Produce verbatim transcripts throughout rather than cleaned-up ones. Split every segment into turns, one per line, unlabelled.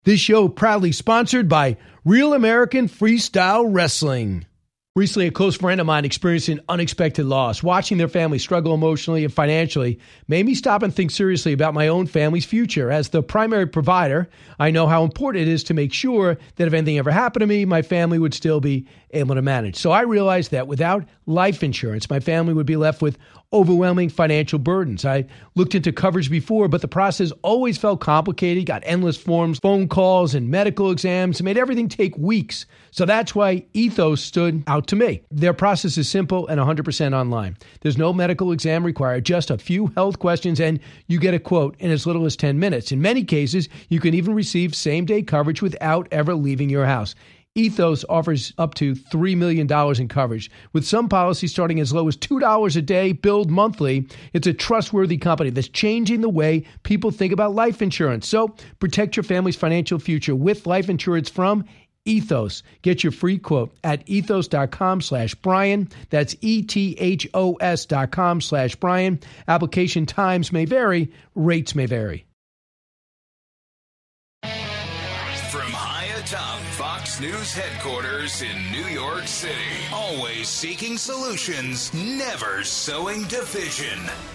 This show proudly sponsored by Real American Freestyle Wrestling. Recently, a close friend of mine experienced an unexpected loss. Watching their family struggle emotionally and financially made me stop and think seriously about my own family's future. As the primary provider, I know how important it is to make sure that if anything ever happened to me, my family would still be able to manage. So I realized that without life insurance, my family would be left with overwhelming financial burdens. I looked into coverage before, but the process always felt complicated, got endless forms, phone calls, and medical exams. It made everything take weeks. So that's why Ethos stood out to me. Their process is simple and one hundred percent online. There's no medical exam required, just a few health questions, and you get a quote in as little as ten minutes. In many cases, you can even receive same-day coverage without ever leaving your house. Ethos offers up to three million dollars in coverage, with some policies starting as low as two dollars a day, billed monthly. It's a trustworthy company that's changing the way people think about life insurance. So protect your family's financial future with life insurance from Ethos. Get your free quote at ethos.com slash Brian. That's E-T-H-O-S dot com slash Brian. Application times may vary. Rates may vary.
Atop Fox News headquarters in New York City. Always seeking solutions, never sowing division.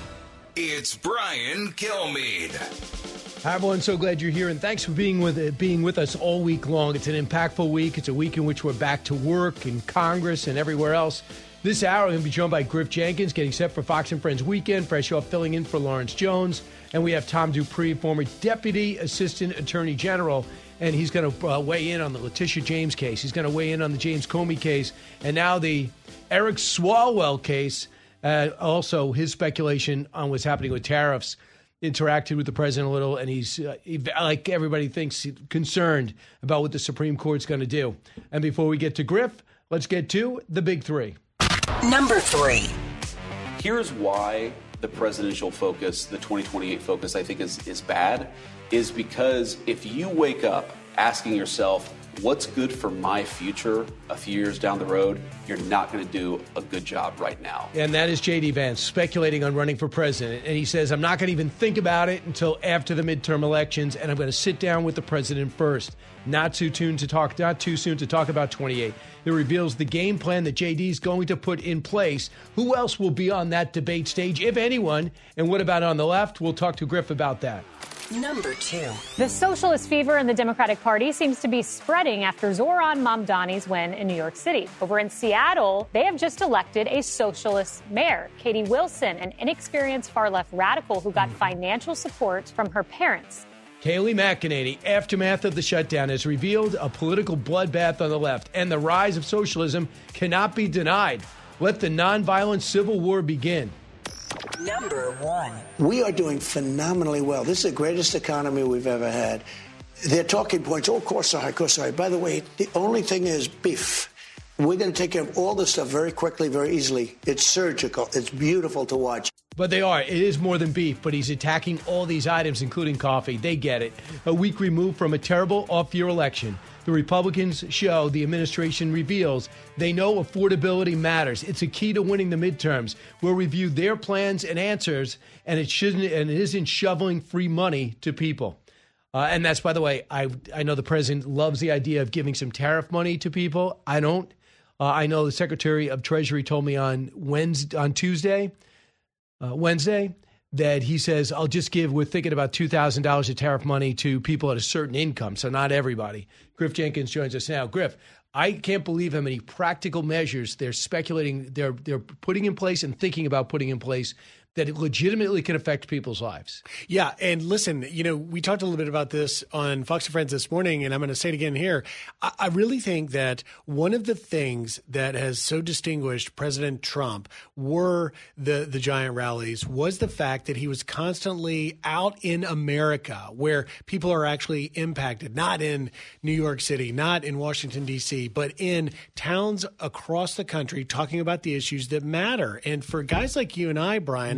It's Brian Kilmeade.
Hi, everyone. So glad you're here, and thanks for being with being with us all week long. It's an impactful week. It's a week in which we're back to work in Congress and everywhere else. This hour, I'm going to be joined by Griff Jenkins, getting set for Fox and Friends Weekend. Fresh off filling in for Lawrence Jones. And we have Tom Dupree, former Deputy Assistant Attorney General. And he's going to uh, weigh in on the Letitia James case. He's going to weigh in on the James Comey case. And now the Eric Swalwell case. Uh, also, his speculation on what's happening with tariffs. Interacted with the president a little. And he's, uh, he, like everybody thinks, concerned about what the Supreme Court's going to do. And before we get to Griff, let's get to the big three.
Number three.
Here's why the presidential focus, the twenty twenty-eight focus, I think is, is bad, is because if you wake up asking yourself, what's good for my future a few years down the road, you're not going to do a good job right now.
And that is J D. Vance speculating on running for president. And he says, I'm not going to even think about it until after the midterm elections, and I'm going to sit down with the president first. Not too soon to talk, not too soon to talk about twenty-eight. It reveals the game plan that J D is going to put in place. Who else will be on that debate stage, if anyone? And what about on the left? We'll talk to Griff about that.
Number two.
The socialist fever in the Democratic Party seems to be spreading after Zohran Mamdani's win in New York City. Over in Seattle, they have just elected a socialist mayor, Katie Wilson, an inexperienced far-left radical who got financial support from her parents.
Kayleigh McEnany, aftermath of the shutdown, has revealed a political bloodbath on the left, and the rise of socialism cannot be denied. Let the nonviolent civil war begin.
Number one.
We are doing phenomenally well. This is the greatest economy we've ever had. Their talking points, oh, of course, sorry, of course, sorry. By the way, the only thing is beef. We're going to take care of all this stuff very quickly, very easily. It's surgical. It's beautiful to watch.
But they are. It is more than beef, but he's attacking all these items, including coffee. They get it. A week removed from a terrible off-year election, the Republicans show, the administration reveals, they know affordability matters. It's a key to winning the midterms. We'll review their plans and answers, and it shouldn't, and it isn't shoveling free money to people. Uh, and that's, by the way, I I know the president loves the idea of giving some tariff money to people. I don't. Uh, I know the Secretary of Treasury told me on Wednesday, on Tuesday, uh, Wednesday, that he says, I'll just give, we're thinking about two thousand dollars of tariff money to people at a certain income, so not everybody. Griff Jenkins joins us now. Griff, I can't believe how many practical measures they're speculating, they're they're putting in place and thinking about putting in place that it legitimately can affect people's lives.
Yeah. And listen, you know, we talked a little bit about this on Fox and Friends this morning, and I'm going to say it again here. I, I really think that one of the things that has so distinguished President Trump were the, the giant rallies was the fact that he was constantly out in America where people are actually impacted, not in New York City, not in Washington, D C, but in towns across the country talking about the issues that matter. And for guys like you and I, Brian, mm-hmm.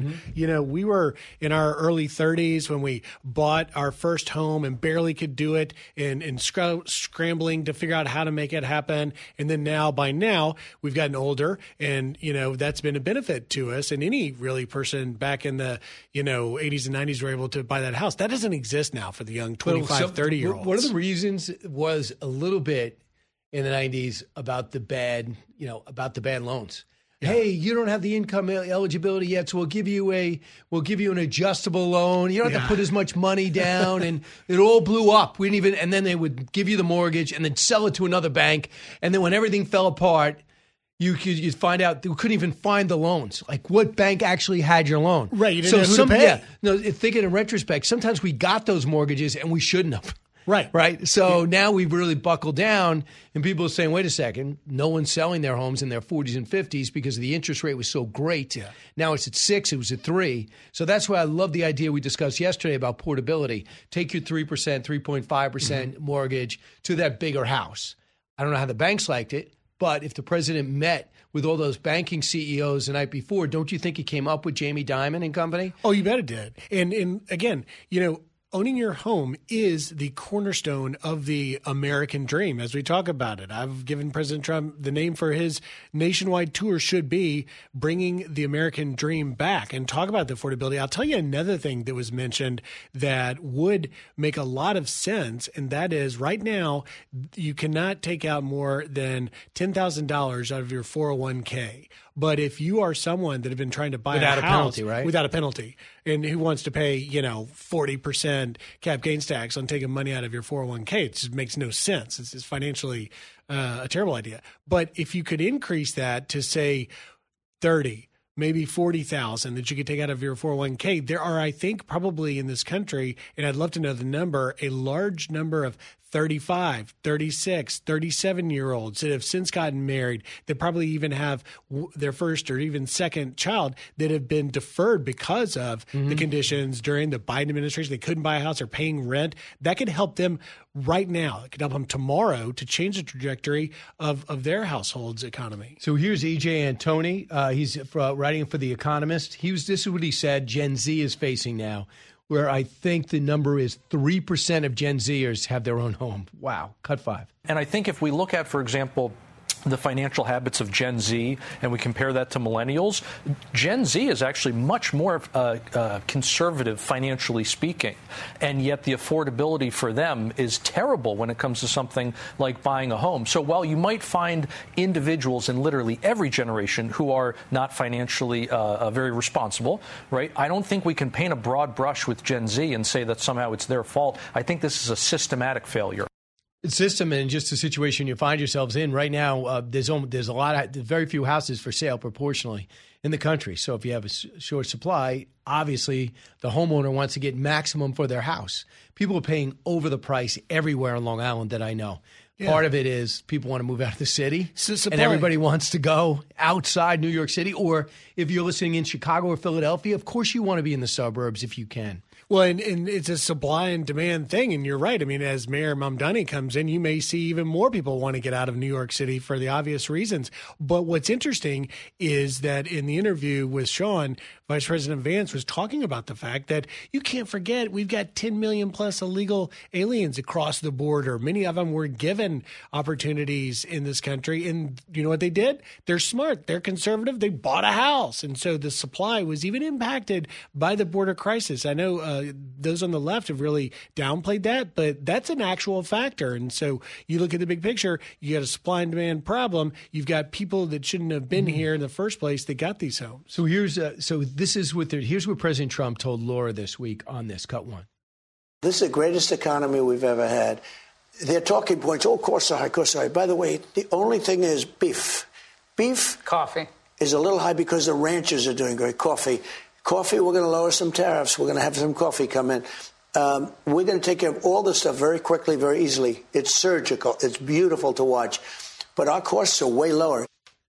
Mm-hmm. You know, we were in our early thirties when we bought our first home and barely could do it and, and scr- scrambling to figure out how to make it happen. And then now, by now, we've gotten older and, you know, that's been a benefit to us. And any really person back in the, you know, eighties and nineties were able to buy that house. That doesn't exist now for the young twenty-five, thirty-year-olds.
One of the reasons was a little bit in the nineties about the bad, you know, about the bad loans. Yeah. Hey, you don't have the income eligibility yet, so we'll give you a we'll give you an adjustable loan. You don't have yeah. to put as much money down, and it all blew up. We didn't even, and then they would give you the mortgage and then sell it to another bank, and then when everything fell apart, you could you find out you couldn't even find the loans. Like what bank actually had your loan?
Right. You didn't
so
know who
some,
to pay.
Yeah. No, thinking in retrospect, sometimes we got those mortgages and we shouldn't have.
Right.
Right. So yeah. now we've really buckled down and people are saying, wait a second, no one's selling their homes in their forties and fifties because the interest rate was so great. Yeah. Now it's at six, it was at three. So that's why I love the idea we discussed yesterday about portability. Take your three percent, three point five percent mm-hmm. mortgage to that bigger house. I don't know how the banks liked it, but if the president met with all those banking C E Os the night before, don't you think he came up with Jamie Dimon and company?
Oh, you bet it did. And, and again, you know, owning your home is the cornerstone of the American dream as we talk about it. I've given President Trump the name for his nationwide tour should be bringing the American dream back and talk about the affordability. I'll tell you another thing that was mentioned that would make a lot of sense, and that is right now you cannot take out more than ten thousand dollars out of your four oh one k. But if you are someone that have been trying to buy
without
a,
a
house,
penalty, right?
Without a penalty, and who wants to pay, you know, forty percent cap gains tax on taking money out of your four oh one k, it just makes no sense. It's, it's financially uh, a terrible idea. But if you could increase that to say thirty, maybe forty thousand that you could take out of your four oh one k, there are, I think, probably in this country, and I'd love to know the number, a large number of thirty-five, thirty-six, thirty-seven-year-olds that have since gotten married, that probably even have w- their first or even second child that have been deferred because of mm-hmm. the conditions during the Biden administration. They couldn't buy a house or paying rent. That could help them right now. It could help them tomorrow to change the trajectory of, of their household's economy.
So here's E J Antoni. Uh, he's uh, writing for The Economist. He was, this is what he said Gen Z is facing now, where I think the number is three percent of Gen Zers have their own home. Wow. Cut five.
And I think if we look at, for example, the financial habits of Gen Z, and we compare that to millennials, Gen Z is actually much more uh, uh, conservative financially speaking, and yet the affordability for them is terrible when it comes to something like buying a home. So while you might find individuals in literally every generation who are not financially uh, uh, very responsible, right, I don't think we can paint a broad brush with Gen Z and say that somehow it's their fault. I think this is a systematic failure.
System and just the situation you find yourselves in right now. Uh, there's almost, there's a lot of there's very few houses for sale proportionally in the country. So if you have a s- short supply, obviously the homeowner wants to get maximum for their house. People are paying over the price everywhere on Long Island that I know. Yeah. Part of it is people want to move out of the city, so and everybody wants to go outside New York City. Or if you're listening in Chicago or Philadelphia, of course you want to be in the suburbs if you can.
Well, and, and it's a supply and demand thing, and you're right. I mean, as Mayor Mamdani comes in, you may see even more people want to get out of New York City for the obvious reasons. But what's interesting is that in the interview with Sean, Vice President Vance was talking about the fact that you can't forget we've got ten million plus illegal aliens across the border. Many of them were given opportunities in this country, and you know what they did? They're smart. They're conservative. They bought a house, and so the supply was even impacted by the border crisis. I know uh, those on the left have really downplayed that, but that's an actual factor. And so you look at the big picture, you got a supply and demand problem. You've got people that shouldn't have been mm-hmm. here in the first place that got these homes.
So here's uh, so this is what here's what President Trump told Laura this week on this. Cut one.
This is the greatest economy we've ever had. Their talking points, oh, of course they're high, of course they're high. By the way, the only thing is beef. Beef
coffee
is a little high because the ranchers are doing great. Coffee. Coffee, we're going to lower some tariffs. We're going to have some coffee come in. Um, we're going to take care of all this stuff very quickly, very easily. It's surgical. It's beautiful to watch. But our costs are way lower.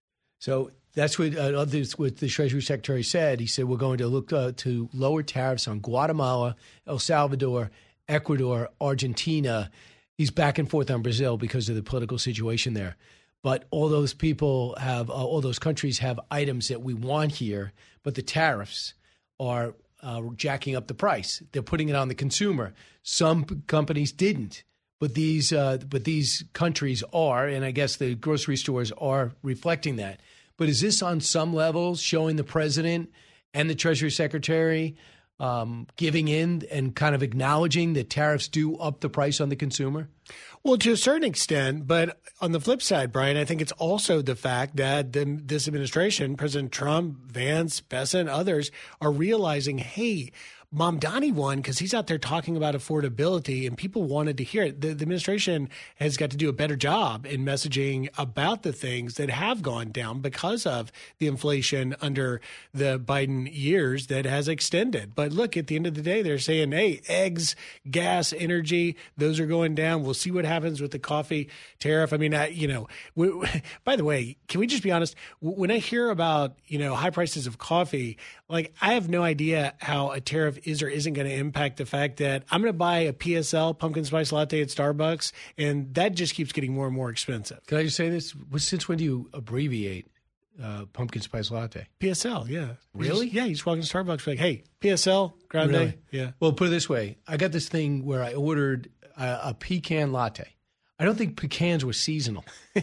So that's what, uh, what the Treasury Secretary said. He said we're going to look uh, to lower tariffs on Guatemala, El Salvador, Ecuador, Argentina. He's back and forth on Brazil because of the political situation there. But all those people have, uh, all those countries have items that we want here, but the tariffs are uh, jacking up the price. They're putting it on the consumer. Some p- companies didn't, but these uh, but these countries are, and I guess the grocery stores are reflecting that. But is this on some levels showing the president and the Treasury Secretary um, giving in and kind of acknowledging that tariffs do up the price on the consumer?
Well, to a certain extent, but on the flip side, Brian, I think it's also the fact that the, this administration, President Trump, Vance, Bessent, others, are realizing, hey, Mamdani won because he's out there talking about affordability and people wanted to hear it. The, the administration has got to do a better job in messaging about the things that have gone down because of the inflation under the Biden years that has extended. But look, at the end of the day, they're saying, hey, eggs, gas, energy, those are going down. We'll see what happens with the coffee tariff. I mean, I, you know, we, by the way, can we just be honest? When I hear about, you know, high prices of coffee, like I have no idea how a tariff is or isn't going to impact the fact that I'm going to buy a P S L pumpkin spice latte at Starbucks, and that just keeps getting more and more expensive.
Can I just say this? Since when do you abbreviate uh, pumpkin spice latte?
P S L, yeah.
Really?
You just, yeah, you just walk into Starbucks, like, hey, P S L, grande.
Really?
Yeah.
Well, put it this way. I got this thing where I ordered a, a pecan latte. I don't think pecans were seasonal.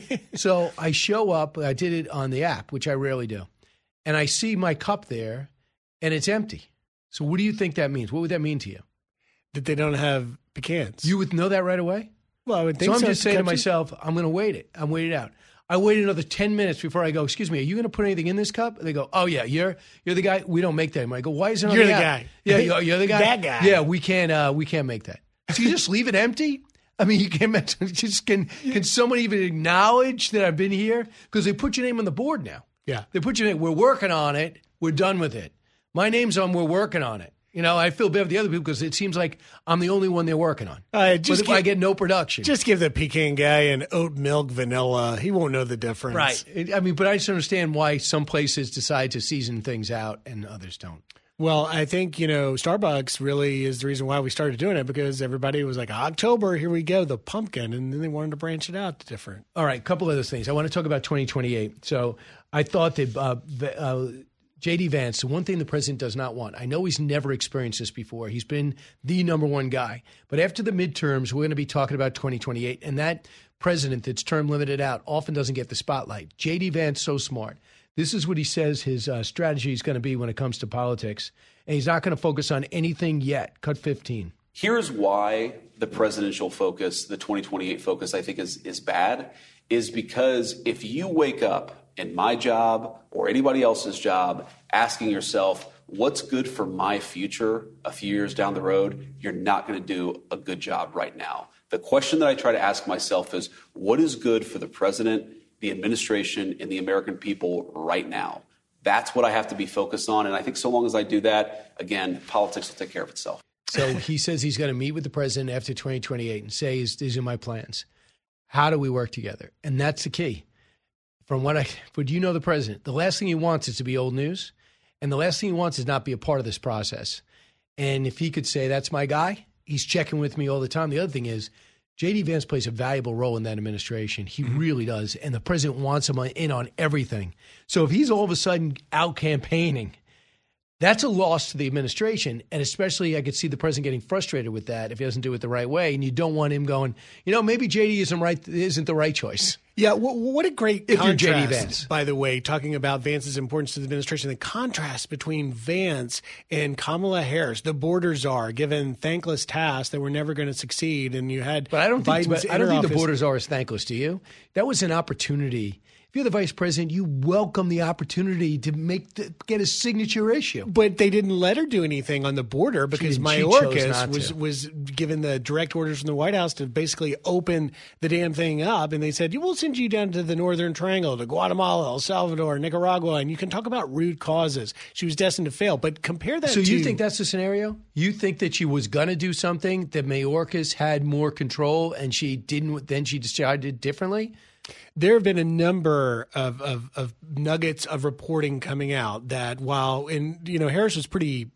So I show up, I did it on the app, which I rarely do, and I see my cup there, and it's empty. So what do you think that means? What would that mean to you?
That they don't have pecans.
You would know that right away?
Well, I would think
so.
so.
I'm just saying to myself, I'm going to wait it. I'm waiting it out. I wait another ten minutes before I go, excuse me, are you going to put anything in this cup? And they go, oh, yeah, you're you're the guy. We don't make that anymore. I go, why is it
You're the
out?
guy.
Yeah, you're, you're the guy?
That guy.
Yeah, we can't, uh, we can't make that. So you just leave it empty? I mean, you can't just can can someone even acknowledge that I've been here? Because they put your name on the board now.
Yeah.
They put your name. We're working on it. We're done with it. My name's on. We're working on it. You know, I feel bad for the other people because it seems like I'm the only one they're working on.
Uh, just
but
give,
I get no production.
Just give the pecan guy an oat milk vanilla. He won't know the difference.
Right. I mean, but I just understand why some places decide to season things out and others don't.
Well, I think, you know, Starbucks really is the reason why we started doing it, because everybody was like, October, here we go, the pumpkin. And then they wanted to branch it out to different.
All right, a couple other things. I want to talk about twenty twenty-eight. So I thought that uh, uh, J D. Vance, the one thing the president does not want, I know he's never experienced this before. He's been the number one guy. But after the midterms, we're going to be talking about twenty twenty-eight. And that president that's term limited out often doesn't get the spotlight. J D. Vance, so smart. This is what he says his uh, strategy is going to be when it comes to politics. And he's not going to focus on anything yet. Cut fifteen.
Here's why the presidential focus, the twenty twenty-eight focus, I think is, is bad, is because if you wake up in my job or anybody else's job asking yourself, what's good for my future a few years down the road, you're not going to do a good job right now. The question that I try to ask myself is, what is good for the president, the administration, and the American people right now? That's what I have to be focused on. And I think so long as I do that, again, politics will take care of itself.
So he says he's going to meet with the president after twenty twenty-eight and say, these are my plans. How do we work together? And that's the key. From what I, but you know the president, the last thing he wants is to be old news. And the last thing he wants is not be a part of this process. And if he could say, that's my guy, he's checking with me all the time. The other thing is, J D. Vance plays a valuable role in that administration. He mm-hmm. really does. And the president wants him in on everything. So if he's all of a sudden out campaigning, that's a loss to the administration. And especially I could see the president getting frustrated with that if he doesn't do it the right way. And you don't want him going, you know, maybe J D isn't right, isn't the right choice.
Yeah, what a great
if
contrast,
you're J D. Vance.
By the way, talking about Vance's importance to the administration, the contrast between Vance and Kamala Harris, the border czar, given thankless tasks that were never going to succeed, and you had
But I don't think,
Biden's
but I don't think the
interoffice-
border czar is thankless, do you? That was an opportunity. If you're the vice president, you welcome the opportunity to make the, get a signature issue.
But they didn't let her do anything on the border because
She- she chose
Mayorkas
not
was
to.
was given the direct orders from the White House to basically open the damn thing up, and they said, "We'll send you down to the Northern Triangle, to Guatemala, El Salvador, Nicaragua, and you can talk about root causes." She was destined to fail. But compare that
So
to
you think that's the scenario? You think that she was going to do something that Mayorkas had more control and she didn't, then she decided differently?
There have been a number of, of, of nuggets of reporting coming out that while, and you know, Harris was pretty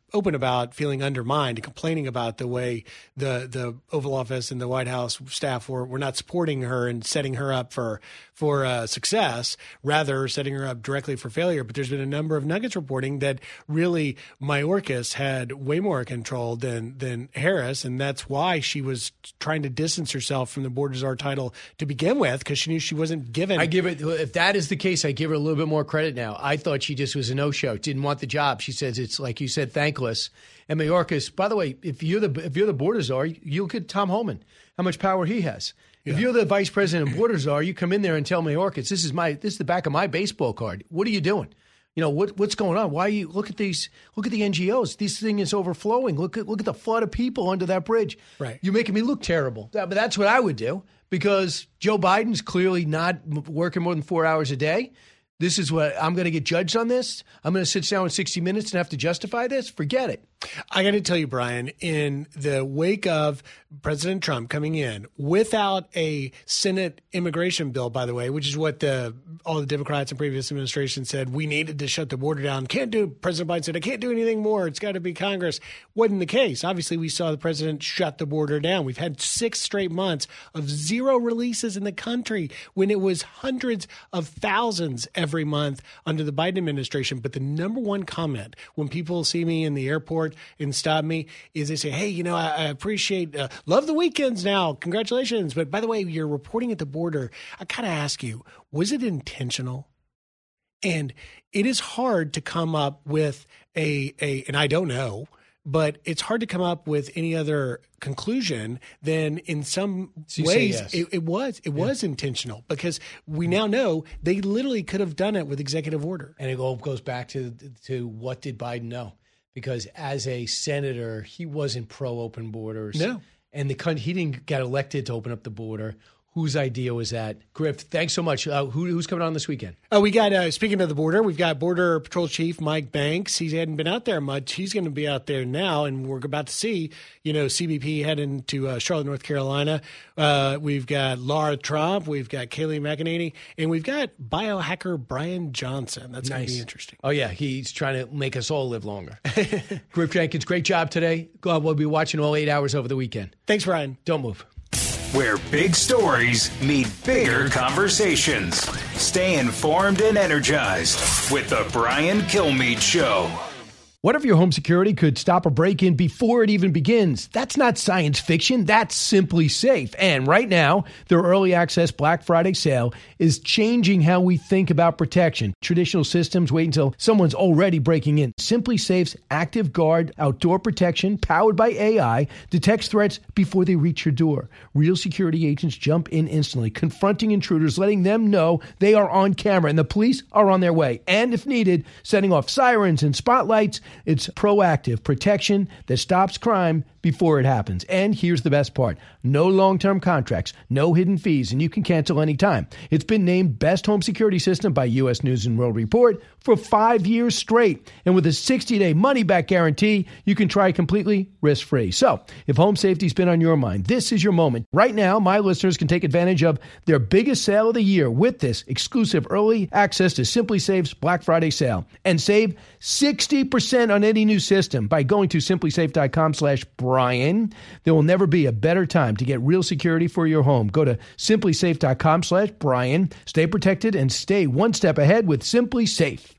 open about feeling undermined and complaining about the way the the Oval Office and the White House staff were, were not supporting her and setting her up for for uh, success, rather setting her up directly for failure. But there's been a number of Nuggets reporting that really Mayorkas had way more control than than Harris, and that's why she was trying to distance herself from the board czar title to begin with, because she knew she wasn't given.
I give it, if that is the case, I give her a little bit more credit now. I thought she just was a no-show, didn't want the job. She says it's, like you said, thankless. And Mayorkas, by the way, if you're the if you're the board czar, you look at Tom Homan, how much power he has. Yeah. If you're the vice president and board czar, you come in there and tell Mayorkas, this is my this is the back of my baseball card. What are you doing? You know, what what's going on? Why are you look at these look at the N G Os? This thing is overflowing. Look at look at the flood of people under that bridge.
Right.
You're making me look terrible. But that's what I would do, because Joe Biden's clearly not working more than four hours a day. This is what I'm going to get judged on this. I'm going to sit down in sixty minutes and have to justify this. Forget it.
I got to tell you, Brian, in the wake of President Trump coming in without a Senate immigration bill, by the way, which is what the, all the Democrats in previous administrations said, we needed to shut the border down. Can't do, President Biden said, I can't do anything more. It's got to be Congress. Wasn't the case. Obviously, we saw the president shut the border down. We've had six straight months of zero releases in the country when it was hundreds of thousands every month under the Biden administration. But the number one comment when people see me in the airport and stop me is they say, hey, you know, I, I appreciate, uh, love the weekends now. Congratulations. But by the way, you're reporting at the border. I got to ask you, was it intentional? And it is hard to come up with a, a, and I don't know, but it's hard to come up with any other conclusion than in some
so
ways
yes.
it, it was it yeah. was intentional, because we now know they literally could have done it with executive order.
And it all goes back to to what did Biden know? Because as a senator, he wasn't pro open borders.
No.
And the he didn't get elected to open up the border. Whose idea was that? Griff, thanks so much. Uh, who, who's coming on this weekend?
Oh, we got, uh, speaking of the border, we've got Border Patrol Chief Mike Banks. He hadn't been out there much. He's going to be out there now, and we're about to see, you know, C B P heading to uh, Charlotte, North Carolina. Uh, we've got Laura Trump. We've got Kayleigh McEnany. And we've got biohacker Brian Johnson. That's nice. Going to be interesting.
Oh, yeah. He's trying to make us all live longer. Griff Jenkins, great job today. God, we'll be watching all eight hours over the weekend.
Thanks, Brian.
Don't move.
Where big stories meet bigger conversations. Stay informed and energized with the Brian Kilmeade Show.
What if your home security could stop a break-in before it even begins? That's not science fiction. That's Simply Safe. And right now, their early access Black Friday sale is changing how we think about protection. Traditional systems wait until someone's already breaking in. Simply Safe's Active Guard outdoor protection, powered by A I, detects threats before they reach your door. Real security agents jump in instantly, confronting intruders, letting them know they are on camera, and the police are on their way. And if needed, setting off sirens and spotlights. It's proactive protection that stops crime before it happens. And here's the best part. No long-term contracts, no hidden fees, and you can cancel anytime. It's been named Best Home Security System by U S News and World Report for five years straight. And with a sixty-day money-back guarantee, you can try completely risk-free. So, if home safety's been on your mind, this is your moment. Right now, my listeners can take advantage of their biggest sale of the year with this exclusive early access to Simply Safe's Black Friday sale. And save sixty percent on any new system by going to simplysafe.com slash Brian. There will never be a better time to get real security for your home. Go to simplysafe.com slash Brian. Stay protected and stay one step ahead with Simply Safe.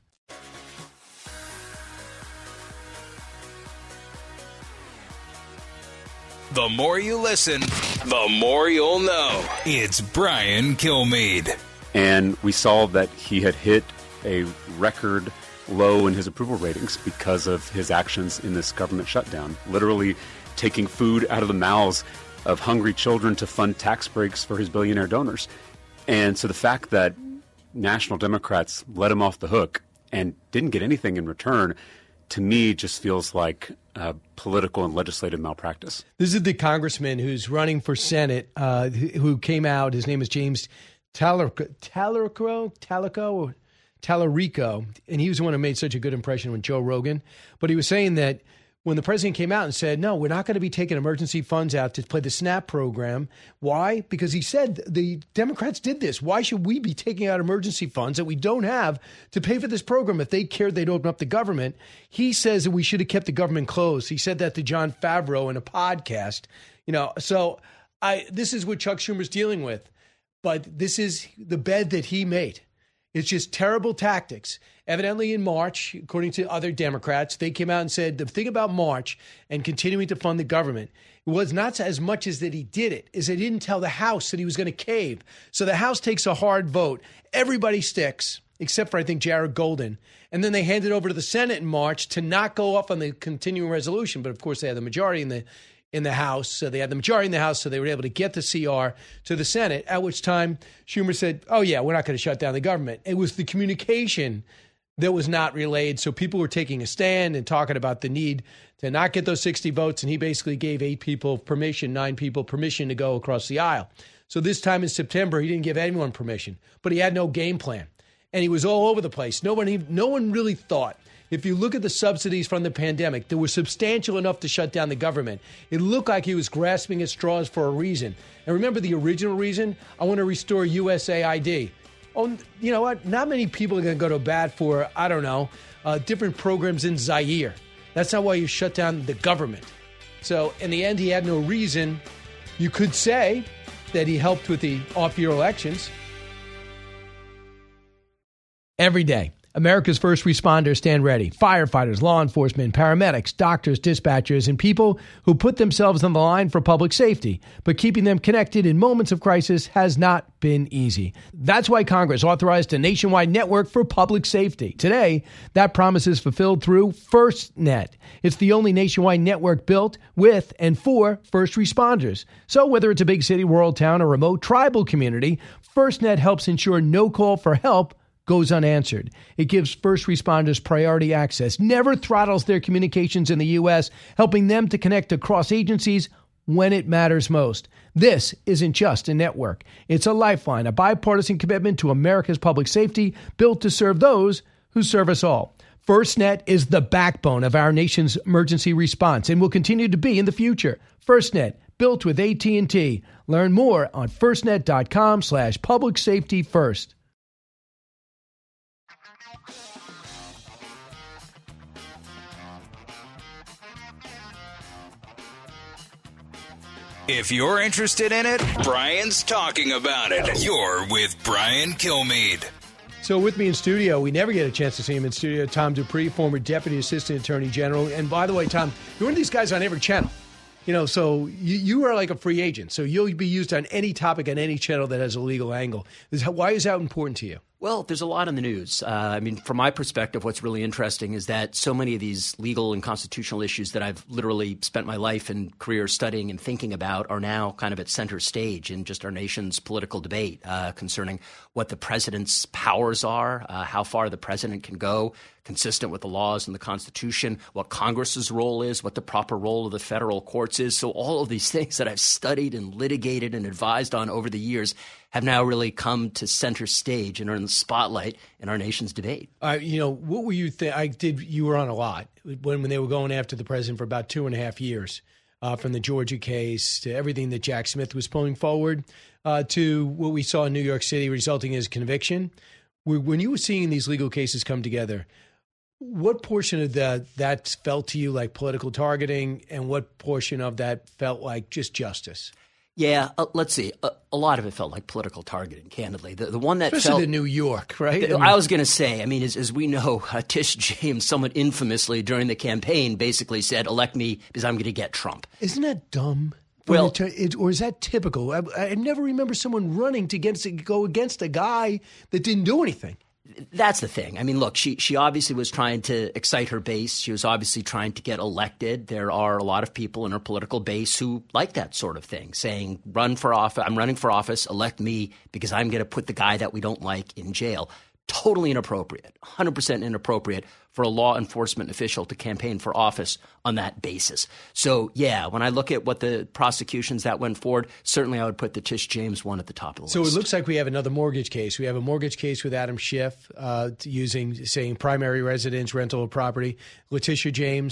The more you listen, the more you'll know. It's Brian Kilmeade.
And we saw that he had hit a record low in his approval ratings because of his actions in this government shutdown, literally taking food out of the mouths of hungry children to fund tax breaks for his billionaire donors. And so the fact that national Democrats let him off the hook and didn't get anything in return, to me, just feels like uh, political and legislative malpractice.
This is the congressman who's running for Senate, uh, who came out. His name is James Talerico, Talerico, Talerico, Talerico, and he was the one who made such a good impression with Joe Rogan. But he was saying that when the president came out and said, no, we're not going to be taking emergency funds out to play the SNAP program. Why? Because he said the Democrats did this. Why should we be taking out emergency funds that we don't have to pay for this program? If they cared, they'd open up the government. He says that we should have kept the government closed. He said that to Jon Favreau in a podcast. You know, so I this is what Chuck Schumer's dealing with. But this is the bed that he made. It's just terrible tactics. Evidently in March, according to other Democrats, they came out and said the thing about March and continuing to fund the government, it was not as much as that he did it, is they didn't tell the House that he was going to cave. So the House takes a hard vote. Everybody sticks, except for, I think, Jared Golden. And then they hand it over to the Senate in March to not go off on the continuing resolution. But, of course, they had the majority in the in the House. So they had the majority in the House, so they were able to get the C R to the Senate, at which time Schumer said, oh, yeah, we're not going to shut down the government. It was the communication that was not relayed. So people were taking a stand and talking about the need to not get those sixty votes. And he basically gave eight people permission, nine people permission to go across the aisle. So this time in September, he didn't give anyone permission, but he had no game plan. And he was all over the place. No one, even, no one really thought. If you look at the subsidies from the pandemic, they were substantial enough to shut down the government. It looked like he was grasping at straws for a reason. And remember the original reason? I want to restore U S A I D. Oh, you know what? Not many people are going to go to bat for, I don't know, uh, different programs in Zaire. That's not why you shut down the government. So in the end, he had no reason. You could say that he helped with the off-year elections. Every day, America's first responders stand ready. Firefighters, law enforcement, paramedics, doctors, dispatchers, and people who put themselves on the line for public safety. But keeping them connected in moments of crisis has not been easy. That's why Congress authorized a nationwide network for public safety. Today, that promise is fulfilled through FirstNet. It's the only nationwide network built with and for first responders. So whether it's a big city, rural town, or remote tribal community, FirstNet helps ensure no call for help goes unanswered. It gives first responders priority access, never throttles their communications in the U S, helping them to connect across agencies when it matters most. This isn't just a network. It's a lifeline, a bipartisan commitment to America's public safety, built to serve those who serve us all. FirstNet is the backbone of our nation's emergency response and will continue to be in the future. FirstNet, built with A T and T. Learn more on firstnet.com slash public safety first.
If you're interested in it, Brian's talking about it. You're with Brian Kilmeade.
So with me in studio, we never get a chance to see him in studio, Tom Dupree, former Deputy Assistant Attorney General. And by the way, Tom, you're one of these guys on every channel. You know, so you, you are like a free agent. So you'll be used on any topic on any channel that has a legal angle. Why is that important to you?
Well, there's a lot in the news. Uh, I mean, from my perspective, what's really interesting is that so many of these legal and constitutional issues that I've literally spent my life and career studying and thinking about are now kind of at center stage in just our nation's political debate uh, concerning what the president's powers are, uh, how far the president can go, consistent with the laws and the Constitution, what Congress's role is, what the proper role of the federal courts is. So all of these things that I've studied and litigated and advised on over the years have now really come to center stage and are in the spotlight in our nation's debate.
Uh, you know, what were you think? I did. You were on a lot when, when they were going after the president for about two and a half years, uh, from the Georgia case to everything that Jack Smith was pulling forward uh, to what we saw in New York City, resulting in his conviction. When you were seeing these legal cases come together, what portion of that that felt to you like political targeting, and what portion of that felt like just justice?
Yeah, uh, let's see. A, a lot of it felt like political targeting, candidly. The, the one that
Especially
felt,
the New York, right?
The,
I, mean,
I was going to say, I mean, as, as we know, uh, Tish James somewhat infamously during the campaign basically said, elect me because I'm going to get Trump.
Isn't that dumb?
Well,
it, it, or is that typical? I, I never remember someone running to against, go against a guy that didn't do anything.
That's the thing. I mean, look, she she obviously was trying to excite her base. She was obviously trying to get elected. There are a lot of people in her political base who like that sort of thing, saying, run for office. I'm running for office. Elect me because I'm going to put the guy that we don't like in jail. Totally inappropriate, one hundred percent inappropriate for a law enforcement official to campaign for office on that basis. So, yeah, when I look at what the prosecutions that went forward, certainly I would put the Tish James one at the top of the
so
list.
So it looks like we have another mortgage case. We have a mortgage case with Adam Schiff uh, using, saying primary residence, rental of property. Letitia James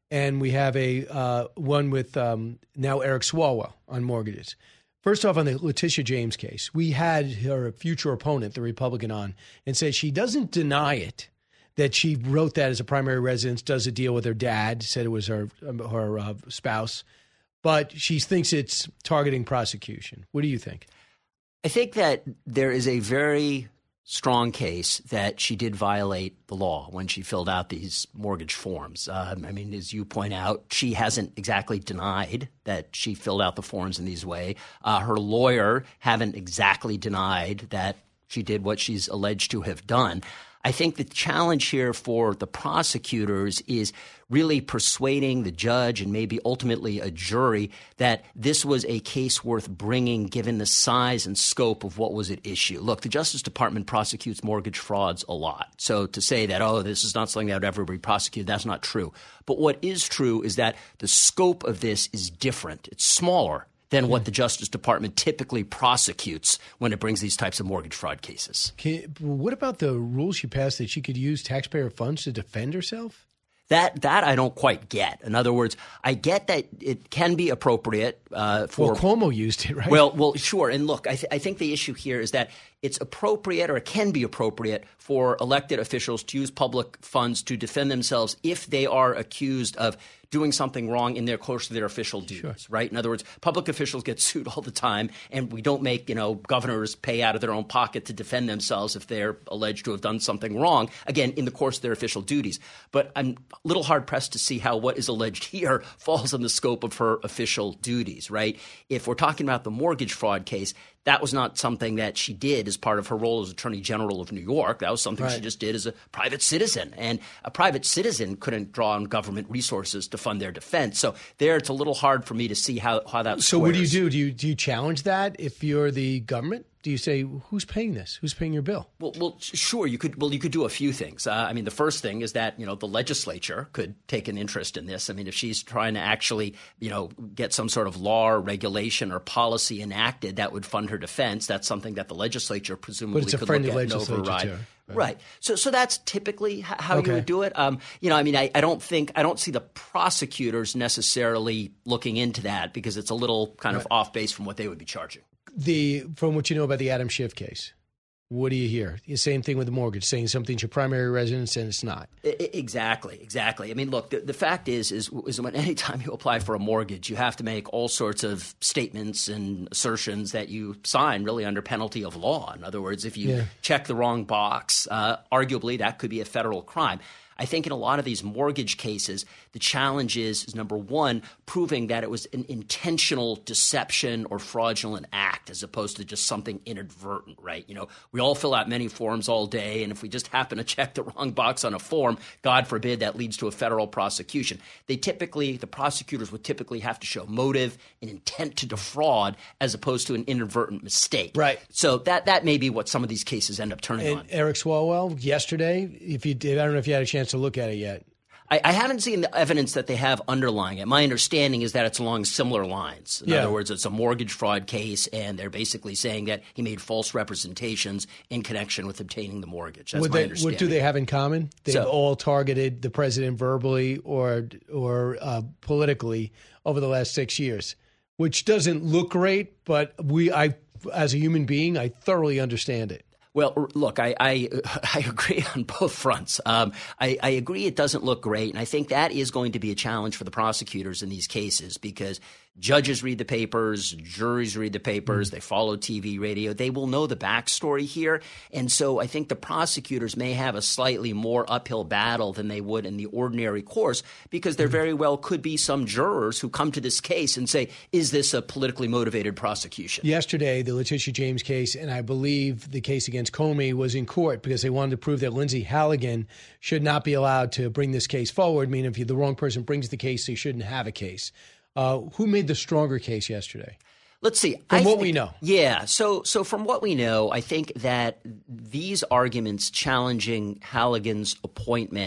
and we have a uh, one with um, now Eric Swalwell on mortgages. First off, on the Letitia James case, we had her future opponent, the Republican, on and said she doesn't deny it, that she wrote that as a primary residence, does a deal with her dad, said it was her her uh, spouse, but she thinks it's targeting prosecution. What do you think?
I think that there is a very strong case that she did violate the law when she filled out these mortgage forms. Um, I mean, as you point out, she hasn't exactly denied that she filled out the forms in these way. Uh, her lawyer haven't exactly denied that she did what she's alleged to have done. I think the challenge here for the prosecutors is really persuading the judge and maybe ultimately a jury that this was a case worth bringing given the size and scope of what was at issue. Look, the Justice Department prosecutes mortgage frauds a lot. So to say that, oh, this is not something that would ever be prosecuted, that's not true. But what is true is that the scope of this is different. It's smaller than what the Justice Department typically prosecutes when it brings these types of mortgage fraud cases.
Can, what about the rules she passed that she could use taxpayer funds to defend herself?
That that I don't quite get. In other words, I get that it can be appropriate uh, for.
Well, Cuomo used it, right?
Well, well, sure. And look, I, th- I think the issue here is that it's appropriate, or it can be appropriate, for elected officials to use public funds to defend themselves if they are accused of doing something wrong in their course of their official duties, sure. right? In other words, public officials get sued all the time, and we don't make, you know, governors pay out of their own pocket to defend themselves if they're alleged to have done something wrong, again, in the course of their official duties. But I'm a little hard-pressed to see how what is alleged here falls in the scope of her official duties, right? If we're talking about the mortgage fraud case, that was not something that she did as part of her role as Attorney General of New York. That was something right. she just did as a private citizen. And a private citizen couldn't draw on government resources to fund their defense. So there it's a little hard for me to see how, how that
So
squares.
what do you do? Do you do you challenge that if you're the government? Do you say, who's paying this? Who's paying your bill?
Well, well, sure. You could. Well, you could do a few things. Uh, I mean, the first thing is that, you know, the legislature could take an interest in this. I mean, if she's trying to actually, you know, get some sort of law or regulation or policy enacted that would fund her defense, that's something that the legislature presumably
but it's a
could
friendly
look at and
legislature
override.
Too, right?
Right. So, so that's typically how
okay.
you would do it. Um, you know, I mean, I, I don't think I don't see the prosecutors necessarily looking into that because it's a little kind right. of off base from what they would be charging.
The from what you know about the Adam Schiff case, what do you hear? The same thing with the mortgage, saying something's your primary residence and it's not.
Exactly, exactly. I mean, look, the, the fact is, is, is when any time you apply for a mortgage, you have to make all sorts of statements and assertions that you sign really under penalty of law. In other words, if you
yeah.
check the wrong box, uh, arguably that could be a federal crime. I think in a lot of these mortgage cases, the challenge is, is number one, proving that it was an intentional deception or fraudulent act as opposed to just something inadvertent, right? You know, we all fill out many forms all day, and if we just happen to check the wrong box on a form, God forbid that leads to a federal prosecution. They typically, the prosecutors would typically have to show motive and intent to defraud as opposed to an inadvertent mistake.
Right.
So that, that may be what some of these cases end up turning
and
on.
Eric Swalwell, yesterday, if you did, I don't know if you had a chance to look at it yet.
I, I haven't seen the evidence that they have underlying it. My understanding is that it's along similar lines. In
yeah.
other words, it's a mortgage fraud case, and they're basically saying that he made false representations in connection with obtaining the mortgage. That's
what
my
they,
understanding.
What do they have in common? They've
so,
all targeted the president verbally or or uh, politically over the last six years, which doesn't look great, but we, I, as a human being, I thoroughly understand it.
Well, look, I, I I agree on both fronts. Um, I, I agree it doesn't look great, and I think that is going to be a challenge for the prosecutors in these cases because judges read the papers, juries read the papers, mm-hmm. they follow T V, radio. They will know the backstory here, and so I think the prosecutors may have a slightly more uphill battle than they would in the ordinary course because there mm-hmm. very well could be some jurors who come to this case and say, is this a politically motivated prosecution?
Yesterday, the Letitia James case, and I believe the case against Comey was in court because they wanted to prove that Lindsay Halligan should not be allowed to bring this case forward, meaning if the wrong person brings the case, they shouldn't have a case. Uh, who made the stronger case yesterday?
Let's see.
From
I
what
think,
we know.
Yeah. So so from what we know, I think that these arguments challenging Halligan's appointment,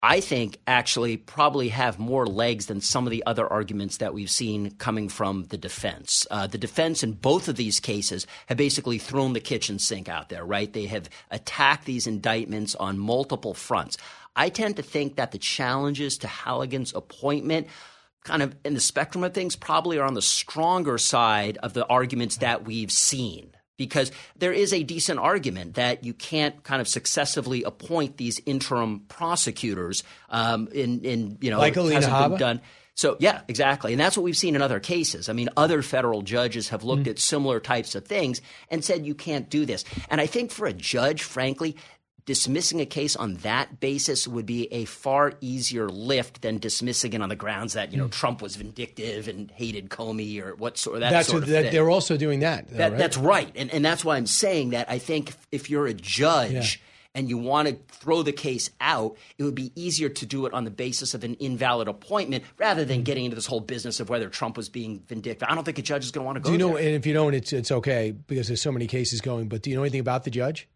I think actually probably have more legs than some of the other arguments that we've seen coming from the defense. Uh, the defense in both of these cases have basically thrown the kitchen sink out there, right? They have attacked these indictments on multiple fronts. I tend to think that the challenges to Halligan's appointment kind of in the spectrum of things probably are on the stronger side of the arguments that we've seen. Because there is a decent argument that you can't kind of successively appoint these interim prosecutors um, in, in, you know,
like Alina
hasn't
Habba?
been done. So, yeah, exactly. And that's what we've seen in other cases. I mean, other federal judges have looked mm. at similar types of things and said you can't do this. And I think for a judge, frankly, dismissing a case on that basis would be a far easier lift than dismissing it on the grounds that, you know, mm. Trump was vindictive and hated Comey or what sort of that
that's
sort
what,
of
that,
thing.
They're also doing that. Though,
that
right?
That's right. And, and that's why I'm saying that I think if you're a judge yeah. and you want to throw the case out, it would be easier to do it on the basis of an invalid appointment rather than getting into this whole business of whether Trump was being vindictive. I don't think a judge is going to want to go
do you know,
there.
And if you don't, it's, it's okay because there's so many cases going. But do you know anything about the judge?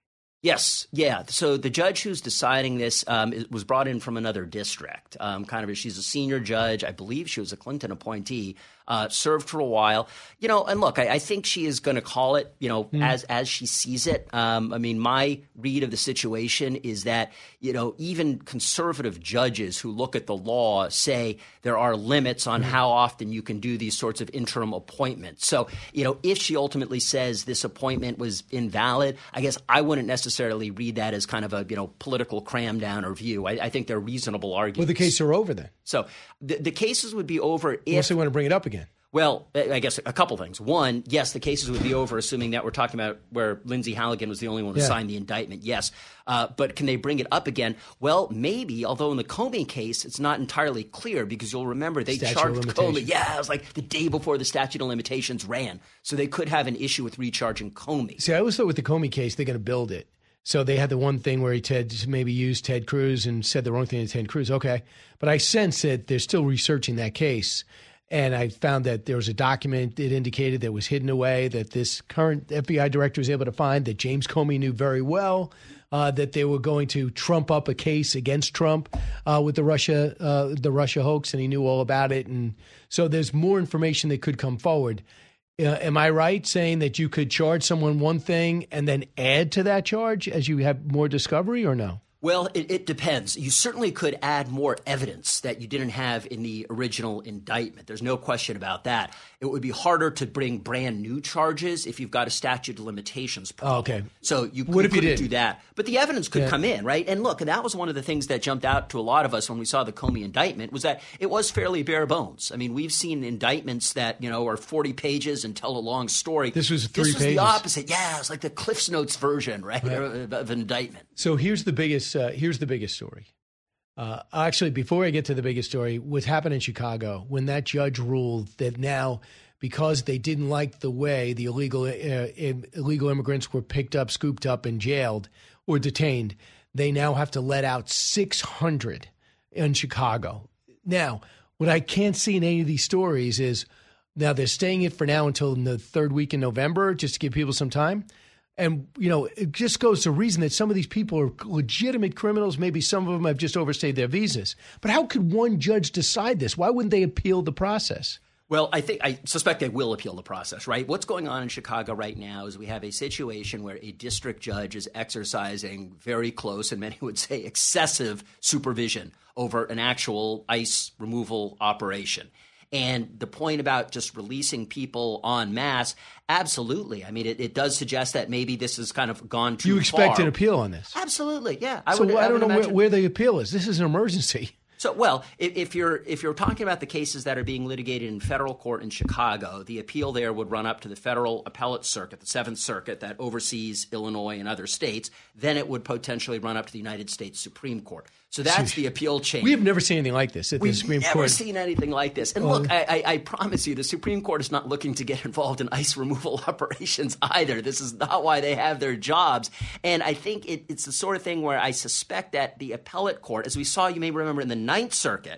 Yes. Yeah. So the judge who's deciding this um, was brought in from another district. Um, kind of, she's a senior judge. I believe she was a Clinton appointee. Uh, served for a while, you know, and look, I, I think she is going to call it, you know, mm. as as she sees it. Um, I mean, my read of the situation is that, you know, even conservative judges who look at the law say there are limits on mm. how often you can do these sorts of interim appointments. So, you know, if she ultimately says this appointment was invalid, I guess I wouldn't necessarily read that as kind of a, you know, political cram down or view. I, I think they're reasonable arguments.
Well, the cases are over then.
So the, the cases would be over if
unless they want to bring it up again.
Well, I guess a couple things. One, yes, the cases would be over, assuming that we're talking about where Lindsay Halligan was the only one who
yeah.
signed the indictment. Yes. Uh, but can they bring it up again? Well, maybe, although in the Comey case, it's not entirely clear because you'll remember they
statute
charged Comey. Yeah, it was like the day before the statute of limitations ran. So they could have an issue with recharging Comey.
See, I always thought with the Comey case, they're going to build it. So they had the one thing where he Ted maybe used Ted Cruz and said the wrong thing to Ted Cruz. Okay. But I sense that they're still researching that case. And I found that there was a document that indicated that was hidden away that this current F B I director was able to find that James Comey knew very well, uh, that they were going to trump up a case against Trump uh, with the Russia uh, the Russia hoax, and he knew all about it. And so there's more information that could come forward. Uh, am I right saying that you could charge someone one thing and then add to that charge as you have more discovery, or no?
Well, it, it depends. You certainly could add more evidence that you didn't have in the original indictment. There's no question about that. It would be harder to bring brand new charges if you've got a statute of limitations problem.
Oh, okay.
So you,
what
you
if you
couldn't
did?
do that. But the evidence could
yeah.
come in, right? And look, and that was one of the things that jumped out to a lot of us when we saw the Comey indictment was that it was fairly bare bones. I mean, we've seen indictments that, you know, are forty pages and tell a long story.
This was three
this was
pages.
the opposite. Yeah, it's like the Cliff's Notes version, right,
right.
of, of an indictment.
So here's the biggest. Uh, here's the biggest story. Uh, actually, before I get to the biggest story, what happened in Chicago when that judge ruled that now, because they didn't like the way the illegal uh, illegal immigrants were picked up, scooped up, and jailed or detained, they now have to let out six hundred in Chicago. Now, what I can't see in any of these stories is now they're staying it for now until the third week in November, just to give people some time. And, you know, it just goes to reason that some of these people are legitimate criminals. Maybe some of them have just overstayed their visas. But how could one judge decide this? Why wouldn't they appeal the process?
Well, I think I suspect they will appeal the process, right? What's going on in Chicago right now is we have a situation where a district judge is exercising very close and many would say excessive supervision over an actual ICE removal operation. And the point about just releasing people en masse, absolutely. I mean, it, it does suggest that maybe this has kind of gone too far.
You expect an appeal on this?
Absolutely, yeah. I
so
would,
I,
I
don't
would
know
imagine-
where, where the appeal is. This is an emergency.
So, well, if, if you're if you're talking about the cases that are being litigated in federal court in Chicago, the appeal there would run up to the federal appellate circuit, the Seventh Circuit that oversees Illinois and other states. Then it would potentially run up to the United States Supreme Court. So that's the appeal chain.
We have never seen anything like this at
We've
the Supreme
never
Court.
seen anything like this. And look, I, I, I promise you, the Supreme Court is not looking to get involved in ICE removal operations either. This is not why they have their jobs. And I think it, it's the sort of thing where I suspect that the appellate court, as we saw, you may remember in the Ninth Circuit,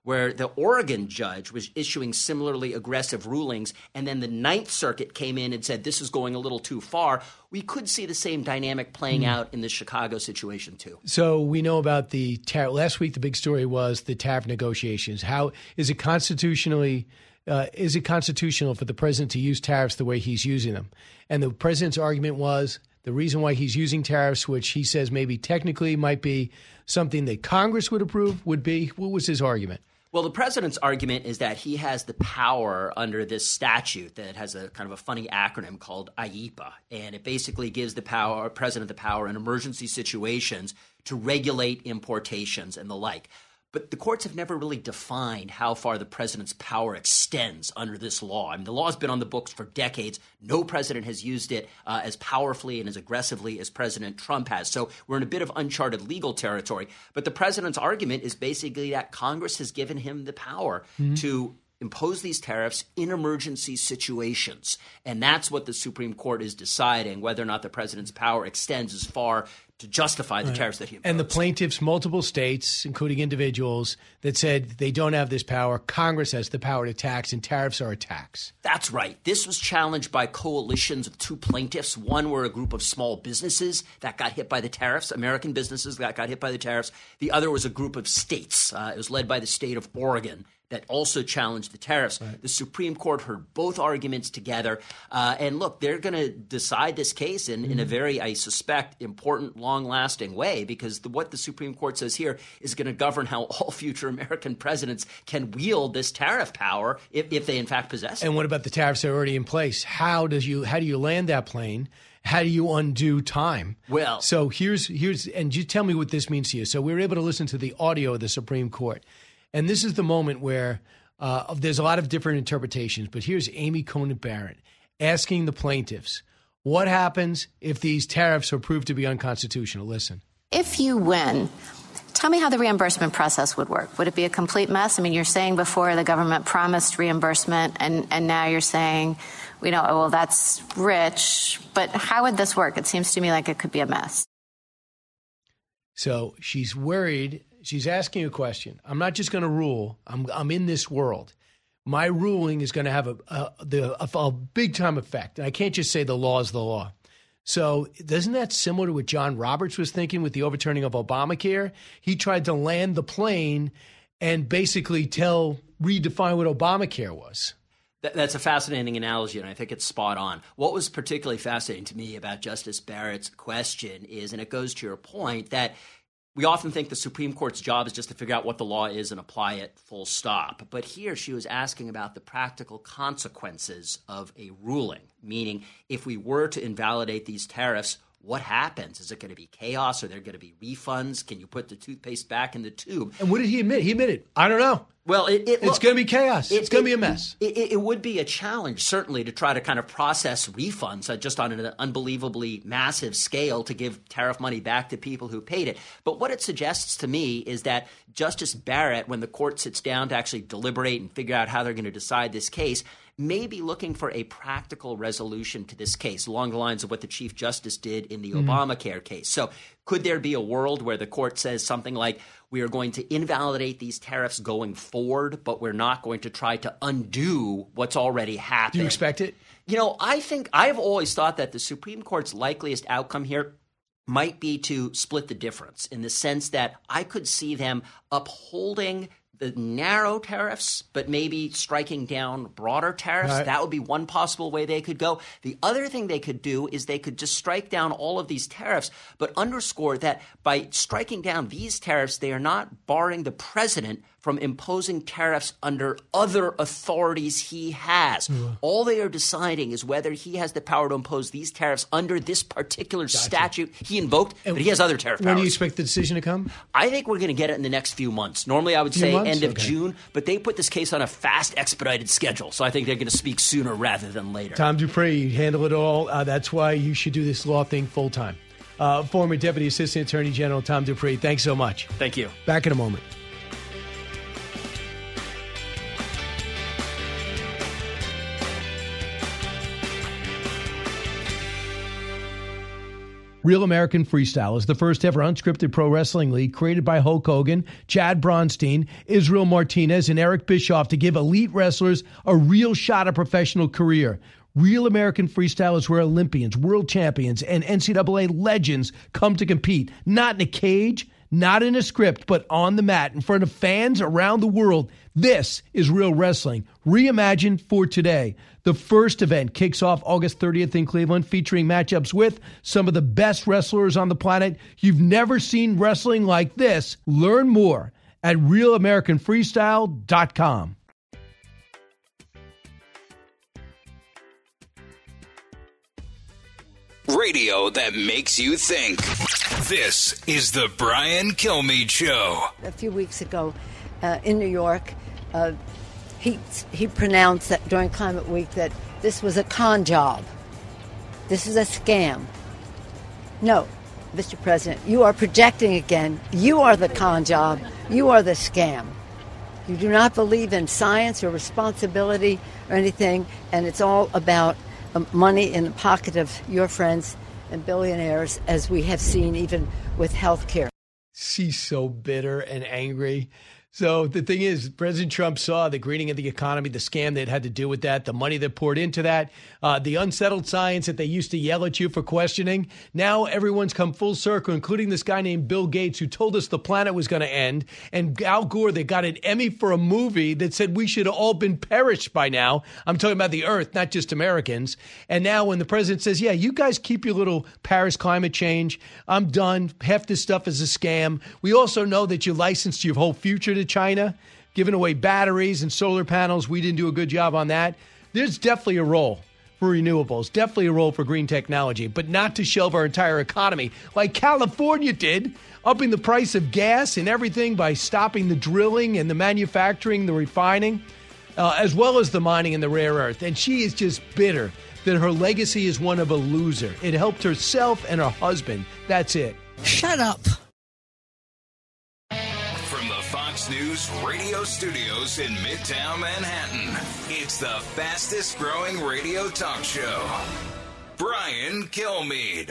where the Oregon judge was issuing similarly aggressive rulings, and then the Ninth Circuit came in and said this is going a little too far, we could see the same dynamic playing mm. out in the Chicago situation too.
So we know about the tariff. Last week, the big story was the tariff negotiations. How is it constitutionally uh, is it constitutional for the president to use tariffs the way he's using them? And the president's argument was the reason why he's using tariffs, which he says maybe technically might be something that Congress would approve, would be. What was his argument?
Well, the president's argument is that he has the power under this statute that has a kind of a funny acronym called I E P A, and it basically gives the power, president the power in emergency situations to regulate importations and the like. But the courts have never really defined how far the president's power extends under this law. I mean, the law has been on the books for decades. No president has used it uh, as powerfully and as aggressively as President Trump has. So we're in a bit of uncharted legal territory. But the president's argument is basically that Congress has given him the power mm-hmm. to impose these tariffs in emergency situations. And that's what the Supreme Court is deciding, whether or not the president's power extends as far to justify the right. tariffs that he imposed.
And the plaintiffs, multiple states, including individuals, that said they don't have this power. Congress has the power to tax, and tariffs are a tax.
That's right. This was challenged by coalitions of two plaintiffs. One were a group of small businesses that got hit by the tariffs, American businesses that got hit by the tariffs. The other was a group of states. Uh, it was led by the state of Oregon that also challenged the tariffs. Right. The Supreme Court heard both arguments together. Uh, and look, they're going to decide this case in, mm-hmm. in a very, I suspect, important, long-lasting way, because the, what the Supreme Court says here is going to govern how all future American presidents can wield this tariff power if, if they in fact possess it.
And what about the tariffs that are already in place? How does you how do you land that plane? How do you undo time?
Well,
so here's here's and you tell me what this means to you. So we were able to listen to the audio of the Supreme Court. And this is the moment where uh, there's a lot of different interpretations, but here's Amy Coney Barrett asking the plaintiffs, what happens if these tariffs are proved to be unconstitutional? Listen.
If you win, tell me how the reimbursement process would work. Would it be a complete mess? I mean, you're saying before the government promised reimbursement, and, and now you're saying, we don't, oh, well, that's rich. But how would this work? It seems to me like it could be a mess.
So she's worried. She's asking a question. I'm not just going to rule. I'm I'm in this world. My ruling is going to have a a, the, a, a big time effect. I can't just say the law is the law. So isn't that similar to what John Roberts was thinking with the overturning of Obamacare? He tried to land the plane and basically tell redefine what Obamacare was.
That's a fascinating analogy, and I think it's spot on. What was particularly fascinating to me about Justice Barrett's question is, and it goes to your point, that we often think the Supreme Court's job is just to figure out what the law is and apply it full stop. But here she was asking about the practical consequences of a ruling, meaning if we were to invalidate these tariffs, what happens? Is it going to be chaos? Are there going to be refunds? Can you put the toothpaste back in the tube?
And what did he admit? He admitted, I don't know.
Well, it, it,
it's going to be chaos. It, it's going to be a mess.
It, it, it would be a challenge, certainly, to try to kind of process refunds uh, just on an unbelievably massive scale to give tariff money back to people who paid it. But what it suggests to me is that Justice Barrett, when the court sits down to actually deliberate and figure out how they're going to decide this case, may be looking for a practical resolution to this case along the lines of what the Chief Justice did in the mm-hmm. Obamacare case. So could there be a world where the court says something like, we are going to invalidate these tariffs going forward, but we're not going to try to undo what's already happened?
Do you expect it?
You know, I think I've always thought that the Supreme Court's likeliest outcome here might be to split the difference, in the sense that I could see them upholding the narrow tariffs, but maybe striking down broader tariffs. Right. That would be one possible way they could go. The other thing they could do is they could just strike down all of these tariffs, but underscore that by striking down these tariffs, they are not barring the president from imposing tariffs under other authorities he has. Yeah. All they are deciding is whether he has the power to impose these tariffs under this particular gotcha. statute he invoked, and but he has other tariff
when
powers.
When do you expect the decision to come?
I think we're going to get it in the next few months. Normally, I would say months? end of okay. June, but they put this case on a fast, expedited schedule, so I think they're going to speak sooner rather than later.
Tom Dupree, you handle it all. Uh, that's why you should do this law thing full time. Uh, former Deputy Assistant Attorney General Tom Dupree, thanks so much.
Thank you.
Back in a moment. Real American Freestyle is the first ever unscripted pro wrestling league created by Hulk Hogan, Chad Bronstein, Israel Martinez, and Eric Bischoff to give elite wrestlers a real shot at professional career. Real American Freestyle is where Olympians, world champions, and N C double A legends come to compete, not in a cage, not in a script, but on the mat in front of fans around the world. This is real wrestling, reimagined for today. The first event kicks off August thirtieth in Cleveland, featuring matchups with some of the best wrestlers on the planet. You've never seen wrestling like this. Learn more at real american freestyle dot com.
Radio that makes you think. This is the Brian Kilmeade Show.
A few weeks ago uh, in New York, uh, he he pronounced that during Climate Week that this was a con job. This is a scam. No, Mister President, you are projecting again. You are the con job. You are the scam. You do not believe in science or responsibility or anything, and it's all about money in the pocket of your friends and billionaires, as we have seen even with health care.
She's so bitter and angry. So the thing is, President Trump saw the greening of the economy, the scam that had to do with that, the money that poured into that, uh, the unsettled science that they used to yell at you for questioning. Now everyone's come full circle, including this guy named Bill Gates, who told us the planet was going to end, and Al Gore, that got an Emmy for a movie that said we should have all been perished by now. I'm talking about the Earth, not just Americans. And now when the president says, yeah, you guys keep your little Paris climate change, I'm done. Half this stuff is a scam. We also know that you licensed your whole future to China, giving away batteries and solar panels. We didn't do a good job on that. There's definitely a role for renewables, definitely a role for green technology, but not to shelve our entire economy like California did, upping the price of gas and everything by stopping the drilling and the manufacturing, the refining, uh, as well as the mining and the rare earth. And she is just bitter that her legacy is one of a loser. It helped herself and her husband. That's it.
Shut up.
News radio studios in Midtown Manhattan. It's the fastest growing radio talk show. Brian Kilmeade.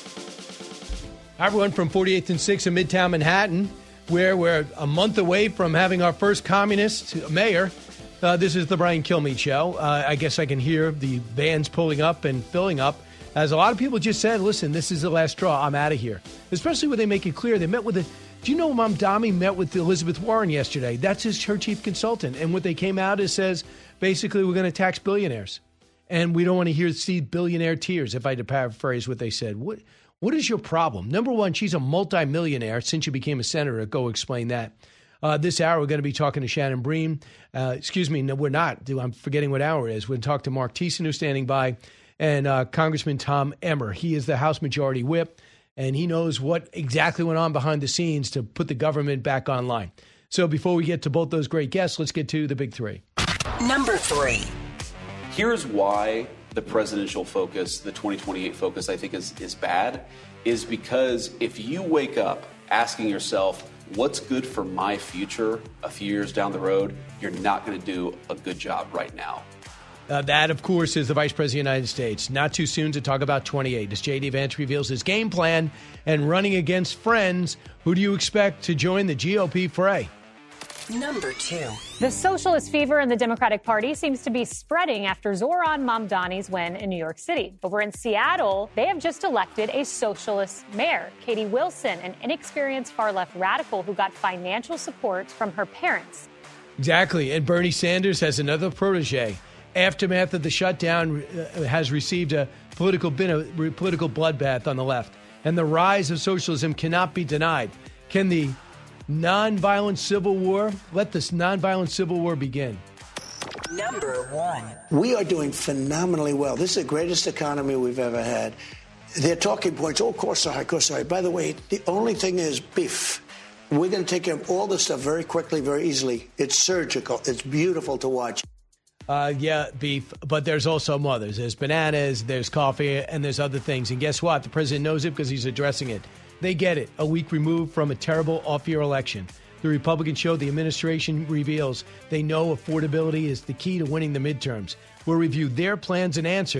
Hi, everyone, from forty-eighth and sixth in Midtown Manhattan, where we're a month away from having our first communist mayor. Uh, this is the Brian Kilmeade Show. Uh, I guess I can hear the vans pulling up and filling up. As a lot of people just said, listen, this is the last straw. I'm out of here. Especially when they make it clear. They met with the... Do you know Mamdani met with Elizabeth Warren yesterday? That's his, her chief consultant. And what they came out is says, basically, we're going to tax billionaires. And we don't want to hear see billionaire tears, if I had to paraphrase what they said. What What is your problem? Number one, she's a multimillionaire since she became a senator. Go explain that. Uh, this hour, we're going to be talking to Shannon Bream. Uh, excuse me, no, we're not. I'm forgetting what hour it is. We're going to talk to Mark Thiessen, who's standing by, and uh, Congressman Tom Emmer. He is the House Majority Whip. And he knows what exactly went on behind the scenes to put the government back online. So before we get to both those great guests, let's get to the big three.
Number three.
Here's why the presidential focus, the twenty twenty-eight focus, I think is, is bad, is because if you wake up asking yourself, what's good for my future a few years down the road, you're not going to do a good job right now.
Uh, that, of course, is the Vice President of the United States. Not too soon to talk about twenty-eight. As J D. Vance reveals his game plan and running against friends, who do you expect to join the G O P fray?
Number two.
The socialist fever in the Democratic Party seems to be spreading after Zoran Mamdani's win in New York City. Over in Seattle, they have just elected a socialist mayor, Katie Wilson, an inexperienced far-left radical who got financial support from her parents.
Exactly. And Bernie Sanders has another protege. Aftermath of the shutdown uh, has received a political been a political bloodbath on the left, and the rise of socialism cannot be denied. Can the nonviolent civil war let this nonviolent civil war begin?
Number one.
We are doing phenomenally well. This is the greatest economy we've ever had. Their talking points, oh, of course, sorry, of course, sorry. By the way, the only thing is beef. We're going to take care of all this stuff very quickly, very easily. It's surgical. It's beautiful to watch.
Uh, yeah, beef, but there's also mothers. There's bananas, there's coffee, and there's other things. And guess what? The president knows it because he's addressing it. They get it. A week removed from a terrible off-year election. The Republican show the administration reveals they know affordability is the key to winning the midterms. We'll review their plans and answers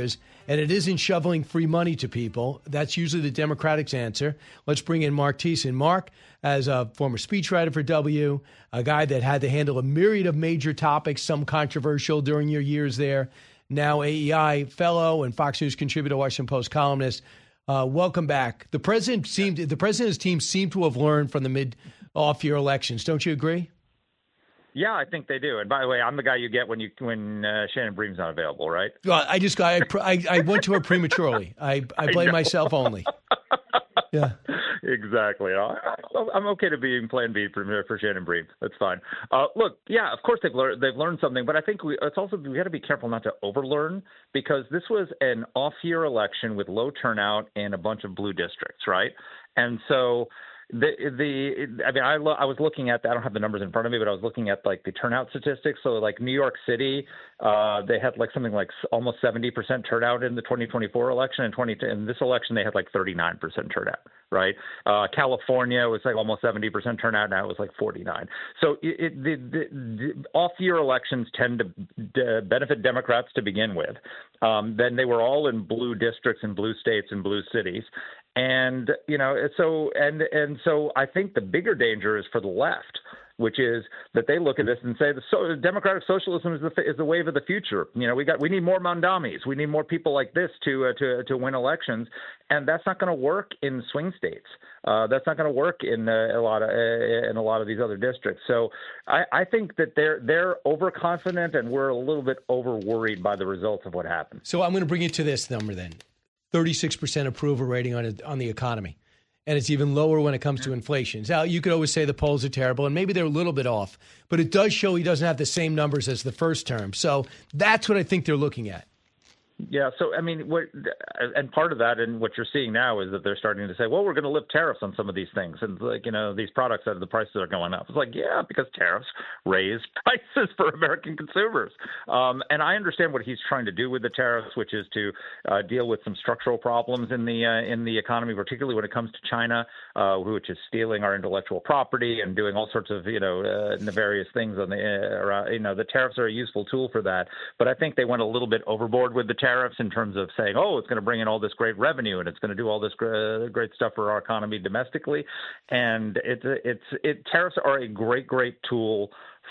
and it isn't shoveling free money to people. That's usually the Democrats' answer. Let's bring in Mark Thiessen. Mark, as a former speechwriter for W, a guy that had to handle a myriad of major topics, some controversial during your years there, now A E I fellow and Fox News contributor, Washington Post columnist. Uh, welcome back. The president seemed, the president's team seemed to have learned from the mid off-year elections. Don't you agree?
Yeah, I think they do. And by the way, I'm the guy you get when you when uh, Shannon Bream's not available, right?
Well, I just got I, I, I went to her prematurely. I, I blame I myself only. Yeah,
exactly. I'm okay to be in Plan B for, for Shannon Bream. That's fine. Uh, look, yeah, of course they've learned they've learned something, but I think we, it's also we got to be careful not to overlearn, because this was an off-year election with low turnout in a bunch of blue districts, right? And so. The the I mean I lo- I was looking at I don't have the numbers in front of me, but I was looking at like the turnout statistics. So like New York City, uh, they had like something like almost seventy percent turnout in the twenty twenty-four election, and twenty in this election they had like thirty-nine percent turnout. Right? Uh, California was like almost seventy percent turnout. Now it was like forty-nine. So it, it, the, the, the off-year elections tend to d- benefit Democrats to begin with. Um, then they were all in blue districts and blue states and blue cities. And, you know, so and and so I think the bigger danger is for the left, which is that they look at this and say the so, democratic socialism is the is the wave of the future. You know, we got we need more Mondamis. We need more people like this to uh, to to win elections. And that's not going to work in swing states. Uh, that's not going to work in uh, a lot of uh, in a lot of these other districts. So I, I think that they're they're overconfident, and we're a little bit over worried by the results of what happened.
So I'm going to bring you to this number then. thirty-six percent approval rating on it, on the economy. And it's even lower when it comes to inflation. Now, you could always say the polls are terrible, and maybe they're a little bit off, but it does show he doesn't have the same numbers as the first term. So that's what I think they're looking at.
Yeah. So, I mean, what, and part of that and what you're seeing now is that they're starting to say, well, we're going to lift tariffs on some of these things. And like, you know, these products that the prices are going up. It's like, yeah, because tariffs raise prices for American consumers. Um, and I understand what he's trying to do with the tariffs, which is to uh, deal with some structural problems in the uh, in the economy, particularly when it comes to China, uh, which is stealing our intellectual property and doing all sorts of, you know, uh, nefarious things on the, uh, around, you know, the tariffs are a useful tool for that. But I think they went a little bit overboard with the tariffs in terms of saying, oh, it's going to bring in all this great revenue and it's going to do all this gr- great stuff for our economy domestically. And it's it's it tariffs are a great, great tool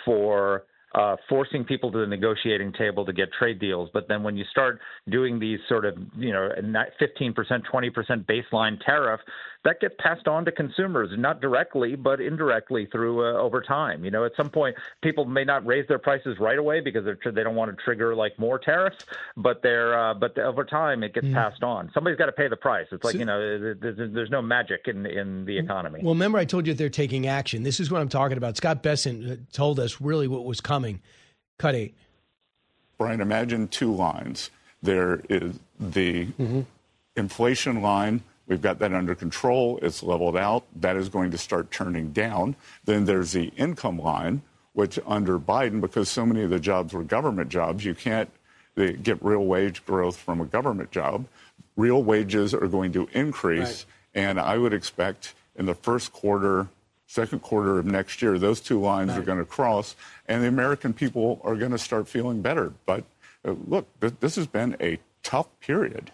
for uh, forcing people to the negotiating table to get trade deals. But then when you start doing these sort of, you know, fifteen percent, twenty percent baseline tariff, that gets passed on to consumers, not directly, but indirectly through uh, over time. You know, at some point, people may not raise their prices right away because they're, they don't want to trigger like more tariffs, but they're uh, but over time it gets mm. passed on. Somebody's got to pay the price. It's like, so, you know, there's, there's no magic in in the economy.
Well, remember I told you that they're taking action. This is what I'm talking about. Scott Bessent told us really what was coming. Cut eight.
Brian, imagine two lines. There is the mm-hmm. inflation line. We've got that under control. It's leveled out. That is going to start turning down. Then there's the income line, which under Biden, because so many of the jobs were government jobs, you can't get real wage growth from a government job. Real wages are going to increase. Right. And I would expect in the first quarter, second quarter of next year, those two lines right. are going to cross, and the American people are going to start feeling better. But uh, look, th- this has been a tough period.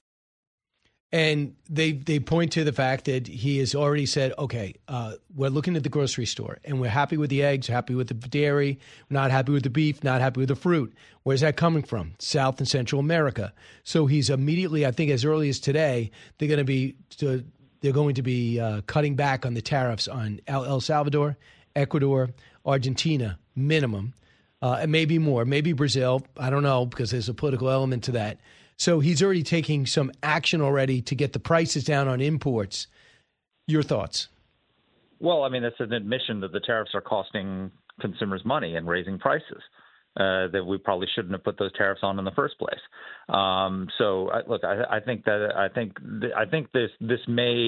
And they they point to the fact that he has already said, okay, uh, we're looking at the grocery store, and we're happy with the eggs, happy with the dairy, not happy with the beef, not happy with the fruit. Where's that coming from? South and Central America. So he's immediately, I think as early as today, they're going to be to, they're going to be uh, cutting back on the tariffs on El Salvador, Ecuador, Argentina, minimum, uh, and maybe more, maybe Brazil. I don't know, because there's a political element to that. So he's already taking some action already to get the prices down on imports. Your thoughts?
Well, I mean, it's an admission that the tariffs are costing consumers money and raising prices. Uh, that we probably shouldn't have put those tariffs on in the first place. Um, so, I, look, I, I think that I think th- I think this this may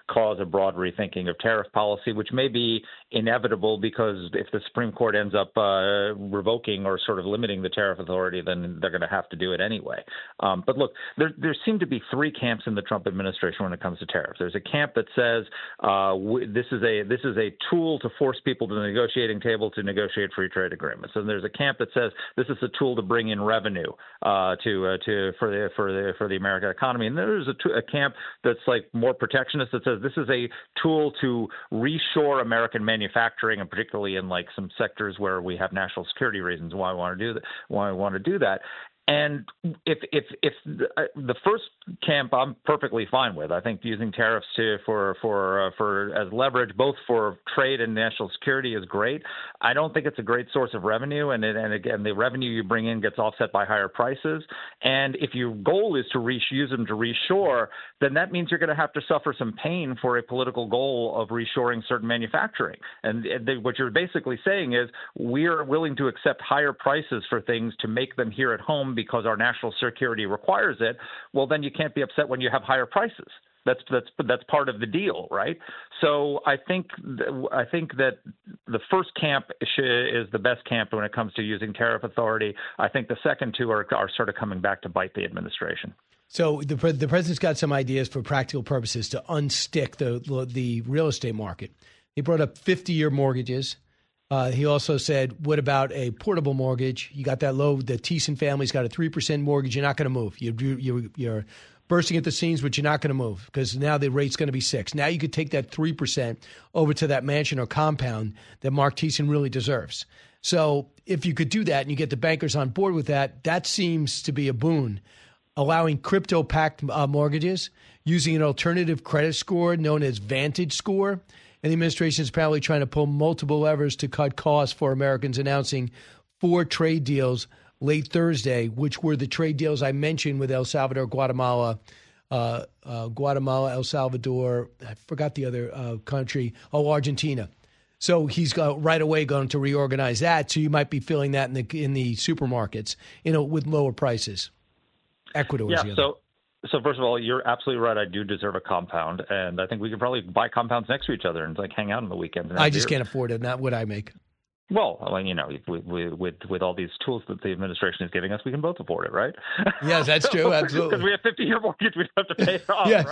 cause a broad rethinking of tariff policy, which may be inevitable because if the Supreme Court ends up uh, revoking or sort of limiting the tariff authority, then they're going to have to do it anyway. Um, but look, there, there seem to be three camps in the Trump administration when it comes to tariffs. There's a camp that says uh, w- this is a this is a tool to force people to the negotiating table to negotiate free trade agreements, and there's a camp that says this is a tool to bring in revenue uh, to uh, to for the for the for the American economy, and there's a, t- a camp that's like more protectionist that says this is a tool to reshore American manufacturing, and particularly in like some sectors where we have national security reasons why we want to do that. Why we want to do that. And if if if the, uh, the first camp, I'm perfectly fine with. I think using tariffs to for for uh, for as leverage, both for trade and national security, is great. I don't think it's a great source of revenue, and it, and again, the revenue you bring in gets offset by higher prices. And if your goal is to re- use them to reshore, then that means you're going to have to suffer some pain for a political goal of reshoring certain manufacturing. And they, what you're basically saying is we are willing to accept higher prices for things to make them here at home because our national security requires it. Well, then you can't be upset when you have higher prices. That's that's that's part of the deal, right? So I think th- I think that the first camp is the best camp when it comes to using tariff authority. I think the second two are are sort of coming back to bite the administration.
So the the president's got some ideas for practical purposes to unstick the the real estate market. He brought up fifty-year mortgages. Uh, he also said, what about a portable mortgage? You got that low, the Thiessen family's got a three percent mortgage. You're not going to move. You, you, you're bursting at the seams, but you're not going to move because now the rate's going to be six. Now you could take that three percent over to that mansion or compound that Mark Thiessen really deserves. So if you could do that and you get the bankers on board with that, that seems to be a boon. Allowing crypto-backed uh, mortgages, using an alternative credit score known as Vantage Score. And the administration is apparently trying to pull multiple levers to cut costs for Americans, announcing four trade deals late Thursday, which were the trade deals I mentioned with El Salvador, Guatemala, uh, uh, Guatemala, El Salvador. I forgot the other uh, country. Oh, Argentina. So he's got, right away going to reorganize that. So you might be feeling that in the in the supermarkets, you know, with lower prices. Ecuador.
Yeah. So. So first of all, you're absolutely right. I do deserve a compound, and I think we could probably buy compounds next to each other and like hang out on the weekends.
I just can't afford it. Not what I make.
Well, I mean, you know, with, with with all these tools that the administration is giving us, we can both afford it, right?
Yes, that's true. Absolutely.
Because we have fifty-year mortgage, we don't have to pay it off,
yes.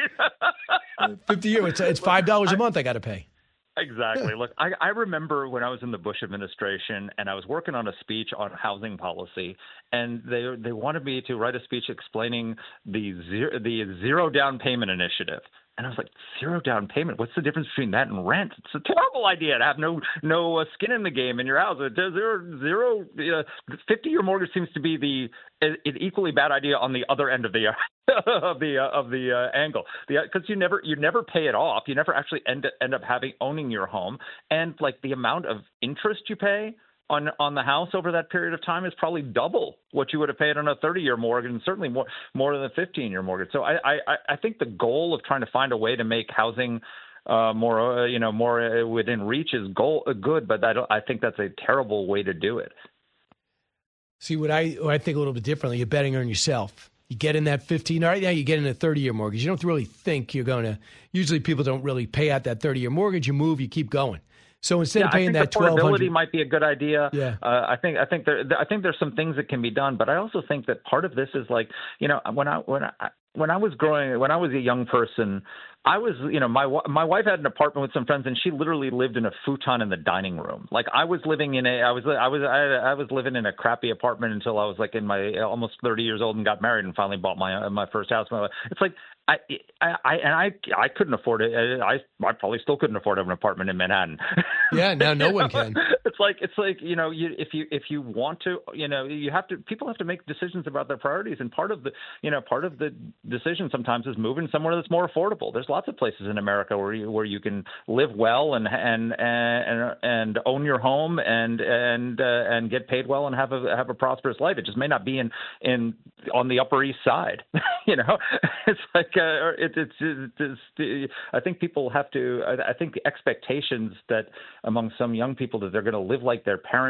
right?
fifty year, it's it's five dollars a month I got to pay.
Exactly. Look, I, I remember when I was in the Bush administration and I was working on a speech on housing policy, and they they wanted me to write a speech explaining the zero, the zero down payment initiative. And I was like, zero down payment? What's the difference between that and rent? It's a terrible idea to have no no uh, skin in the game in your house. Zero, zero, uh, fifty-year mortgage seems to be the an equally bad idea on the other end of the uh, of the uh, of the uh, angle. Because you never you never pay it off. You never actually end end up having owning your home, and like the amount of interest you pay on on the house over that period of time is probably double what you would have paid on a thirty-year mortgage, and certainly more more than a fifteen-year mortgage. So I I, I think the goal of trying to find a way to make housing uh, more uh, you know more uh, within reach is goal uh, good, but I don't, I think that's a terrible way to do it.
See, what I what I think a little bit differently. You're betting on yourself. You get in that fifteen. Right now, you get in a thirty-year mortgage. You don't really think you're going to. Usually, people don't really pay out that thirty-year mortgage. You move, you keep going. So instead
yeah,
of paying
I think
that
twelve hundred,
portability
might be a good idea.
Yeah.
Uh, I think I think there I think there's some things that can be done, but I also think that part of this is like, you know, when I when I when I was growing when I was a young person, I was, you know, my my wife had an apartment with some friends, and she literally lived in a futon in the dining room. Like I was living in a, I was, I was, I, I was living in a crappy apartment until I was like in my almost thirty years old and got married and finally bought my my first house. It's like I, I, I and I, I couldn't afford it. I, I probably still couldn't afford an apartment in Manhattan.
Yeah, now no one can.
It's like it's like you know, you, if you if you want to, you know, you have to. People have to make decisions about their priorities, and part of the, you know, part of the decision sometimes is moving somewhere that's more affordable. There's lots of places in America where you where you can live well and and and and own your home and and uh, and get paid well and have a have a prosperous life. It just may not be in in on the Upper East Side. You know, it's like uh, it, it's, it's, it's I think people have to. I, I think the expectations that among some young people that they're going to live like their parents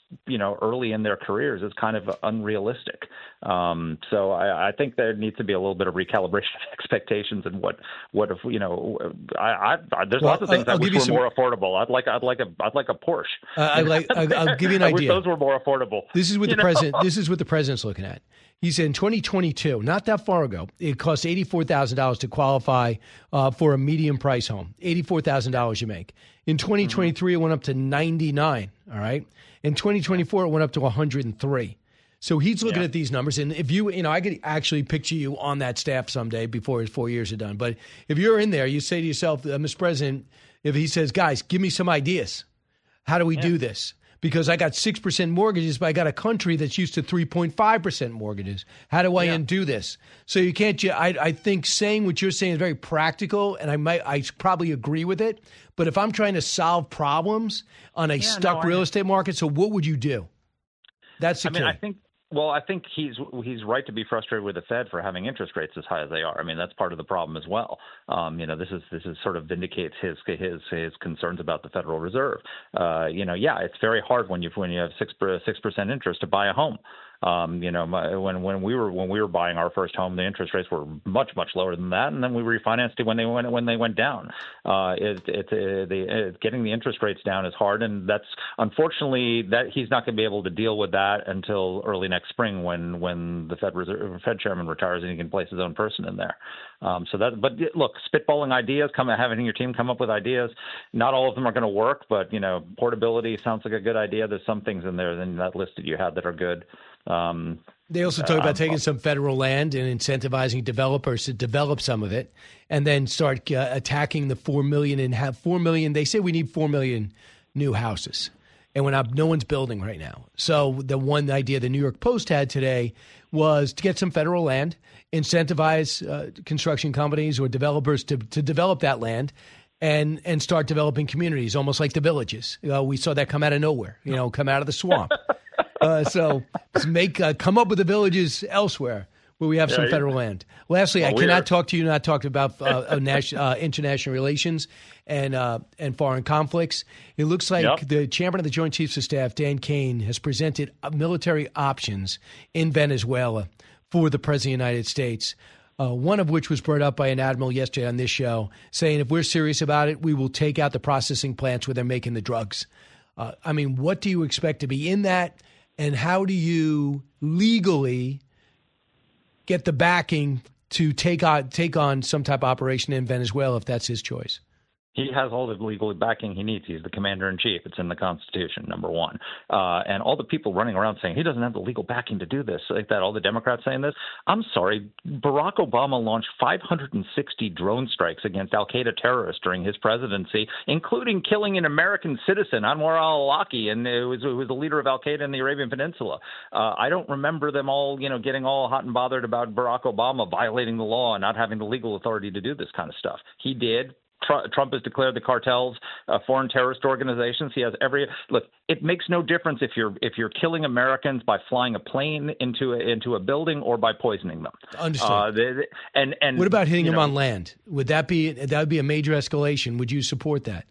you know, early in their careers is kind of unrealistic. Um, so I, I think there needs to be a little bit of recalibration of expectations and what, what if, you know, I, I there's
well,
lots of things
I'll,
I
I'll
wish were
some...
more affordable. I'd like, I'd like a, I'd like a Porsche.
Uh, I like, I'll, I'll give you an
I
idea.
wish those were more affordable.
This is what
you
the
know?
president, this is what the president's looking at. He said in twenty twenty-two, not that far ago, it cost eighty-four thousand dollars to qualify uh, for a medium price home. eighty-four thousand dollars you make. In twenty twenty-three, mm-hmm. it went up to ninety-nine. All right. In twenty twenty-four, it went up to one hundred three. So he's looking yeah. at these numbers. And if you, you know, I could actually picture you on that staff someday before his four years are done. But if you're in there, you say to yourself, uh, Mister President, if he says, guys, give me some ideas. How do we yeah. do this? Because I got six percent mortgages, but I got a country that's used to three point five percent mortgages. How do I yeah. undo this? So you can't, I, I think saying what you're saying is very practical, and I might, I probably agree with it. But if I'm trying to solve problems on a yeah, stuck no, real estate market, so what would you do? That's the
I mean, I think, well, I think he's he's right to be frustrated with the Fed for having interest rates as high as they are. I mean, that's part of the problem as well. Um, you know, this is this is sort of vindicates his his his concerns about the Federal Reserve. Uh, you know, yeah, it's very hard when you when you have six six percent interest to buy a home. Um, you know, my, when when we were when we were buying our first home, the interest rates were much much lower than that, and then we refinanced it when they went when they went down. Uh, it, it, uh, the, it, getting the interest rates down is hard, and that's unfortunately that he's not going to be able to deal with that until early next spring when when the Fed Reserve, Fed chairman retires and he can place his own person in there. Um, so that, but look, spitballing ideas, come having your team come up with ideas. Not all of them are going to work, but you know, portability sounds like a good idea. There's some things in there in that list that you have that are good. Um,
they also talk about taking some federal land and incentivizing developers to develop some of it, and then start uh, attacking the four million and have four million. They say we need four million new houses, and when no one's building right now. So the one idea the New York Post had today was to get some federal land, incentivize uh, construction companies or developers to to develop that land. And and start developing communities, almost like the villages. Uh, we saw that come out of nowhere, you know, come out of the swamp. Uh, so make uh, come up with the villages elsewhere where we have yeah, some yeah. federal land. Lastly, well, I cannot talk to you not talk about uh, uh, national, uh, international relations and uh, and foreign conflicts. It looks like yep. the chairman of the Joint Chiefs of Staff, Dan Kane, has presented military options in Venezuela for the President of the United States. Uh, one of which was brought up by an admiral yesterday on this show, saying if we're serious about it, we will take out the processing plants where they're making the drugs. Uh, I mean, what do you expect to be in that, and how do you legally get the backing to take on, take on some type of operation in Venezuela if that's his choice?
He has all the legal backing he needs. He's the commander-in-chief. It's in the Constitution, number one. Uh, and all the people running around saying he doesn't have the legal backing to do this, like that, all the Democrats saying this. I'm sorry. Barack Obama launched five hundred sixty drone strikes against al-Qaeda terrorists during his presidency, including killing an American citizen, Anwar al-Awlaki, and it was, it was the leader of al-Qaeda in the Arabian Peninsula. Uh, I don't remember them all, you know, getting all hot and bothered about Barack Obama violating the law and not having the legal authority to do this kind of stuff. He did. Trump has declared the cartels uh, foreign terrorist organizations. He has every look. It makes no difference if you're if you're killing Americans by flying a plane into a, into a building or by poisoning them.
Understood.
Uh, they, they, and and
what about hitting them
know,
on land? Would that be that would be a major escalation? Would you support that?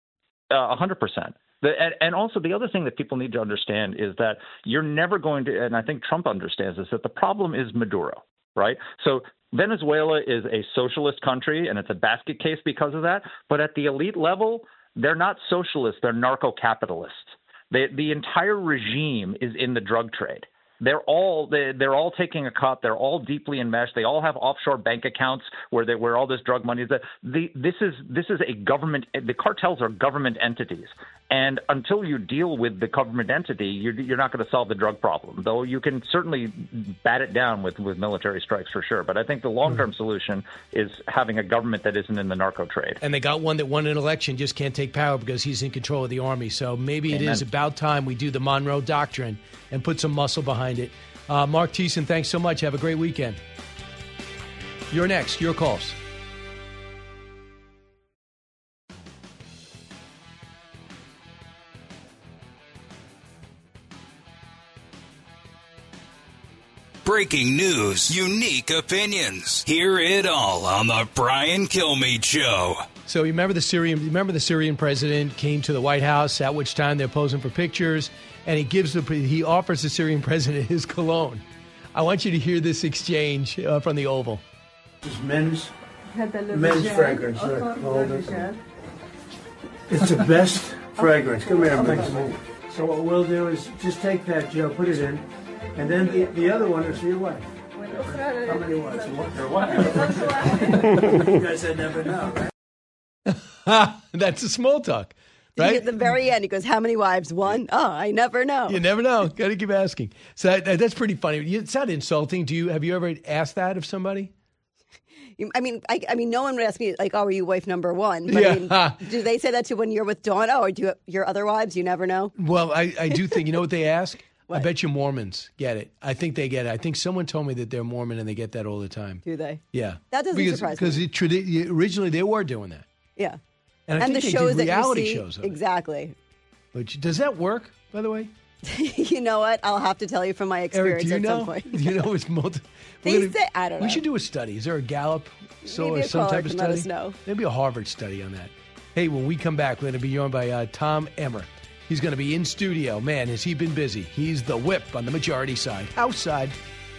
A hundred percent. And, and also the other thing that people need to understand is that you're never going to, and I think Trump understands this, that the problem is Maduro, right? So Venezuela is a socialist country, and it's a basket case because of that. But at the elite level, they're not socialists. They're narco-capitalists. They, the entire regime is in the drug trade. They're all they, they're all taking a cut. They're all deeply enmeshed. They all have offshore bank accounts where they, where all this drug money is. The, the, this is this is a government. The cartels are government entities, and until you deal with the government entity, you're, you're not going to solve the drug problem. Though you can certainly bat it down with, with military strikes for sure. But I think the long term mm-hmm. solution is having a government that isn't in the narco trade.
And they got one that won an election, just can't take power because he's in control of the army. So maybe Amen. It is about time we do the Monroe Doctrine and put some muscle behind it. Uh, Mark Thiessen, thanks so much. Have a great weekend. You're next. Your calls.
Breaking news, unique opinions. Hear it all on the Brian Kilmeade Show.
So you remember the Syrian, remember the Syrian president came to the White House, at which time they're posing for pictures, and he gives the he offers the Syrian president his cologne. I want you to hear this exchange uh, from the Oval.
This is men's men's fragrance. Right? It's the best fragrance. Come here, man. So what we'll do is just take that, Joe, put it in, and then the, the other one is for your wife. How many wives? Your wife. You guys I never know, right?
That's a small talk, right?
At the very end, he goes, how many wives? One? Oh, I never know.
You never know. Got to keep asking. So that, that's pretty funny. It's not insulting. Do you have you ever asked that of somebody?
I mean, I, I mean, no one would ask me, like, oh, are you wife number one? But
Yeah.
I mean, do they say that to when you're with Dawn? Oh, or do you, your other wives? You never know?
Well, I, I do think, you know what they ask? What? I bet you Mormons get it. I think they get it. I think someone told me that they're Mormon and they get that all the time.
Do they?
Yeah.
That doesn't
because,
surprise
because
me.
Because tradi- originally they were doing that.
Yeah.
And I think
the
they
shows
did reality
that you see,
shows of it.
exactly.
Which, does that work, by the way?
You know what? I'll have to tell you from my
Eric,
experience
do you
at
know?
some point.
Do you know it's multi?
They
we're gonna-
say- I don't know.
We should do a study. Is there a Gallup so,
Maybe
or
a
some
caller
type of
can let
study?
us know.
Maybe a Harvard study on that. Hey, when we come back, we're going to be joined by uh, Tom Emmer. He's going to be in studio. Man, has he been busy. He's the whip on the majority side. House side.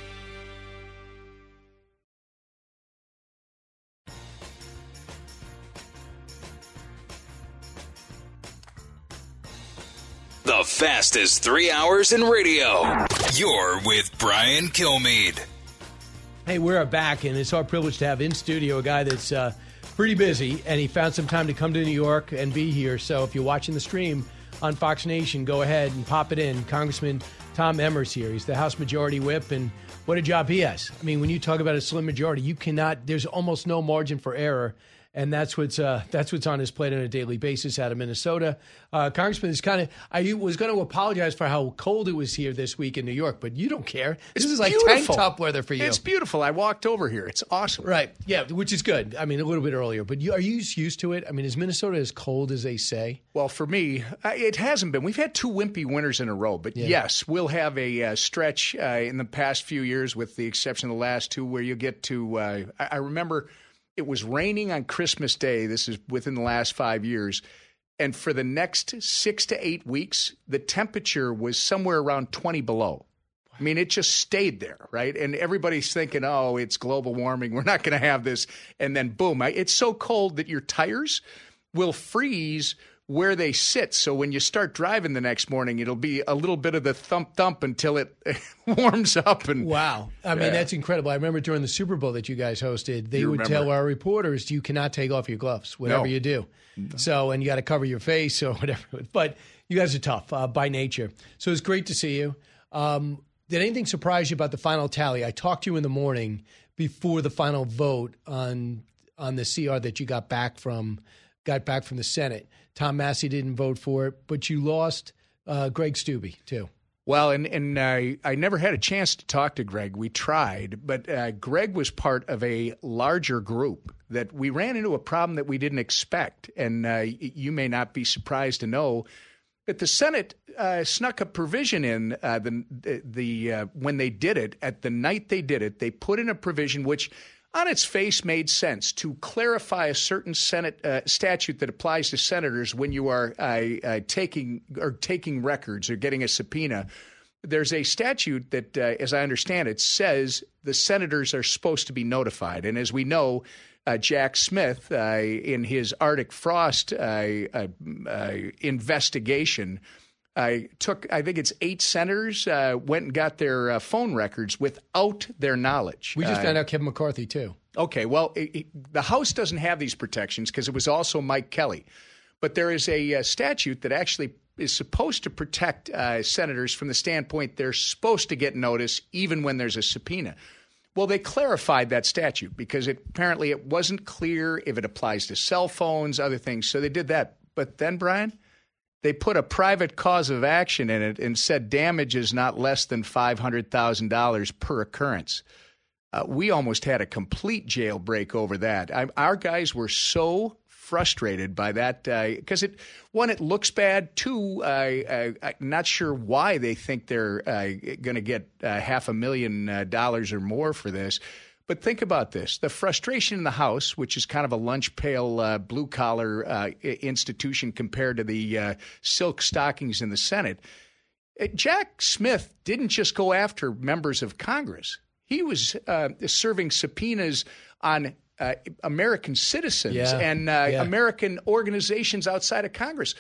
The fastest three hours in radio. You're with Brian Kilmeade.
Hey, we're back, and it's our privilege to have in studio a guy that's uh, pretty busy, and he found some time to come to New York and be here. So if you're watching the stream on Fox Nation, go ahead and pop it in. Congressman Tom Emmer's here. He's the House Majority Whip, and what a job he has. I mean, when you talk about a slim majority, you cannot, there's almost no margin for error. And that's what's uh, that's what's on his plate on a daily basis out of Minnesota. Uh, Congressman is kind of. I was going to apologize for how cold it was here this week in New York, but you don't care. This
It's
is like
beautiful.
tank top weather for you.
It's beautiful. I walked over here. It's awesome.
Right. Yeah, which is good. I mean, a little bit earlier, but you, are you used to it? I mean, is Minnesota as cold as they say?
Well, for me, uh, it hasn't been. We've had two wimpy winters in a row, but
Yeah.
yes, we'll have a uh, stretch uh, in the past few years, with the exception of the last two, where you get to. Uh, I, I remember it was raining on Christmas Day. This is within the last five years. And for the next six to eight weeks, the temperature was somewhere around twenty below. I mean, it just stayed there, right? And everybody's thinking, oh, it's global warming. We're not going to have this. And then, boom, I, it's so cold that your tires will freeze where they sit. So when you start driving the next morning, it'll be a little bit of the thump thump until it warms up. And
Wow. I mean,
Yeah.
that's incredible. I remember during the Super Bowl that you guys hosted, they
You
would
remember.
tell our reporters, you cannot take off your gloves, whatever
No.
you do. So, and you got to cover your face or whatever. But you guys are tough uh, by nature. So it's great to see you. Um, did anything surprise you about the final tally? I talked to you in the morning before the final vote on on the C R that you got back from got back from the Senate. Tom Massey didn't vote for it, but you lost uh, Greg Steube, too.
Well, and and I I never had a chance to talk to Greg. We tried, but uh, Greg was part of a larger group that we ran into a problem that we didn't expect. And uh, y- you may not be surprised to know that the Senate uh, snuck a provision in uh, the the uh, when they did it, at the night they did it, they put in a provision which, on its face, made sense to clarify a certain Senate uh, statute that applies to senators when you are uh, uh, taking or taking records or getting a subpoena. There's a statute that, uh, as I understand it, says the senators are supposed to be notified. And as we know, uh, Jack Smith, uh, in his Arctic Frost uh, uh, uh, investigation, I took, I think it's eight senators, uh, went and got their uh, phone records without their knowledge.
We just
Uh,
found out Kevin McCarthy, too.
Okay, well, it, it, the House doesn't have these protections because it was also Mike Kelly. But there is a uh, statute that actually is supposed to protect uh, senators from the standpoint they're supposed to get notice even when there's a subpoena. Well, they clarified that statute because it, apparently it wasn't clear if it applies to cell phones, other things. So they did that. But then, Brian, they put a private cause of action in it and said damage is not less than five hundred thousand dollars per occurrence. Uh, we almost had a complete jailbreak over that. I, our guys were so frustrated by that because, uh, it one, it looks bad. Two, uh, uh, I'm not sure why they think they're uh, going to get uh, half a million uh, dollars or more for this. But think about this. The frustration in the House, which is kind of a lunch pail, uh, blue-collar uh, institution compared to the uh, silk stockings in the Senate, Jack Smith didn't just go after members of Congress. He was uh, serving subpoenas on uh, American citizens
Yeah.
and uh,
Yeah.
American organizations outside of Congress.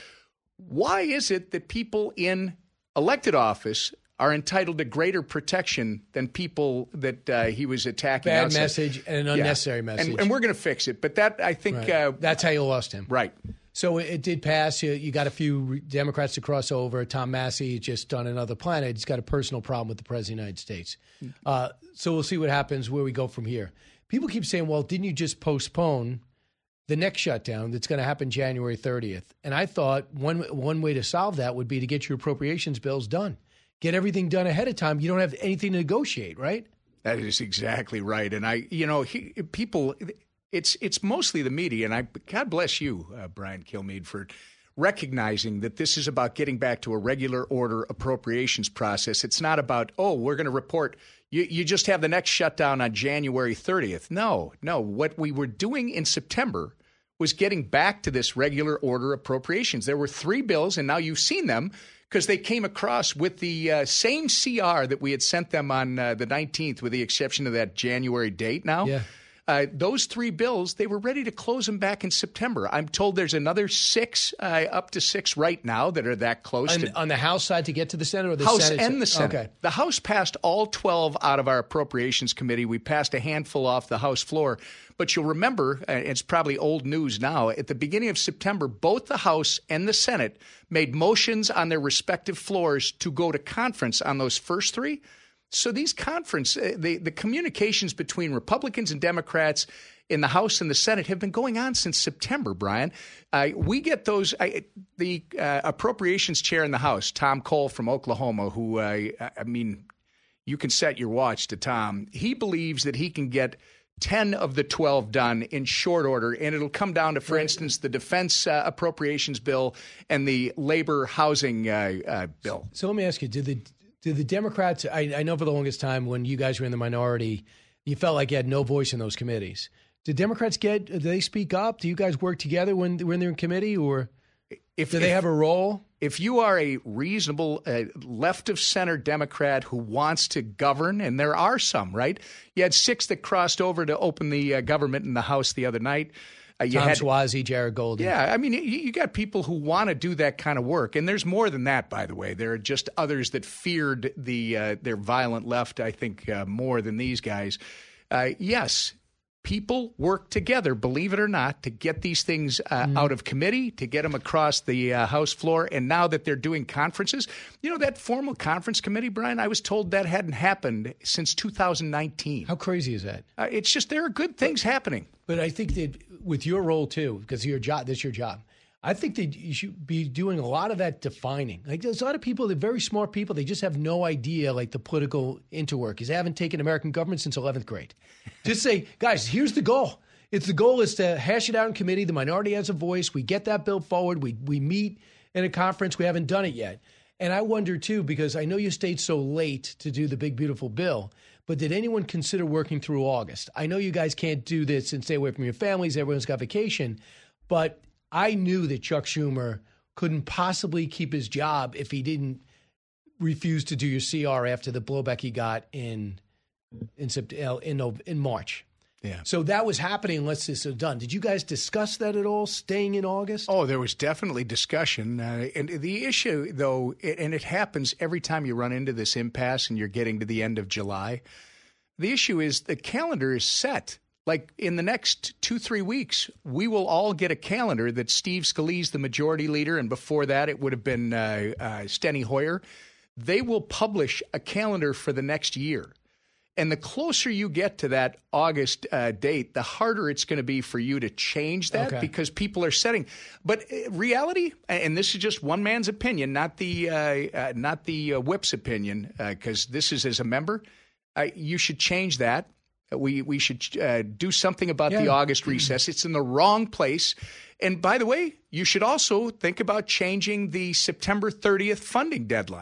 Why is it that people in elected office are entitled to greater protection than people that uh, he was attacking?
Bad
outside?
message and an
Yeah.
unnecessary message.
And, and we're going to fix it. But that, I think...
Right.
Uh,
That's how you lost him.
Right.
So it did pass. You, you got a few Democrats to cross over. Tom Massey just on another planet. He's got a personal problem with the President of the United States. Uh, so we'll see what happens, where we go from here. People keep saying, well, didn't you just postpone the next shutdown that's going to happen January thirtieth? And I thought one one way to solve that would be to get your appropriations bills done. Get everything done ahead of time. You don't have anything to negotiate, right?
That is exactly right. And I, you know, he, people, it's it's mostly the media. And I, God bless you, uh, Brian Kilmeade, for recognizing that this is about getting back to a regular order appropriations process. It's not about, oh, we're going to report. You, you just have the next shutdown on January thirtieth. No, no. What we were doing in September was getting back to this regular order appropriations. There were three bills, and now you've seen them because they came across with the uh, same C R that we had sent them on uh, the nineteenth, with the exception of that January date now.
Yeah.
Uh, those three bills, they were ready to close them back in September. I'm told there's another six, uh, up to six right now that are that close.
On,
to
on the House side to get to the Senate, or the
House
Senate?
and the Senate.
Okay.
The House passed all twelve out of our Appropriations Committee. We passed a handful off the House floor. But you'll remember, uh, it's probably old news now, at the beginning of September, both the House and the Senate made motions on their respective floors to go to conference on those first three. So these conference, uh, the, the communications between Republicans and Democrats in the House and the Senate have been going on since September, Brian. Uh, we get those, I, the uh, appropriations chair in the House, Tom Cole from Oklahoma, who, uh, I mean, you can set your watch to Tom. He believes that he can get ten of the twelve done in short order, and it'll come down to, for right. instance, the defense uh, appropriations bill and the labor housing uh, uh, bill.
So let me ask you, did the did the Democrats, I, I know for the longest time when you guys were in the minority, you felt like you had no voice in those committees. Did Democrats get, do they speak up? Do you guys work together when, when they're in committee, or
if,
do they
if,
have a role?
If you are a reasonable uh, left-of-center Democrat who wants to govern, and there are some, right? You had six that crossed over to open the uh, government in the House the other night. Uh, you
Tom
had,
Suozzi, Jared Golden.
Yeah, I mean, you, you got people who want to do that kind of work, and there's more than that, by the way. There are just others that feared the uh, their violent left, I think, uh, more than these guys. Uh, yes. People work together, believe it or not, to get these things uh, mm. out of committee, to get them across the uh, House floor. And now that they're doing conferences, you know, that formal conference committee, Brian, I was told that hadn't happened since two thousand nineteen.
How crazy is that?
Uh, it's just there are good things happening.
But I think that with your role, too, because your job, this is your job, I think that you should be doing a lot of that defining. Like, there's a lot of people, they're very smart people. They just have no idea, like, the political interwork. Because they haven't taken American government since eleventh grade. Just say, guys, here's the goal. It's the goal is to hash it out in committee. The minority has a voice. We get that bill forward. We we meet in a conference. We haven't done it yet. And I wonder, too, because I know you stayed so late to do the big, beautiful bill, but did anyone consider working through August? I know you guys can't do this and stay away from your families. Everyone's got vacation. But I knew that Chuck Schumer couldn't possibly keep his job if he didn't refuse to do your C R after the blowback he got in in in, in March.
Yeah.
So that was happening unless this was done. Did you guys discuss that at all, staying in August?
Oh, there was definitely discussion. Uh, and the issue, though, and it happens every time you run into this impasse and you're getting to the end of July, the issue is the calendar is set. Like in the next two, three weeks, we will all get a calendar that Steve Scalise, the majority leader, and before that it would have been uh, uh, Steny Hoyer. They will publish a calendar for the next year. And the closer you get to that August uh, date, the harder it's going to be for you to change that okay. because people are setting. But reality, and this is just one man's opinion, not the uh, uh, not the uh, whip's opinion, because uh, this is as a member, uh, you should change that. We we should uh, do something about yeah. the August recess. It's in the wrong place. And by the way, you should also think about changing the September thirtieth funding deadline.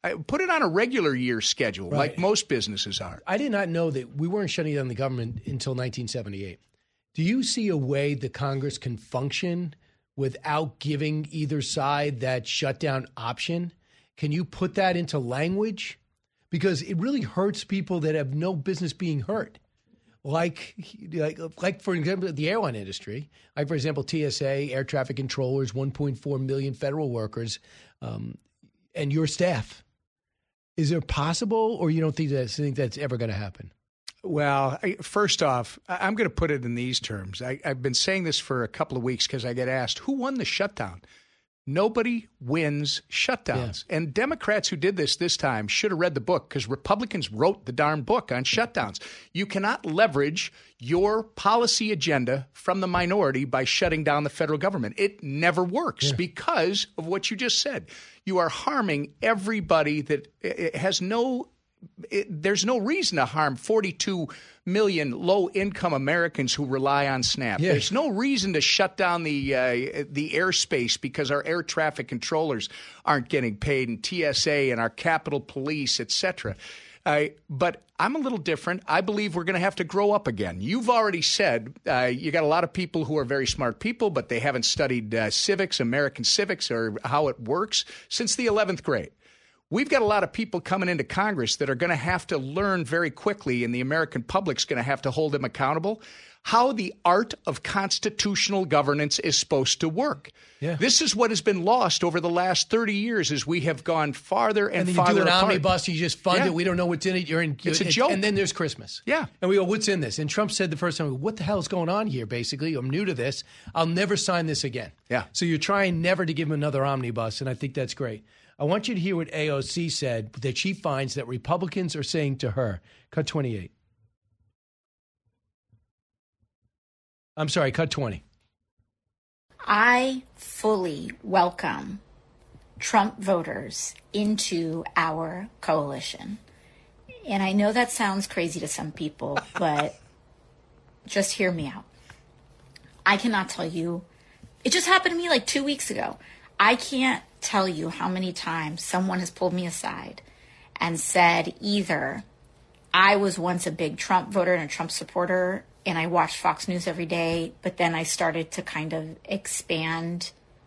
I, put it on a regular year schedule,
Right.
like most businesses are.
I did not know that we weren't shutting down the government until nineteen seventy-eight. Do you see a way the Congress can function without giving either side that shutdown option? Can you put that into language? Because it really hurts people that have no business being hurt. Like, like, like for example, the airline industry, like, for example, T S A, air traffic controllers, one point four million federal workers, um, and your staff. Is it possible, or you don't think that's, think that's ever going to happen?
Well, I, first off, I- I'm going to put it in these terms. I, I've been saying this for a couple of weeks because I get asked, who won the shutdown? Nobody wins shutdowns. Yeah. And Democrats who did this this time should have read the book, because Republicans wrote the darn book on shutdowns. You cannot leverage your policy agenda from the minority by shutting down the federal government. It never works yeah. because of what you just said. You are harming everybody that it has no It, there's no reason to harm forty-two million low-income Americans who rely on SNAP.
Yeah.
There's no reason to shut down the uh, the airspace because our air traffic controllers aren't getting paid, and T S A and our Capitol Police, et cetera. Uh, but I'm a little different. I believe we're going to have to grow up again. You've already said uh, you got a lot of people who are very smart people, but they haven't studied uh, civics, American civics, or how it works since the eleventh grade. We've got a lot of people coming into Congress that are going to have to learn very quickly, and the American public's going to have to hold them accountable, how the art of constitutional governance is supposed to work. Yeah. This is what has been lost over the last thirty years as we have gone farther and,
and then
farther
you do an
apart.
omnibus, you just fund
Yeah.
it. We don't know what's in it. You're in.
It's a
and,
joke.
And then there's Christmas.
Yeah.
And we go, what's in this? And Trump said the first time, what the hell is going on here, basically? I'm new to this. I'll never sign this again.
Yeah.
So you're trying never to give him another omnibus, and I think that's great. I want you to hear what A O C said, that she finds that Republicans are saying to her. Cut twenty-eight. I'm sorry, cut twenty.
I fully welcome Trump voters into our coalition. And I know that sounds crazy to some people, but just hear me out. I cannot tell you. It just happened to me like two weeks ago. I can't tell you how many times someone has pulled me aside and said either I was once a big Trump voter and a Trump supporter and I watched Fox News every day, but then I started to kind of expand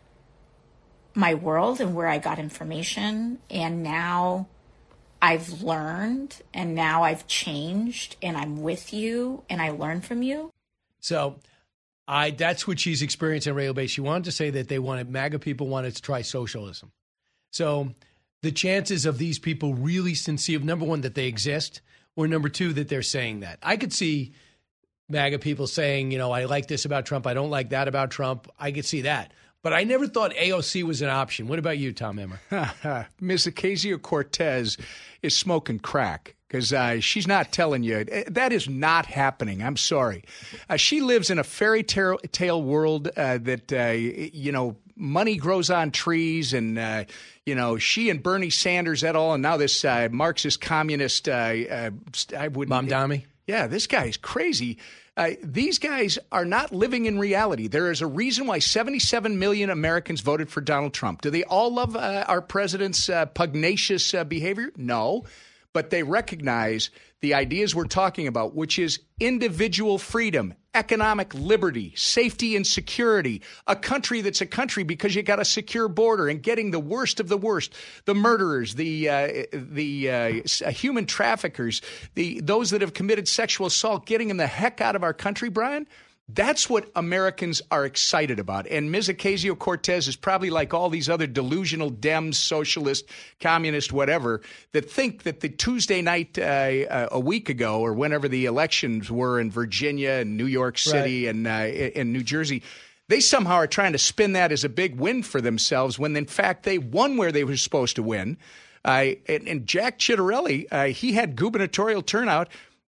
my world and where I got information. And now I've learned, and now I've changed, and I'm with you, and I learn from you.
So I that's what she's experiencing on a regular basis. She wanted to say that they wanted, MAGA people wanted to try socialism. So the chances of these people really sincere, number one, that they exist, or number two, that they're saying that. I could see MAGA people saying, you know, I like this about Trump, I don't like that about Trump. I could see that. But I never thought A O C was an option. What about you, Tom Emmer?
Miz Ocasio-Cortez is smoking crack, because uh, she's not telling you. That is not happening. I'm sorry. Uh, she lives in a fairy tale world uh, that, uh, you know, money grows on trees, and, uh, you know, she and Bernie Sanders et al., and now this uh, Marxist communist, uh, uh, I wouldn't.
Mamdani?
Yeah, this guy is crazy. Uh, these guys are not living in reality. There is a reason why seventy-seven million Americans voted for Donald Trump. Do they all love uh, our president's uh, pugnacious uh, behavior? No. But they recognize the ideas we're talking about, which is individual freedom, economic liberty, safety and security, a country that's a country because you got a secure border, and getting the worst of the worst, the murderers, the uh, the uh, human traffickers, the those that have committed sexual assault, getting them the heck out of our country, Brian. That's what Americans are excited about. And Miz Ocasio-Cortez is probably like all these other delusional Dems, socialist, communist, whatever, that think that the Tuesday night uh, a week ago, or whenever the elections were in Virginia and New York City, right, and uh, in New Jersey, they somehow are trying to spin that as a big win for themselves, when in fact they won where they were supposed to win. Uh, and, and Jack Ciattarelli, uh, he had gubernatorial turnout.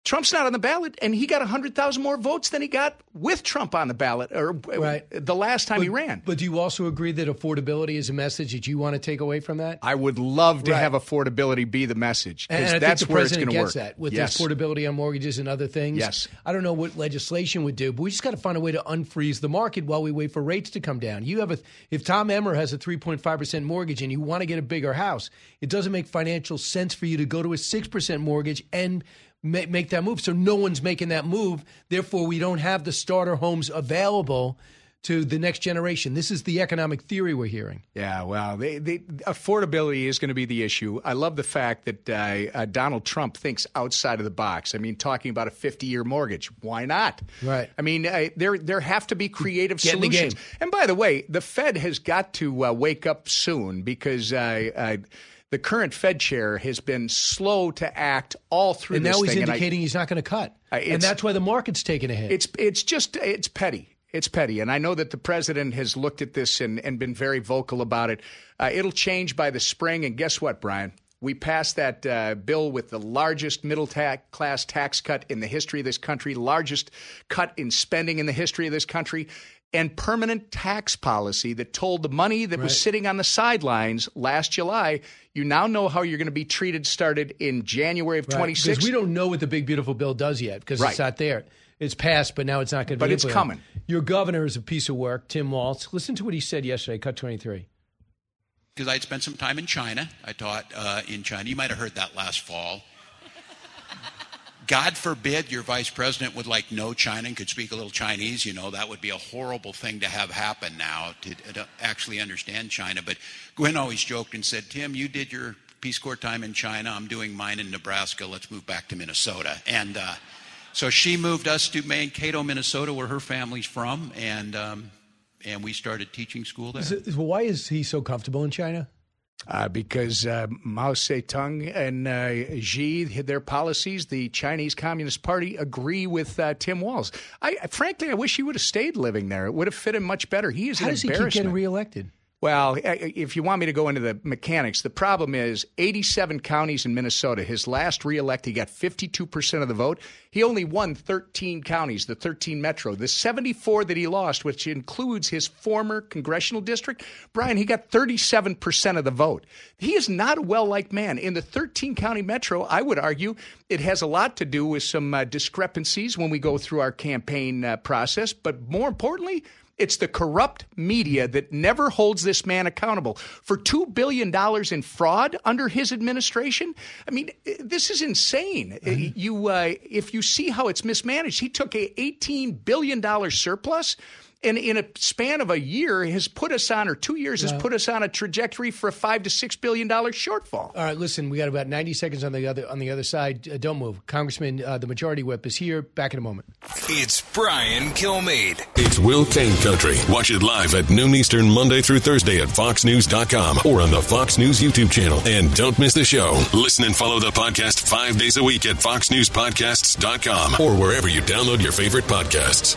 Trump's not on the ballot, and he got one hundred thousand more votes than he got with Trump on the ballot or
right.
the last time
but,
he ran.
But do you also agree that affordability is a message that you want to take away from that?
I would love to
right.
have affordability be the message,
because
that's
think the
where it's
president
going to
gets
work.
that with
yes.
this affordability on mortgages and other things.
Yes.
I don't know what legislation would do, but we just got to find a way to unfreeze the market while we wait for rates to come down. You have a if Tom Emmer has a three point five percent mortgage and you want to get a bigger house, it doesn't make financial sense for you to go to a six percent mortgage and make that move. So no one's making that move. Therefore, we don't have the starter homes available to the next generation. This is the economic theory we're hearing.
Yeah, well, they, they, affordability is going to be the issue. I love the fact that uh, uh, Donald Trump thinks outside of the box. I mean, talking about a fifty-year mortgage. Why not?
Right.
I mean, uh, there there have to be creative
Get in the
solutions.
game.
And by the way, the Fed has got to uh, wake up soon because uh, uh, the current Fed chair has been slow to act all through
and
this
now he's
thing.
indicating
and I,
he's not going to cut.
Uh,
and that's why the market's taking a hit.
It's it's just it's petty. It's petty. And I know that the president has looked at this and, and been very vocal about it. Uh, it'll change by the spring. And guess what, Brian? We passed that uh, bill with the largest middle ta- class tax cut in the history of this country, largest cut in spending in the history of this country, and permanent tax policy that told the money that
right.
was sitting on the sidelines last July, you now know how you're going to be treated started in January of
right.
twenty-six.
Because we don't know what the big, beautiful bill does yet because
right.
it's not there. It's passed, but now it's not going to be
But it's
implemented.
coming.
Your governor is a piece of work, Tim Walz. Listen to what he said yesterday, cut twenty-three.
Because I'd spent some time in China. I taught uh, in China. You might have heard that last fall. God forbid your vice president would like know China and could speak a little Chinese. You know, that would be a horrible thing to have happen now to, to actually understand China. But Gwen always joked and said, Tim, you did your Peace Corps time in China. I'm doing mine in Nebraska. Let's move back to Minnesota. And uh, so she moved us to Mankato, Minnesota, where her family's from. And um, and we started teaching school there.
Is it, why is he so comfortable in China?
Uh, because uh, Mao Zedong and uh, Xi, their policies, the Chinese Communist Party, agree with uh, Tim Walz. I, frankly, I wish he would have stayed living there. It would have fit him much better. He is
How
an
does he keep
embarrassment.
getting reelected?
Well, if you want me to go into the mechanics, the problem is eighty-seven counties in Minnesota. His last reelect, he got fifty-two percent of the vote. He only won thirteen counties, the thirteen metro. The seventy-four that he lost, which includes his former congressional district, Brian, he got thirty-seven percent of the vote. He is not a well-liked man. In the thirteen-county metro, I would argue it has a lot to do with some uh, discrepancies when we go through our campaign uh, process. But more importantly, it's the corrupt media that never holds this man accountable for two billion dollars in fraud under his administration. I mean, this is insane. Mm-hmm. You, uh, if you see how it's mismanaged, he took a eighteen billion dollars surplus and in a span of a year has put us on, or two years
yeah.
has put us on a trajectory for a five to six billion dollars shortfall.
All right, listen, we got about ninety seconds on the other on the other side. Uh, don't move. Congressman, uh, the Majority Whip is here. Back in a moment.
It's Brian Kilmeade.
It's Will Kane Country. Watch it live at noon Eastern, Monday through Thursday at fox news dot com or on the Fox News YouTube channel. And don't miss the show. Listen and follow the podcast five days a week at fox news podcasts dot com or wherever you download your favorite podcasts.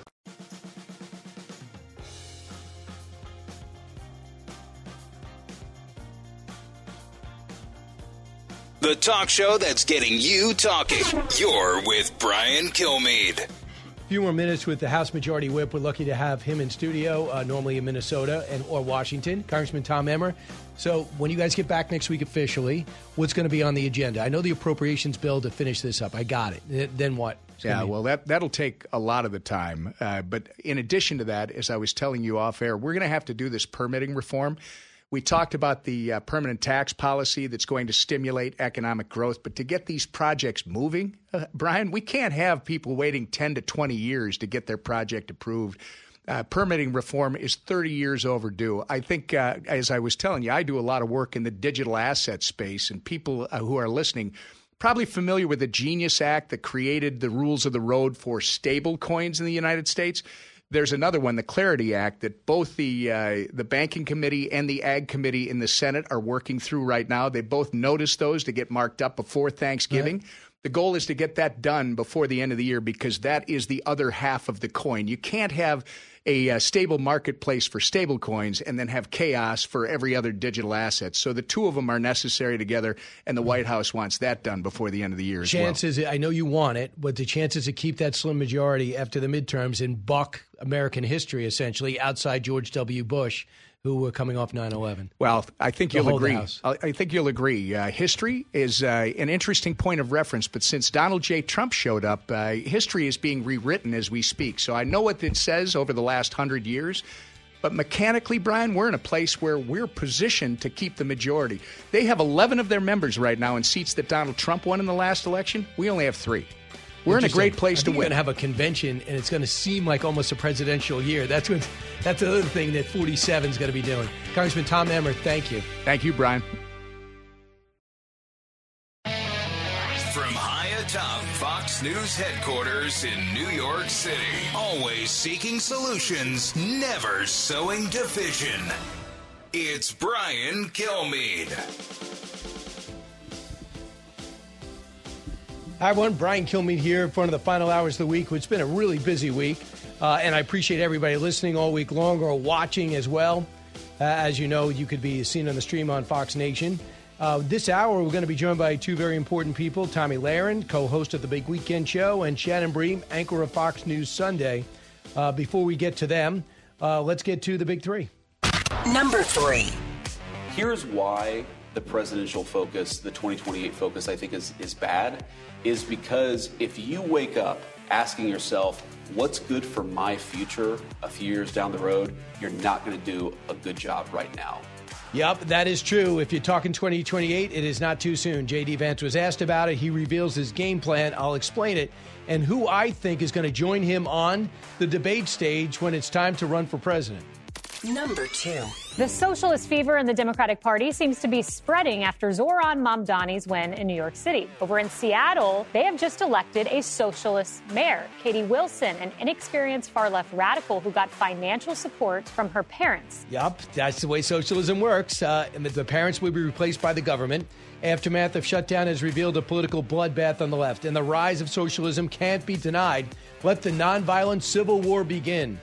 The talk show that's getting you talking. You're with Brian Kilmeade.
A few more minutes with the House Majority Whip. We're lucky to have him in studio, uh, normally in Minnesota and or Washington, Congressman Tom Emmer. So when you guys get back next week officially, what's going to be on the agenda? I know the appropriations bill to finish this up. I got it. Then what?
Yeah, well, that, that'll take a lot of the time. Uh, but in addition to that, as I was telling you off air, we're going to have to do this permitting reform. We talked about the uh, permanent tax policy that's going to stimulate economic growth. But to get these projects moving, uh, Brian, we can't have people waiting ten to twenty years to get their project approved. Uh, permitting reform is thirty years overdue. I think, uh, as I was telling you, I do a lot of work in the digital asset space, and people uh, who are listening probably familiar with the Genius Act that created the rules of the road for stable coins in the United States. There's another one, the Clarity Act, that both the uh, the Banking Committee and the Ag Committee in the Senate are working through right now. They both noticed those to get marked up before Thanksgiving. Right. The goal is to get that done before the end of the year because that is the other half of the coin. You can't have a, a stable marketplace for stable coins and then have chaos for every other digital asset. So the two of them are necessary together, and the White House wants that done before the end of the year as
chances,
well.
I know you want it, but the chances to keep that slim majority after the midterms and buck American history, essentially, outside George W. Bush, who were coming off nine eleven.
Well, I think
The
you'll
whole
agree.
House.
I I think you'll agree. Uh, history is uh, an interesting point of reference, but since Donald J. Trump showed up, uh, history is being rewritten as we speak. So I know what it says over the last hundred years, but mechanically, Brian, we're in a place where we're positioned to keep the majority. They have eleven of their members right now in seats that Donald Trump won in the last election. We only have three. We're in a great place
I
to
think
win.
We're going to have a convention, and it's going to seem like almost a presidential year. That's what. That's another thing that forty-seven is going to be doing. Congressman Tom Emmer, thank you.
Thank you, Brian.
From high atop Fox News headquarters in New York City, always seeking solutions, never sowing division. It's Brian Kilmeade.
Hi, everyone. Brian Kilmeade here for one of the final hours of the week. It's been a really busy week, uh, and I appreciate everybody listening all week long or watching as well. Uh, as you know, you could be seen on the stream on Fox Nation. Uh, this hour, we're going to be joined by two very important people, Tommy Lahren, co-host of The Big Weekend Show, and Shannon Bream, anchor of Fox News Sunday. Uh, before we get to them, uh, let's get to the big three.
Number three.
Here's why the presidential focus, the twenty twenty-eight focus, I think is, is bad, is because if you wake up asking yourself, what's good for my future a few years down the road, you're not going to do a good job right now.
Yep, that is true. If you're talking twenty twenty-eight, it is not too soon. J D. Vance was asked about it. He reveals his game plan. I'll explain it. And who I think is going to join him on the debate stage when it's time to run for president.
Number two.
The socialist fever in the Democratic Party seems to be spreading after Zohran Mamdani's win in New York City. Over in Seattle, they have just elected a socialist mayor, Katie Wilson, an inexperienced far-left radical who got financial support from her parents.
Yep, that's the way socialism works. Uh, and the parents will be replaced by the government. Aftermath of shutdown has revealed a political bloodbath on the left, and the rise of socialism can't be denied. Let the nonviolent civil war begin.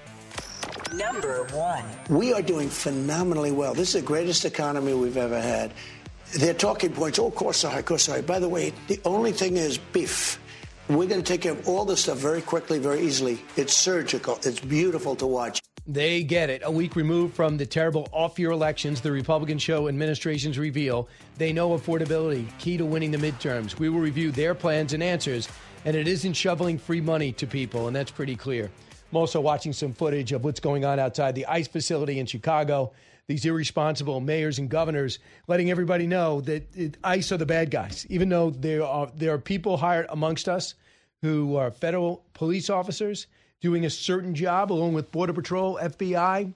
Number one.
We are doing phenomenally well. This is the greatest economy we've ever had. Their talking points, oh, of course, sorry, of course, sorry. By the way, the only thing is beef. We're going to take care of all this stuff very quickly, very easily. It's surgical. It's beautiful to watch.
They get it. A week removed from the terrible off-year elections, the Republican show administrations reveal they know affordability, key to winning the midterms. We will review their plans and answers, and it isn't shoveling free money to people, and that's pretty clear. I'm also watching some footage of what's going on outside the ICE facility in Chicago. These irresponsible mayors and governors letting everybody know that it, ICE are the bad guys, even though there are there are people hired amongst us who are federal police officers doing a certain job along with Border Patrol, F B I,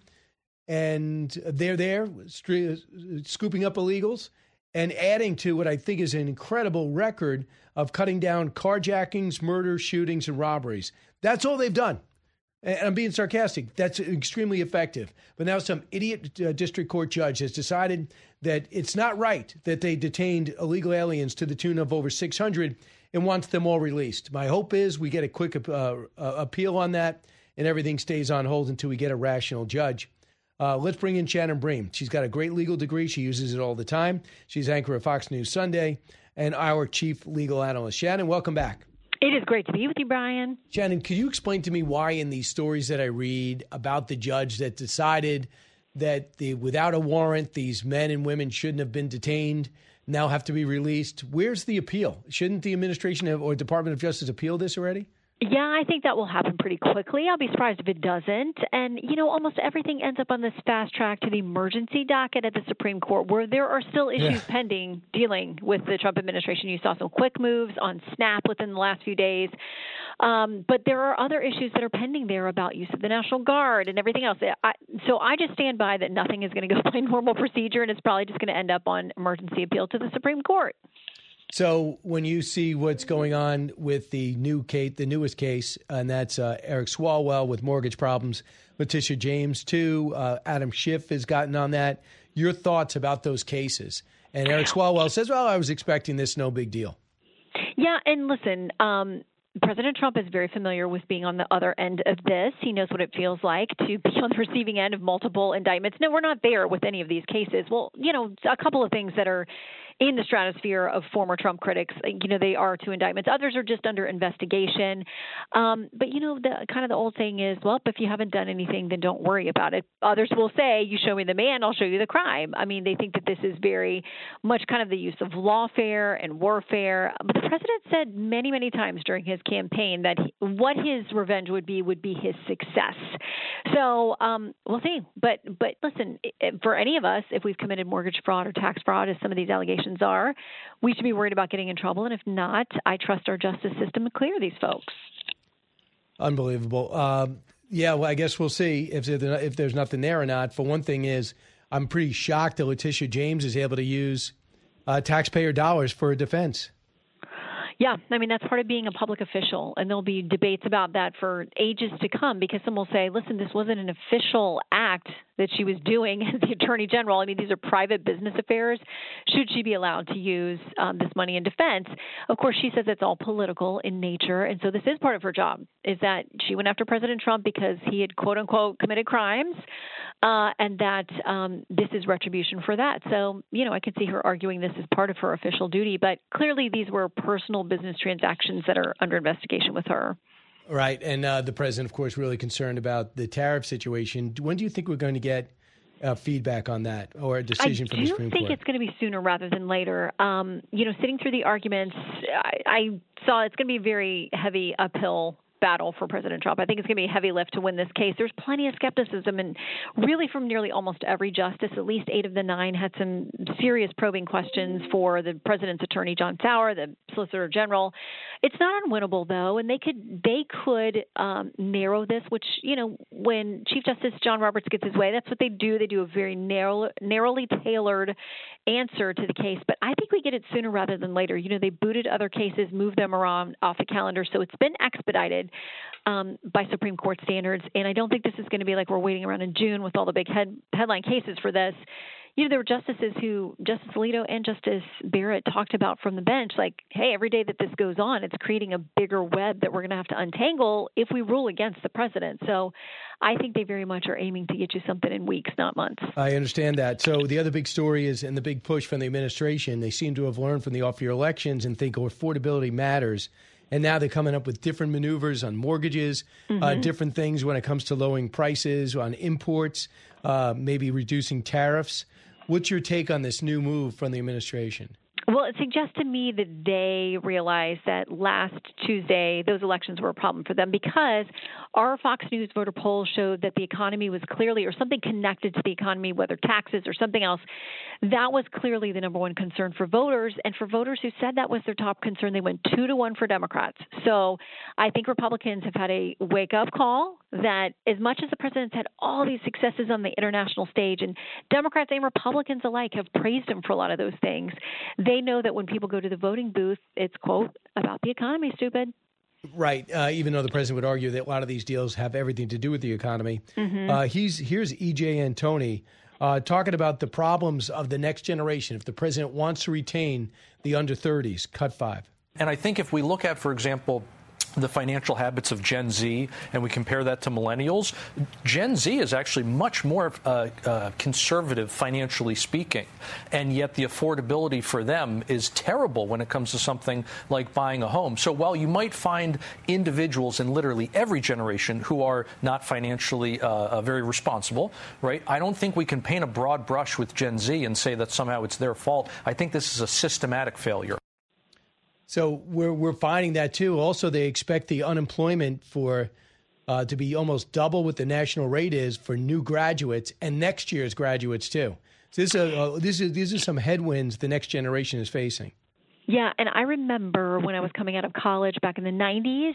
and they're there scooping up illegals and adding to what I think is an incredible record of cutting down carjackings, murders, shootings, and robberies. That's all they've done. And I'm being sarcastic. That's extremely effective. But now some idiot uh, district court judge has decided that it's not right that they detained illegal aliens to the tune of over six hundred and wants them all released. My hope is we get a quick uh, uh, appeal on that and everything stays on hold until we get a rational judge. Uh, let's bring in Shannon Bream. She's got a great legal degree. She uses it all the time. She's anchor of Fox News Sunday and our chief legal analyst. Shannon, welcome back.
It is great to be with you, Brian.
Shannon, could you explain to me why in these stories that I read about the judge that decided that the without a warrant, these men and women shouldn't have been detained, now have to be released? Where's the appeal? Shouldn't the administration have, or Department of Justice appeal this already?
Yeah, I think that will happen pretty quickly. I'll be surprised if it doesn't. And, you know, almost everything ends up on this fast track to the emergency docket at the Supreme Court, where there are still issues yeah. pending dealing with the Trump administration. You saw some quick moves on SNAP within the last few days. Um, but there are other issues that are pending there about use of the National Guard and everything else. I, so I just stand by that nothing is going to go by normal procedure, and it's probably just going to end up on emergency appeal to the Supreme Court.
So when you see what's going on with the new case, the newest case, and that's uh, Eric Swalwell with mortgage problems, Letitia James too, uh, Adam Schiff has gotten on that. Your thoughts about those cases? And Eric Swalwell says, well, I was expecting this, no big deal.
Yeah, and listen, um, President Trump is very familiar with being on the other end of this. He knows what it feels like to be on the receiving end of multiple indictments. No, we're not there with any of these cases. Well, you know, a couple of things that are in the stratosphere of former Trump critics, you know, they are two indictments. Others are just under investigation. Um, but, you know, the kind of the old saying is, well, if you haven't done anything, then don't worry about it. Others will say, you show me the man, I'll show you the crime. I mean, they think that this is very much kind of the use of lawfare and warfare. But the president said many, many times during his campaign that he, what his revenge would be would be his success. So um, we'll see. But, but listen, for any of us, if we've committed mortgage fraud or tax fraud, as some of these allegations are, we should be worried about getting in trouble. And if not, I trust our justice system to clear these folks.
Unbelievable. Um, yeah, well, I guess we'll see if, if there's nothing there or not. For one thing is, I'm pretty shocked that Letitia James is able to use uh, taxpayer dollars for a defense.
Yeah, I mean, that's part of being a public official, and there'll be debates about that for ages to come because some will say, listen, this wasn't an official act that she was doing as the Attorney General. I mean, these are private business affairs. Should she be allowed to use um, this money in defense? Of course, she says it's all political in nature, and so this is part of her job, is that she went after President Trump because he had, quote-unquote, committed crimes, uh, and that um, this is retribution for that. So, you know, I could see her arguing this as part of her official duty, but clearly these were personal business transactions that are under investigation with her.
Right. And uh, the president, of course, really concerned about the tariff situation. When do you think we're going to get uh, feedback on that or a decision
I
from the Supreme Court?
I think it's going to be sooner rather than later. Um, you know, sitting through the arguments, I, I saw it's going to be a very heavy uphill battle for President Trump. I think it's going to be a heavy lift to win this case. There's plenty of skepticism, and really from nearly almost every justice, at least eight of the nine had some serious probing questions for the president's attorney, John Sauer, the Solicitor General. It's not unwinnable, though, and they could they could um, narrow this, which, you know, when Chief Justice John Roberts gets his way, that's what they do. They do a very narrow, narrowly tailored answer to the case. But I think we get it sooner rather than later. You know, they booted other cases, moved them around off the calendar, so it's been expedited um, by Supreme Court standards. And I don't think this is going to be like we're waiting around in June with all the big head, headline cases for this. You know, there were justices who, Justice Alito and Justice Barrett, talked about from the bench, like, hey, every day that this goes on, it's creating a bigger web that we're going to have to untangle if we rule against the president. So I think they very much are aiming to get you something in weeks, not months.
I understand that. So the other big story is, and the big push from the administration, they seem to have learned from the off-year elections and think affordability matters. And now they're coming up with different maneuvers on mortgages, mm-hmm. uh, different things when it comes to lowering prices on imports, uh, maybe reducing tariffs. What's your take on this new move from the administration?
Well, it suggests to me that they realized that last Tuesday those elections were a problem for them because our Fox News voter poll showed that the economy was clearly, or something connected to the economy, whether taxes or something else, that was clearly the number one concern for voters. And for voters who said that was their top concern, they went two to one for Democrats. So I think Republicans have had a wake-up call that as much as the president's had all these successes on the international stage, and Democrats and Republicans alike have praised him for a lot of those things, they know that when people go to the voting booth, it's, quote, about the economy, stupid.
Right. Uh, even though the president would argue that a lot of these deals have everything to do with the economy. Mm-hmm. Uh, he's here's E J Antoni uh, talking about the problems of the next generation. If the president wants to retain the under thirties, cut five.
And I think if we look at, for example, the financial habits of Gen Z, and we compare that to millennials, Gen Z is actually much more uh, uh, conservative financially speaking, and yet the affordability for them is terrible when it comes to something like buying a home. So while you might find individuals in literally every generation who are not financially uh, uh, very responsible, right, I don't think we can paint a broad brush with Gen Z and say that somehow it's their fault. I think this is a systematic failure.
So we're we're finding that, too. Also, they expect the unemployment for uh, to be almost double what the national rate is for new graduates and next year's graduates, too. So this, uh, this is, these are some headwinds the next generation is facing.
Yeah, and I remember when I was coming out of college back in the nineties,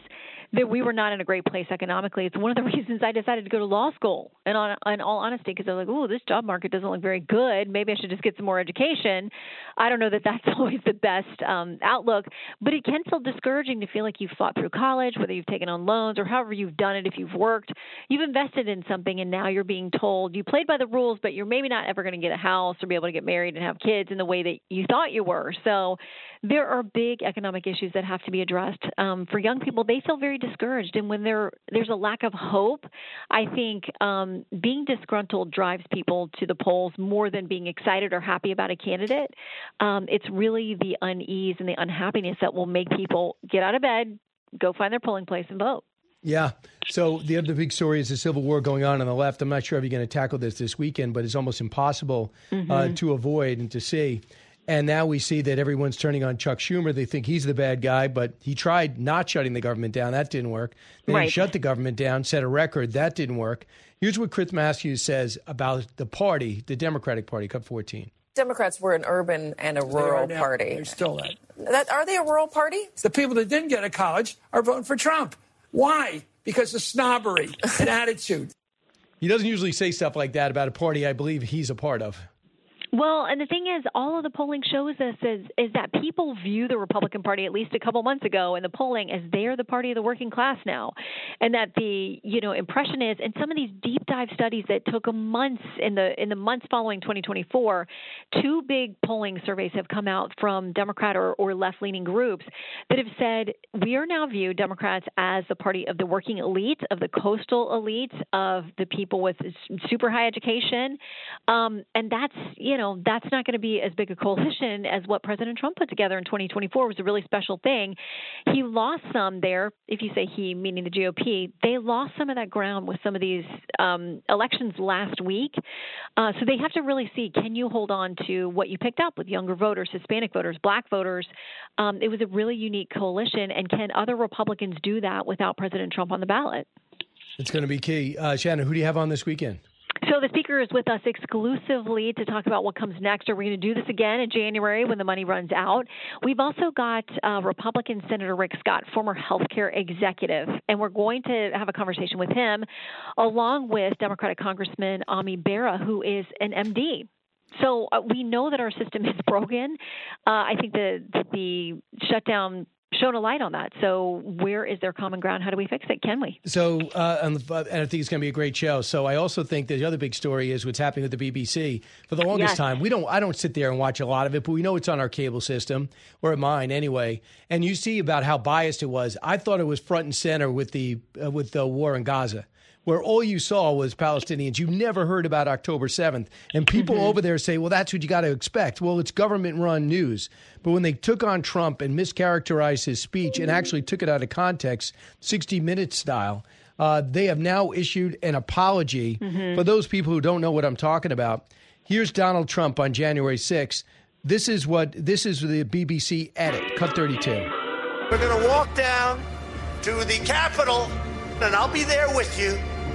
that we were not in a great place economically. It's one of the reasons I decided to go to law school. And on, in all honesty, because I was like, oh, this job market doesn't look very good. Maybe I should just get some more education. I don't know that that's always the best um, outlook, but it can feel discouraging to feel like you've fought through college, whether you've taken on loans or however you've done it. If you've worked, you've invested in something, and now you're being told you played by the rules, but you're maybe not ever going to get a house or be able to get married and have kids in the way that you thought you were. So there are big economic issues that have to be addressed. Um, for young people, they feel very discouraged. And when there there's a lack of hope, I think um, being disgruntled drives people to the polls more than being excited or happy about a candidate. Um, it's really the unease and the unhappiness that will make people get out of bed, go find their polling place, and vote.
Yeah. So the other big story is the civil war going on on the left. I'm not sure if you're going to tackle this this weekend, but it's almost impossible mm-hmm. uh, to avoid and to see. And now we see that everyone's turning on Chuck Schumer. They think he's the bad guy, but he tried not shutting the government down. That didn't work. Then
right.
he shut the government down, set a record. That didn't work. Here's what Chris Matthews says about the party, the Democratic Party, Cut fourteen.
Democrats were an urban and a rural
they
party.
They're still that.
that. Are they a rural party?
The people that didn't get to college are voting for Trump. Why? Because of snobbery and attitude.
He doesn't usually say stuff like that about a party I believe he's a part of.
Well, and the thing is, all of the polling shows us is, is that people view the Republican Party, at least a couple months ago in the polling, as they're the party of the working class now. And that the, you know, impression is, and some of these deep dive studies that took months in the in the months following twenty twenty-four, two big polling surveys have come out from Democrat or, or left-leaning groups that have said we are now viewed, Democrats, as the party of the working elite, of the coastal elite, of the people with super high education. Um, and that's, you know, know, that's not going to be as big a coalition as what President Trump put together in twenty twenty-four. It was a really special thing. He lost some there. If you say he, meaning the G O P, they lost some of that ground with some of these um, elections last week. Uh, so they have to really see, can you hold on to what you picked up with younger voters, Hispanic voters, black voters? Um, it was a really unique coalition. And can other Republicans do that without President Trump on the ballot?
It's going to be key. Uh, Shannon, who do you have on this weekend?
So the speaker is with us exclusively to talk about what comes next. Are we going to do this again in January when the money runs out? We've also got uh, Republican Senator Rick Scott, former healthcare executive, and we're going to have a conversation with him along with Democratic Congressman Ami Bera, who is an M D. So uh, we know that our system is broken. Uh, I think the, the, the shutdown shone a light on that. So where is there common ground? How do we fix it? Can we?
So, uh, and I think it's going to be a great show. So I also think that the other big story is what's happening with the B B C. For the longest
Yes.
time, we don't. I don't sit there and watch a lot of it, but we know it's on our cable system, or at mine anyway. And you see about how biased it was. I thought it was front and center with the uh, with the war in Gaza, where all you saw was Palestinians. You never heard about October seventh. And people mm-hmm. over there say, well, that's what you got to expect. Well, it's government-run news. But when they took on Trump and mischaracterized his speech and actually took it out of context, sixty minutes style, uh, they have now issued an apology. Mm-hmm. For those people who don't know what I'm talking about, here's Donald Trump on January sixth. This is what this is the B B C edit, cut thirty-two.
We're going to walk down to the Capitol, and I'll be there with you.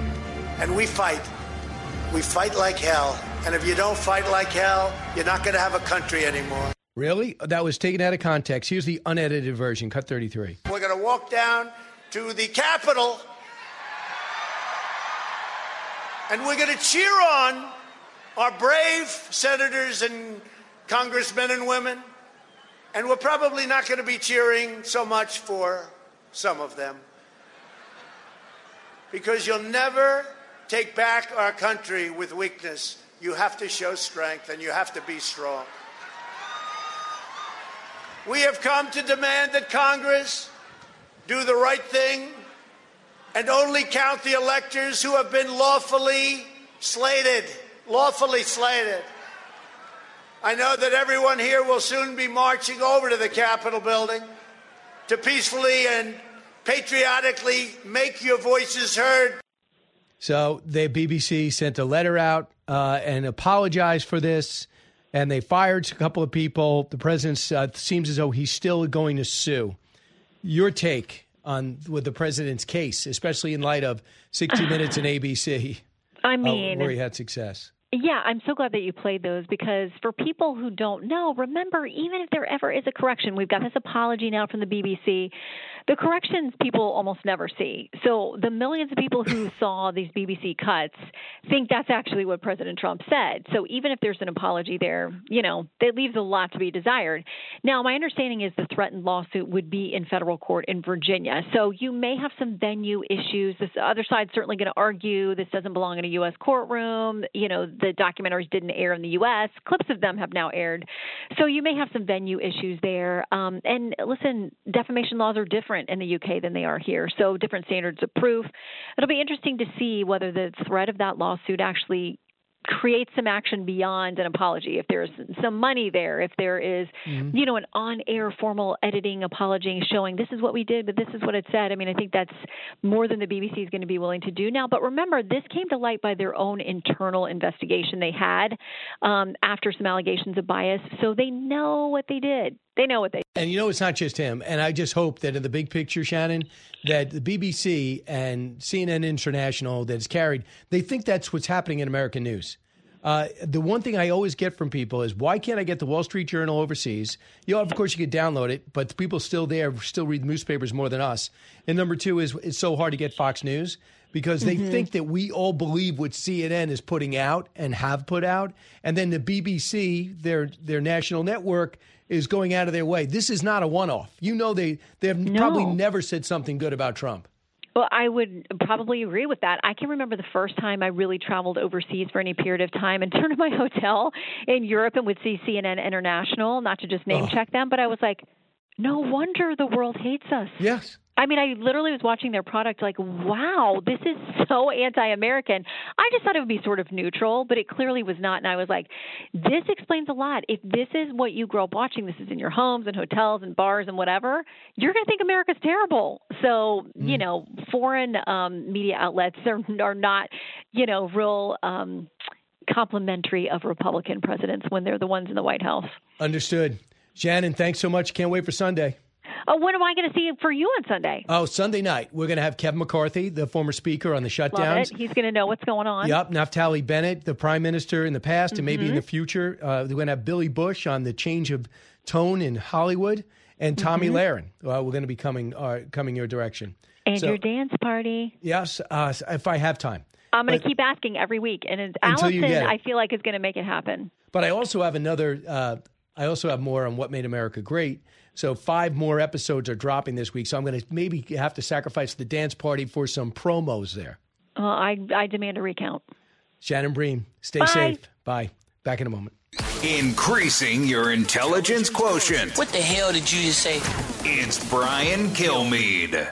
And we fight. We fight like hell. And if you don't fight like hell, you're not going to have a country anymore.
Really? That was taken out of context. Here's the unedited version, cut thirty-three.
We're going to walk down to the Capitol, and we're going to cheer on our brave senators and congressmen and women. And we're probably not going to be cheering so much for some of them, because you'll never take back our country with weakness. You have to show strength, and you have to be strong. We have come to demand that Congress do the right thing and only count the electors who have been lawfully slated, lawfully slated. I know that everyone here will soon be marching over to the Capitol building to peacefully and patriotically make your voices heard.
So the B B C sent a letter out uh, and apologized for this, and they fired a couple of people. The president uh, seems as though he's still going to sue. Your take on with the president's case, especially in light of sixty minutes and A B C,
I mean,
uh, where he had success.
Yeah, I'm so glad that you played those because for people who don't know, remember, even if there ever is a correction, we've got this apology now from the B B C. The corrections people almost never see. So the millions of people who saw these B B C cuts think that's actually what President Trump said. So even if there's an apology there, you know, that leaves a lot to be desired. Now, my understanding is the threatened lawsuit would be in federal court in Virginia. So you may have some venue issues. This other side's certainly going to argue this doesn't belong in a U S courtroom. You know, the documentaries didn't air in the U S. Clips of them have now aired. So you may have some venue issues there. Um, and listen, defamation laws are different in the U K than they are here. So different standards of proof. It'll be interesting to see whether the threat of that lawsuit actually create some action beyond an apology. If there's some money there, if there is, mm-hmm. you know, an on-air formal editing apology showing this is what we did, but this is what it said. I mean, I think that's more than the B B C is going to be willing to do now. But remember, this came to light by their own internal investigation they had um, after some allegations of bias. So they know what they did. They know what they did.
And you know, it's not just him. And I just hope that in the big picture, Shannon, that the B B C and C N N International that is carried, they think that's what's happening in American news. Uh, the one thing I always get from people is, why can't I get the Wall Street Journal overseas? You know, of course, you could download it, but the people still there still read newspapers more than us. And number two is it's so hard to get Fox News because they mm-hmm. think that we all believe what C N N is putting out and have put out. And then the B B C, their their national network, is going out of their way. This is not a one-off. You know, they, they have no. probably never said something good about Trump.
Well, I would probably agree with that. I can remember the first time I really traveled overseas for any period of time and turned to my hotel in Europe and would see C N N International, not to just name oh. check them, but I was like, no wonder the world hates us.
Yes.
I mean, I literally was watching their product like, wow, this is so anti-American. I just thought it would be sort of neutral, but it clearly was not. And I was like, this explains a lot. If this is what you grow up watching, this is in your homes and hotels and bars and whatever, you're going to think America's terrible. So, mm. you know, foreign um, media outlets are, are not, you know, real um, complimentary of Republican presidents when they're the ones in the White House.
Understood. Shannon, thanks so much. Can't wait for Sunday.
Oh, what am I going to see for you on Sunday?
Oh, Sunday night. We're going to have Kevin McCarthy, the former speaker on the shutdowns.
Love it. He's going to know what's going on.
Yep. Naftali Bennett, the prime minister in the past mm-hmm. and maybe in the future. Uh, we're going to have Billy Bush on the change of tone in Hollywood. And Tommy mm-hmm. Lahren. Uh, we're going to be coming uh, coming your direction.
And
so,
your dance party.
Yes, uh, if I have time.
I'm going to keep asking every week. And it's Allison, I feel like, is going to make it happen.
But I also have another, uh, I also have more on What Made America Great. So five more episodes are dropping this week. So I'm going to maybe have to sacrifice the dance party for some promos there.
Well, I, I demand a recount.
Shannon Bream, stay
Bye.
safe. Bye. Back in a moment.
Increasing your intelligence quotient.
What the hell did you just say?
It's Brian Kilmeade.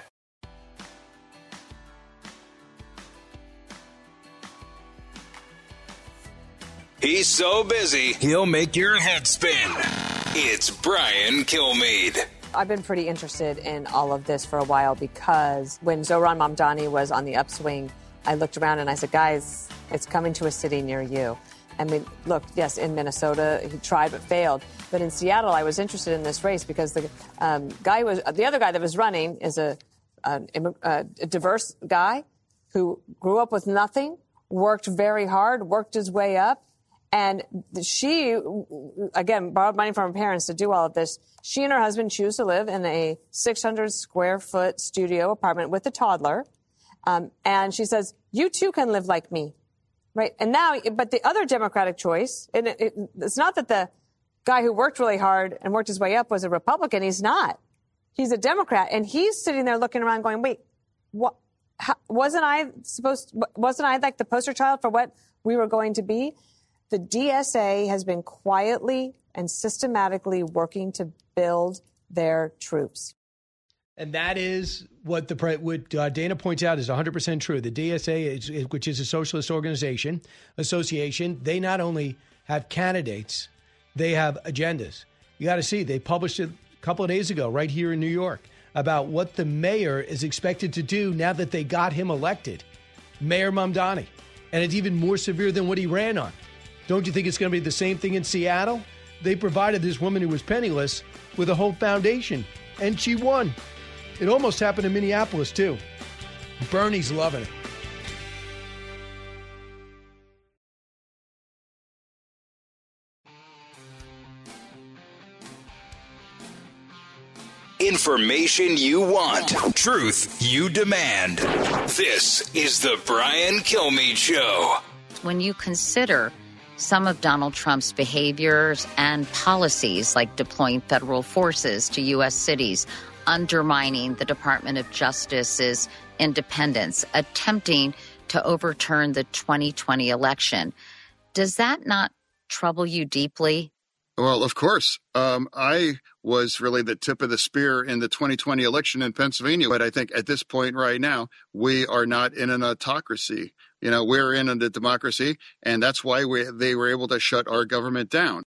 He's so busy, he'll make your head spin. It's Brian Kilmeade.
I've been pretty interested in all of this for a while because when Zohran Mamdani was on the upswing, I looked around and I said, guys, it's coming to a city near you. I mean, look, yes, in Minnesota, he tried but failed. But in Seattle, I was interested in this race because the um, guy was the other guy that was running is a, a, a diverse guy who grew up with nothing, worked very hard, worked his way up. And she, again, borrowed money from her parents to do all of this. She and her husband choose to live in a six hundred square foot studio apartment with a toddler. Um, and she says, you too can live like me. Right. And now, but the other Democratic choice, and it, it, it's not that the guy who worked really hard and worked his way up was a Republican. He's not. He's a Democrat. And he's sitting there looking around going, wait, what? How, wasn't I supposed, wasn't I like the poster child for what we were going to be? The D S A has been quietly and systematically working to build their troops.
And that is what the what uh, Dana points out is one hundred percent true. The D S A, is, which is a socialist organization, association, they not only have candidates, they have agendas. You got to see, they published it a couple of days ago right here in New York about what the mayor is expected to do now that they got him elected, Mayor Mamdani. And it's even more severe than what he ran on. Don't you think it's going to be the same thing in Seattle? They provided this woman who was penniless with a whole foundation, and she won. It almost happened in Minneapolis, too. Bernie's loving it.
Information you want. Truth you demand. This is the Brian Kilmeade Show.
When you consider some of Donald Trump's behaviors and policies, like deploying federal forces to U S cities, undermining the Department of Justice's independence, attempting to overturn the twenty twenty election, does that not trouble you deeply?
Well, of course. Um, I was really the tip of the spear in the twenty twenty election in Pennsylvania. But I think at this point right now, we are not in an autocracy. You know, we're in a democracy, and that's why we, they were able to shut our government down.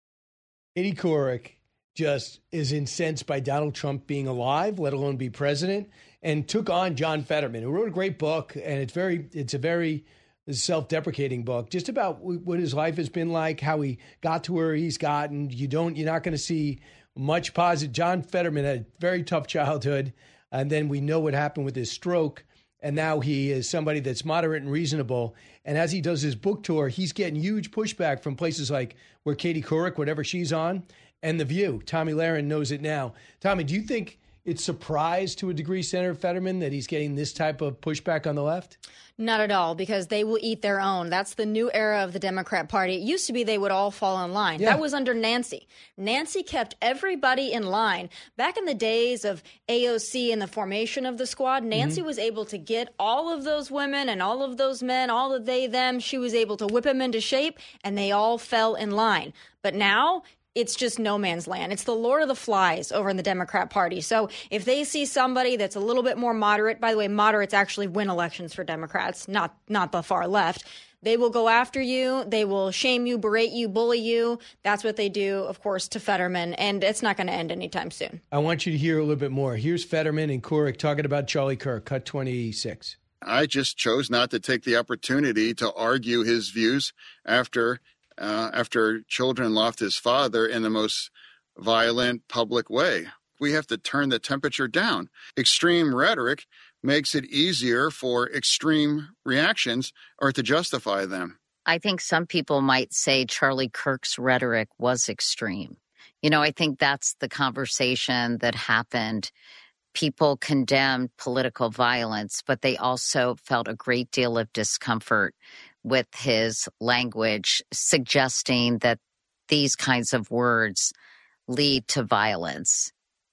Katie Couric just is incensed by Donald Trump being alive, let alone be president, and took on John Fetterman, who wrote a great book, and it's very, it's a very self-deprecating book, just about what his life has been like, how he got to where he's gotten. You don't, you're not going to see much positive. John Fetterman had a very tough childhood, and then we know what happened with his stroke. And now he is somebody that's moderate and reasonable. And as he does his book tour, he's getting huge pushback from places like where Katie Couric, whatever she's on, and The View. Tommy Lahren knows it now. Tommy, do you think it's surprise to a degree, Senator Fetterman, that he's getting this type of pushback on the left?
Not at all, because they will eat their own. That's the new era of the Democrat Party. It used to be they would all fall in line. Yeah. That was under Nancy. Nancy kept everybody in line. Back in the days of A O C and the formation of the squad, Nancy mm-hmm. was able to get all of those women and all of those men, all of they, them. She was able to whip them into shape, and they all fell in line. But now it's just no man's land. It's the Lord of the Flies over in the Democrat Party. So if they see somebody that's a little bit more moderate, by the way, moderates actually win elections for Democrats, not not the far left. They will go after you. They will shame you, berate you, bully you. That's what they do, of course, to Fetterman. And it's not going to end anytime soon.
I want you to hear a little bit more. Here's Fetterman and Couric talking about Charlie Kirk, cut twenty-six.
I just chose not to take the opportunity to argue his views after Uh, after children lost his father in the most violent public way. We have to turn the temperature down. Extreme rhetoric makes it easier for extreme reactions or to justify them.
I think some people might say Charlie Kirk's rhetoric was extreme. You know, I think that's the conversation that happened. People condemned political violence, but they also felt a great deal of discomfort with his language, suggesting that these kinds of words lead to violence.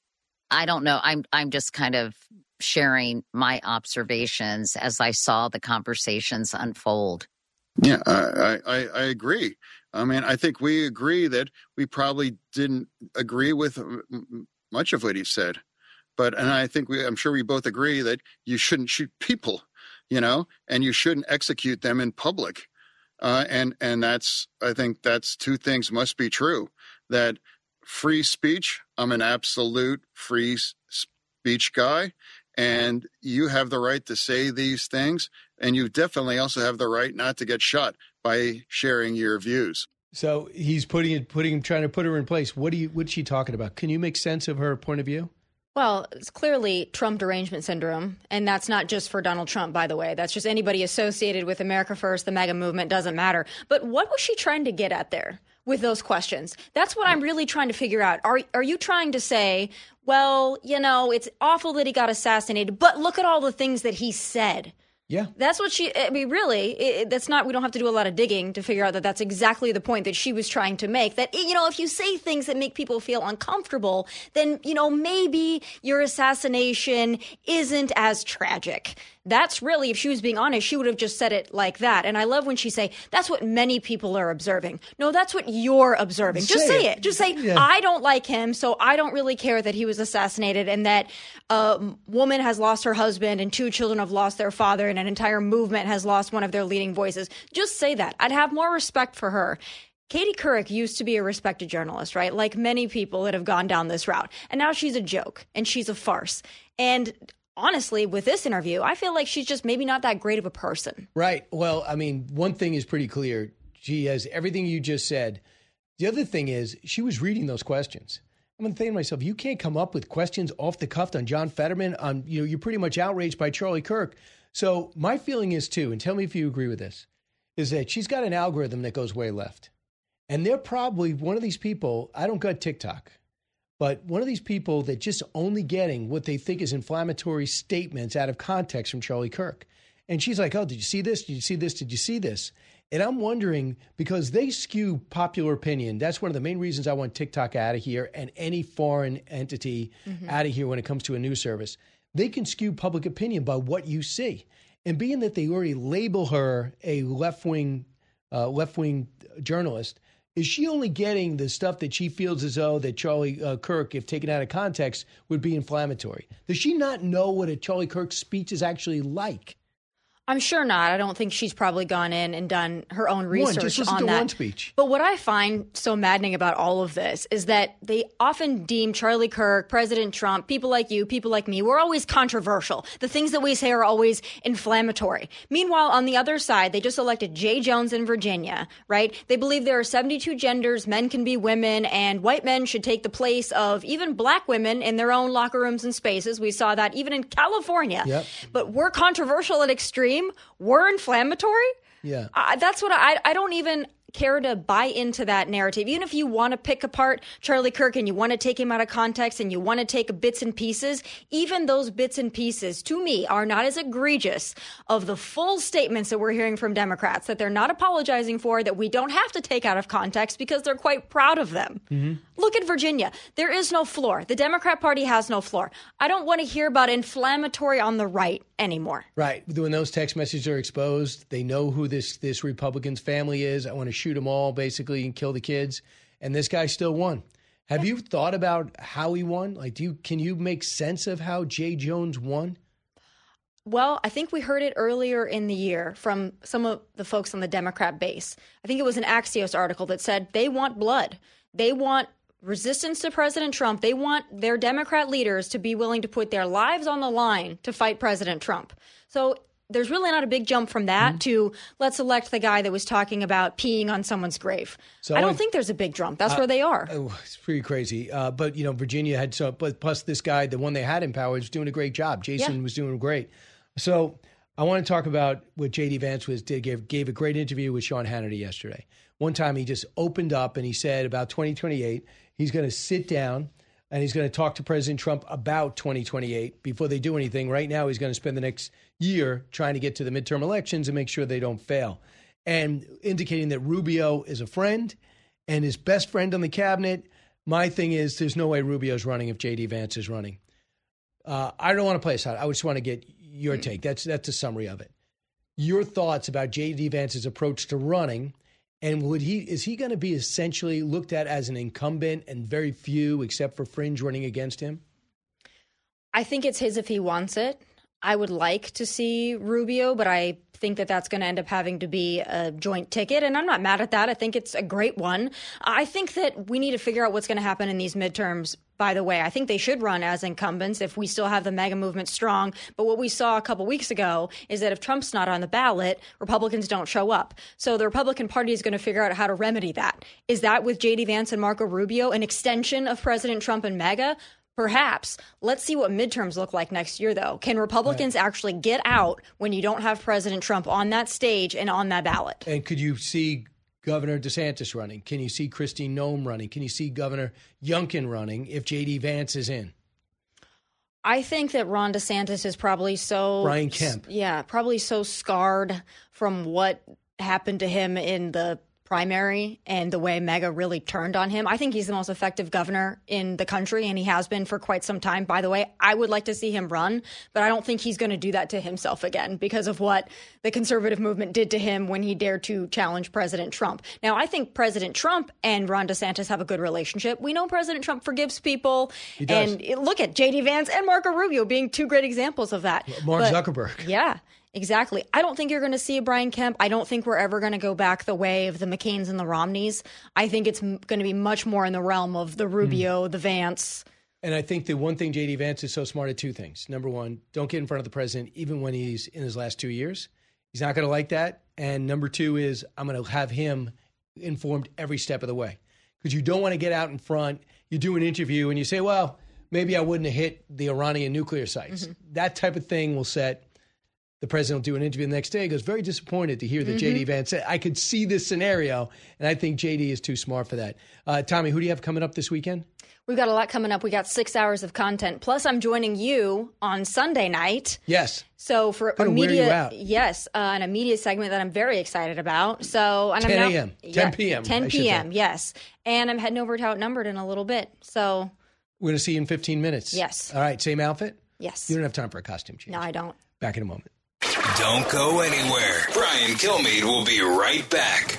I don't know. I'm I'm just kind of sharing my observations as I saw the conversations unfold.
Yeah, I, I, I agree. I mean, I think we agree that we probably didn't agree with much of what he said. But, and I think we, I'm sure we both agree that you shouldn't shoot people, you know, and you shouldn't execute them in public. Uh, and, and that's, I think that's two things must be true, that free speech, I'm an absolute free speech guy, and you have the right to say these things. And you definitely also have the right not to get shot by sharing your views.
So he's putting it, putting, trying to put her in place. What do you, what's she talking about? Can you make sense of her point of view?
Well, it's clearly Trump derangement syndrome, and that's not just for Donald Trump, by the way. That's just anybody associated with America First, the MAGA movement, doesn't matter. But what was she trying to get at there with those questions? That's what I'm really trying to figure out. Are are you trying to say, well, you know, it's awful that he got assassinated, but look at all the things that he said?
Yeah.
That's what she, I mean, really, it, that's not, we don't have to do a lot of digging to figure out that that's exactly the point that she was trying to make. That, you know, if you say things that make people feel uncomfortable, then, you know, maybe your assassination isn't as tragic. That's really, if she was being honest, she would have just said it like that. And I love when she say, that's what many people are observing. No, that's what you're observing. Say just say it. it. Just say, yeah. I don't like him, so I don't really care that he was assassinated and that a woman has lost her husband and two children have lost their father and an entire movement has lost one of their leading voices. Just say that. I'd have more respect for her. Katie Couric used to be a respected journalist, right? Like many people that have gone down this route. And now she's a joke and she's a farce. And honestly, with this interview, I feel like she's just maybe not that great of a person.
Right. Well, I mean, one thing is pretty clear. She has everything you just said. The other thing is she was reading those questions. I'm thinking to myself, you can't come up with questions off the cuff on John Fetterman. On, you know, you're pretty much outraged by Charlie Kirk. So my feeling is, too, and tell me if you agree with this, is that she's got an algorithm that goes way left. And they're probably one of these people, I don't got TikTok. but one of these people that just only getting what they think is inflammatory statements out of context from Charlie Kirk. And she's like, oh, did you see this? Did you see this? Did you see this? And I'm wondering, because they skew popular opinion, that's one of the main reasons I want TikTok out of here and any foreign entity mm-hmm. out of here when it comes to a news service. They can skew public opinion by what you see. And being that they already label her a left-wing uh, left-wing journalist, is she only getting the stuff that she feels as though that Charlie uh, Kirk, if taken out of context, would be inflammatory? Does she not know what a Charlie Kirk speech is actually like?
I'm sure not. I don't think she's probably gone in and done her own research
one, just listen
on
to
that.
One speech.
But what I find so maddening about all of this is that they often deem Charlie Kirk, President Trump, people like you, people like me, we're always controversial. The things that we say are always inflammatory. Meanwhile, on the other side, they just elected Jay Jones in Virginia, right? They believe there are seventy-two genders, men can be women, and white men should take the place of even black women in their own locker rooms and spaces. We saw that even in California.
Yep.
But we're controversial at extreme. We're inflammatory.
Yeah.
I, that's what I, I don't even care to buy into that narrative. Even if you want to pick apart Charlie Kirk and you want to take him out of context and you want to take bits and pieces, even those bits and pieces, to me, are not as egregious of the full statements that we're hearing from Democrats that they're not apologizing for, that we don't have to take out of context because they're quite proud of them. Mm-hmm. Look at Virginia. There is no floor. The Democrat Party has no floor. I don't want to hear about inflammatory on the right anymore.
Right. When those text messages are exposed, they know who this, this Republican's family is. I want to shoot them all, basically, and kill the kids. And this guy still won. Have you thought about how he won? Like, do you can you make sense of how Jay Jones won?
Well, I think we heard it earlier in the year from some of the folks on the Democrat base. I think it was an Axios article that said they want blood. They want resistance to President Trump. They want their Democrat leaders to be willing to put their lives on the line to fight President Trump. So there's really not a big jump from that mm-hmm. to let's elect the guy that was talking about peeing on someone's grave. So I don't I, think there's a big jump. That's uh, where they are.
Oh, it's pretty crazy. Uh, but, you know, Virginia had so, but plus this guy, the one they had in power, was doing a great job. Jason yeah. was doing great. So I want to talk about what J D Vance was did gave, gave a great interview with Sean Hannity yesterday. One time he just opened up and he said about twenty twenty-eight, he's going to sit down and he's going to talk to President Trump about twenty twenty-eight before they do anything. Right now, he's going to spend the next year trying to get to the midterm elections and make sure they don't fail. And indicating that Rubio is a friend and his best friend on the cabinet. My thing is there's no way Rubio's running if J D Vance is running. Uh, I don't want to play aside. I just want to get your take. That's, that's a summary of it. Your thoughts about J D Vance's approach to running. And would he is he going to be essentially looked at as an incumbent and very few, except for fringe, running against him?
I think it's his if he wants it. I would like to see Rubio, but I think that that's going to end up having to be a joint ticket. And I'm not mad at that. I think it's a great one. I think that we need to figure out what's going to happen in these midterms. By the way, I think they should run as incumbents if we still have the MAGA movement strong. But what we saw a couple weeks ago is that if Trump's not on the ballot, Republicans don't show up. So the Republican Party is going to figure out how to remedy that. Is that with J D Vance and Marco Rubio, an extension of President Trump and MAGA? Perhaps. Let's see what midterms look like next year, though. Can Republicans right. actually get out when you don't have President Trump on that stage and on that ballot?
And could you see Governor DeSantis running? Can you see Kristi Noem running? Can you see Governor Youngkin running if J D Vance is in?
I think that Ron DeSantis is probably so...
Brian Kemp.
Yeah, probably so scarred from what happened to him in the primary and the way MAGA really turned on him. I think he's the most effective governor in the country, and he has been for quite some time. By the way, I would like to see him run, but I don't think he's going to do that to himself again because of what the conservative movement did to him when he dared to challenge President Trump. Now, I think President Trump and Ron DeSantis have a good relationship. We know President Trump forgives people.
He does.
And look at J D Vance and Marco Rubio being two great examples of that.
Mark
but,
Zuckerberg.
Yeah. Exactly. I don't think you're going to see a Brian Kemp. I don't think we're ever going to go back the way of the McCains and the Romneys. I think it's m- going to be much more in the realm of the Rubio, mm. the Vance.
And I think the one thing J D Vance is so smart at two things. Number one, don't get in front of the president even when he's in his last two years. He's not going to like that. And number two is I'm going to have him informed every step of the way. Because you don't want to get out in front. You do an interview and you say, well, maybe I wouldn't have hit the Iranian nuclear sites. Mm-hmm. That type of thing will set The president will do an interview the next day. He goes, very disappointed to hear that
Mm-hmm.
J D. Vance said. I could see this scenario, and I think J D is too smart for that. Uh, Tommy, who do you have coming up this weekend?
We've got a lot coming up. We got six hours of content. Plus, I'm joining you on Sunday night.
Yes.
So for a
Gonna wear you
media,
out.
yes, uh, and a media segment that I'm very excited about. So and I'm
ten
now-
a.m.,
yeah,
ten p.m., I
ten
should
p.m.
say.
Yes, and I'm heading over to Outnumbered in a little bit. So
We're going to see you in fifteen minutes.
Yes.
All right, same outfit?
yes,
You don't have time for a costume change.
no, I don't.
Back in a moment.
Don't go anywhere. Brian Kilmeade will be right back.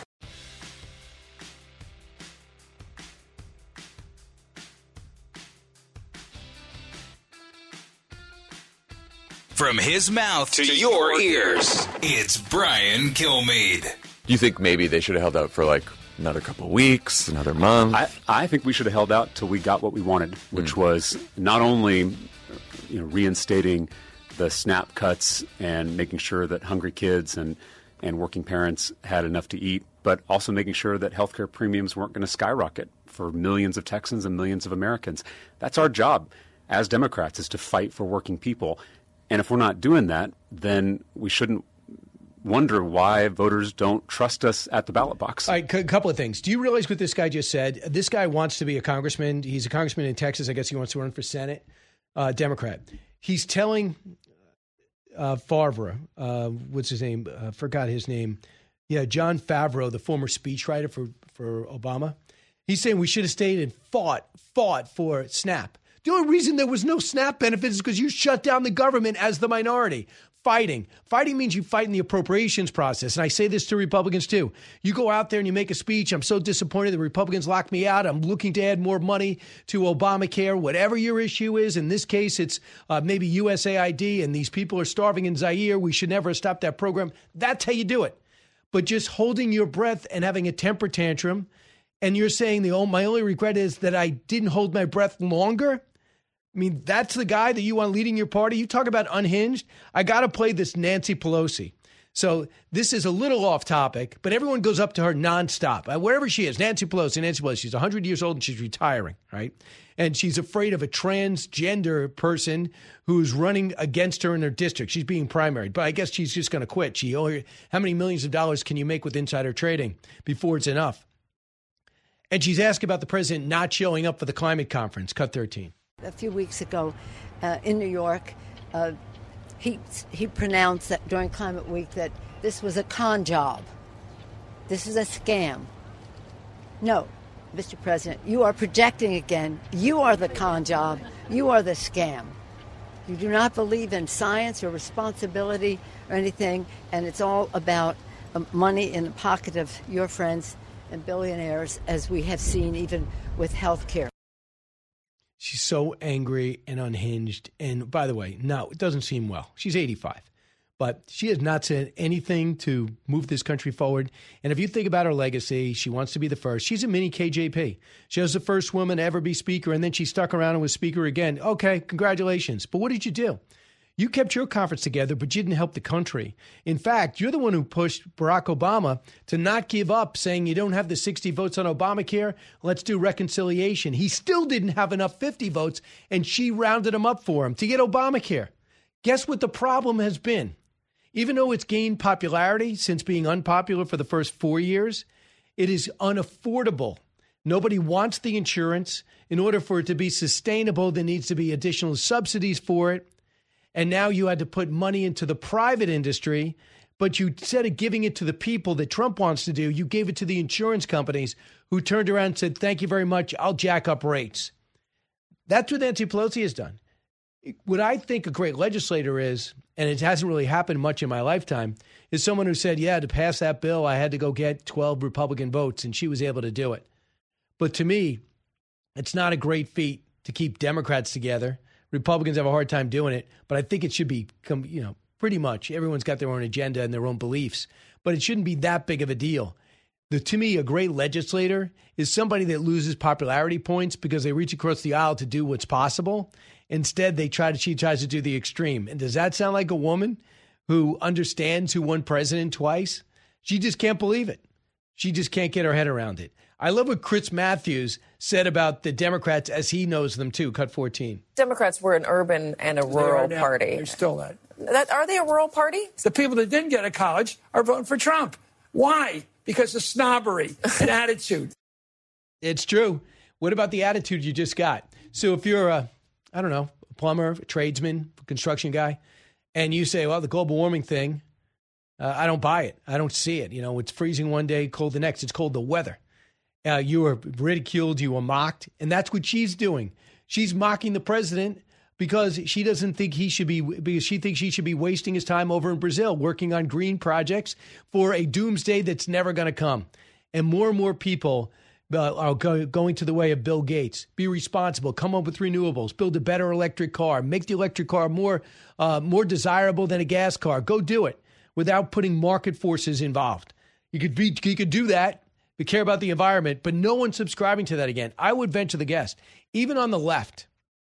From his mouth to your ears, it's Brian Kilmeade.
Do you think maybe they should have held out for like another couple of weeks, another month?
I, I think we should have held out till we got what we wanted, which
Mm.
was not only you know reinstating the SNAP cuts and making sure that hungry kids and, and working parents had enough to eat, but also making sure that healthcare premiums weren't going to skyrocket for millions of Texans and millions of Americans. That's our job as Democrats, is to fight for working people. And if we're not doing that, then we shouldn't wonder why voters don't trust us at the ballot box.
All right, a couple of things. Do you realize what this guy just said? This guy wants to be a congressman. He's a congressman in Texas. I guess he wants to run for Senate, uh, Democrat. He's telling uh, Favreau, uh, what's his name? I uh, forgot his name. Yeah, John Favreau, the former speechwriter for, for Obama. He's saying we should have stayed and fought, fought for SNAP. The only reason there was no SNAP benefits is because you shut down the government as the minority. Fighting. Fighting means you fight in the appropriations process. And I say this to Republicans, too. You go out there and you make a speech. I'm so disappointed the Republicans locked me out. I'm looking to add more money to Obamacare, whatever your issue is. In this case, it's uh, maybe U S A I D, and these people are starving in Zaire. We should never have stopped that program. That's how you do it. But just holding your breath and having a temper tantrum, and you're saying, the oh, my only regret is that I didn't hold my breath longer. I mean, that's the guy that you want leading your party. You talk about unhinged. I got to play this Nancy Pelosi. So this is a little off topic, but everyone goes up to her nonstop. Uh, wherever she is, Nancy Pelosi, Nancy Pelosi, she's one hundred years old and she's retiring, right? And she's afraid of a transgender person who's running against her in her district. She's being primaried, but I guess she's just going to quit. She, oh, how many millions of dollars can you make with insider trading before it's enough? And she's asked about the president not showing up for the climate conference, cut thirteen.
A few weeks ago uh, in New York, uh, he he pronounced that during Climate Week that this was a con job. This is a scam. No, Mister President, you are projecting again. You are the con job. You are the scam. You do not believe in science or responsibility or anything, and it's all about uh, money in the pocket of your friends and billionaires, as we have seen even with health care.
She's so angry and unhinged. And by the way, no, it doesn't seem well. She's eighty-five. But she has not said anything to move this country forward. And if you think about her legacy, she wants to be the first. She's a mini K J P. She was the first woman to ever be speaker, and then she stuck around and was speaker again. Okay, congratulations. But what did you do? You kept your conference together, but you didn't help the country. In fact, you're the one who pushed Barack Obama to not give up, saying you don't have the sixty votes on Obamacare. Let's do reconciliation. He still didn't have enough fifty votes, and she rounded them up for him to get Obamacare. Guess what the problem has been? Even though it's gained popularity since being unpopular for the first four years, it is unaffordable. Nobody wants the insurance. In order for it to be sustainable, there needs to be additional subsidies for it. And now you had to put money into the private industry, but you, instead of giving it to the people that Trump wants to do, you gave it to the insurance companies who turned around and said, thank you very much, I'll jack up rates. That's what Nancy Pelosi has done. What I think a great legislator is, and it hasn't really happened much in my lifetime, is someone who said, yeah, to pass that bill, I had to go get twelve Republican votes, and she was able to do it. But to me, it's not a great feat to keep Democrats together. Republicans have a hard time doing it, but I think it should be, you know, pretty much everyone's got their own agenda and their own beliefs, but it shouldn't be that big of a deal. The, to me, a great legislator is somebody that loses popularity points because they reach across the aisle to do what's possible. Instead, they try to, she tries to do the extreme. And does that sound like a woman who understands who won president twice? She just can't believe it. She just can't get her head around it. I love what Chris Matthews said about the Democrats as he knows them, too. Cut fourteen.
Democrats were an urban and a rural
They are now.
party.
They're still that.
that. Are they a rural party?
The people that didn't get to college are voting for Trump. Why? Because of snobbery and attitude.
It's true. What about the attitude you just got? So if you're a, I don't know, a plumber, a tradesman, a construction guy, and you say, well, the global warming thing, uh, I don't buy it. I don't see it. You know, it's freezing one day, cold the next. It's cold the weather. Uh, you were ridiculed. You were mocked. And that's what she's doing. She's mocking the president because she doesn't think he should be, because she thinks he should be wasting his time over in Brazil working on green projects for a doomsday that's never going to come. And more and more people uh, are go, going to the way of Bill Gates. Be responsible. Come up with renewables. Build a better electric car. Make the electric car more, uh, more desirable than a gas car. Go do it without putting market forces involved. You could be, you could do that. We care about the environment, but no one's subscribing to that again. I would venture the guess, even on the left,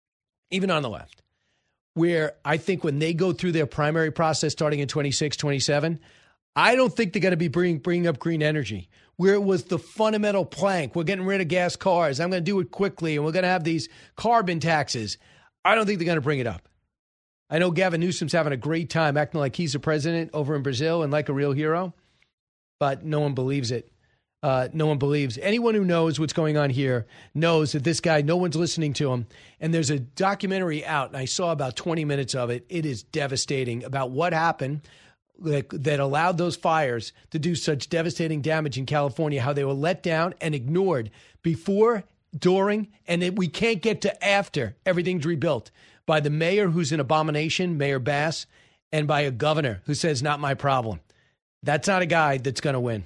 even on the left, where I think when they go through their primary process starting in twenty-six, twenty-seven, I don't think they're going to be bringing, bringing up green energy, where it was the fundamental plank. We're getting rid of gas cars. I'm going to do it quickly, and we're going to have these carbon taxes. I don't think they're going to bring it up. I know Gavin Newsom's having a great time acting like he's the president over in Brazil and like a real hero, but no one believes it. Uh, no one believes. Anyone who knows what's going on here knows that this guy, no one's listening to him. And there's a documentary out, and I saw about twenty minutes of it. It is devastating about what happened that, that allowed those fires to do such devastating damage in California, how they were let down and ignored before, during, and that we can't get to after everything's rebuilt by the mayor, who's an abomination, Mayor Bass, and by a governor who says, not my problem. That's not a guy that's going to win.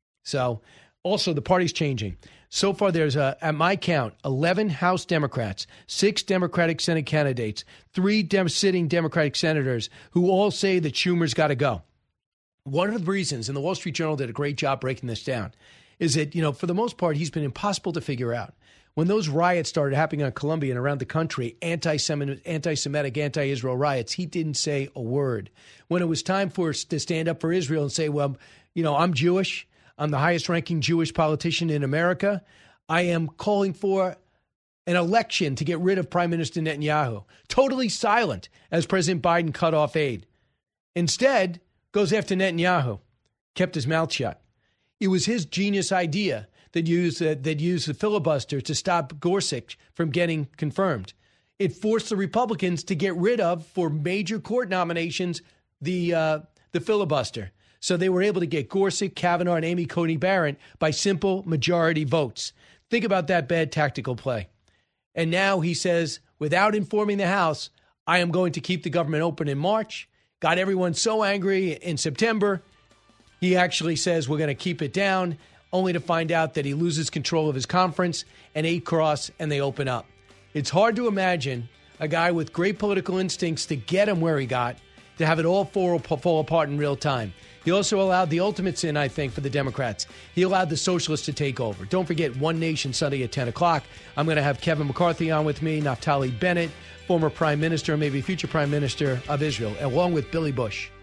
So also, the party's changing. So far, there's, a, at my count, eleven House Democrats, six Democratic Senate candidates, three dem- sitting Democratic senators who all say that Schumer's got to go. One of the reasons, and the Wall Street Journal did a great job breaking this down, is that, you know, for the most part, he's been impossible to figure out. When those riots started happening on Columbia and around the country, anti-Semitic, anti-Semitic, anti-Israel riots, he didn't say a word. When it was time for us to stand up for Israel and say, well, you know, I'm Jewish, I'm the highest-ranking Jewish politician in America, I am calling for an election to get rid of Prime Minister Netanyahu. Totally silent as President Biden cut off aid. Instead, goes after Netanyahu, kept his mouth shut. It was his genius idea that used, uh, that used the filibuster to stop Gorsuch from getting confirmed. It forced the Republicans to get rid of, for major court nominations, the uh, the filibuster. So they were able to get Gorsuch, Kavanaugh, and Amy Coney Barrett by simple majority votes. Think about that bad tactical play. And now he says, without informing the House, I am going to keep the government open in March. Got everyone so angry in September. He actually says we're going to keep it down, only to find out that he loses control of his conference and eight cross and they open up. It's hard to imagine a guy with great political instincts to get him where he got, to have it all fall, fall apart in real time. He also allowed the ultimate sin, I think, for the Democrats. He allowed the socialists to take over. Don't forget, One Nation Sunday at ten o'clock. I'm going to have Kevin McCarthy on with me, Naftali Bennett, former prime minister, maybe future prime minister of Israel, along with Billy Bush.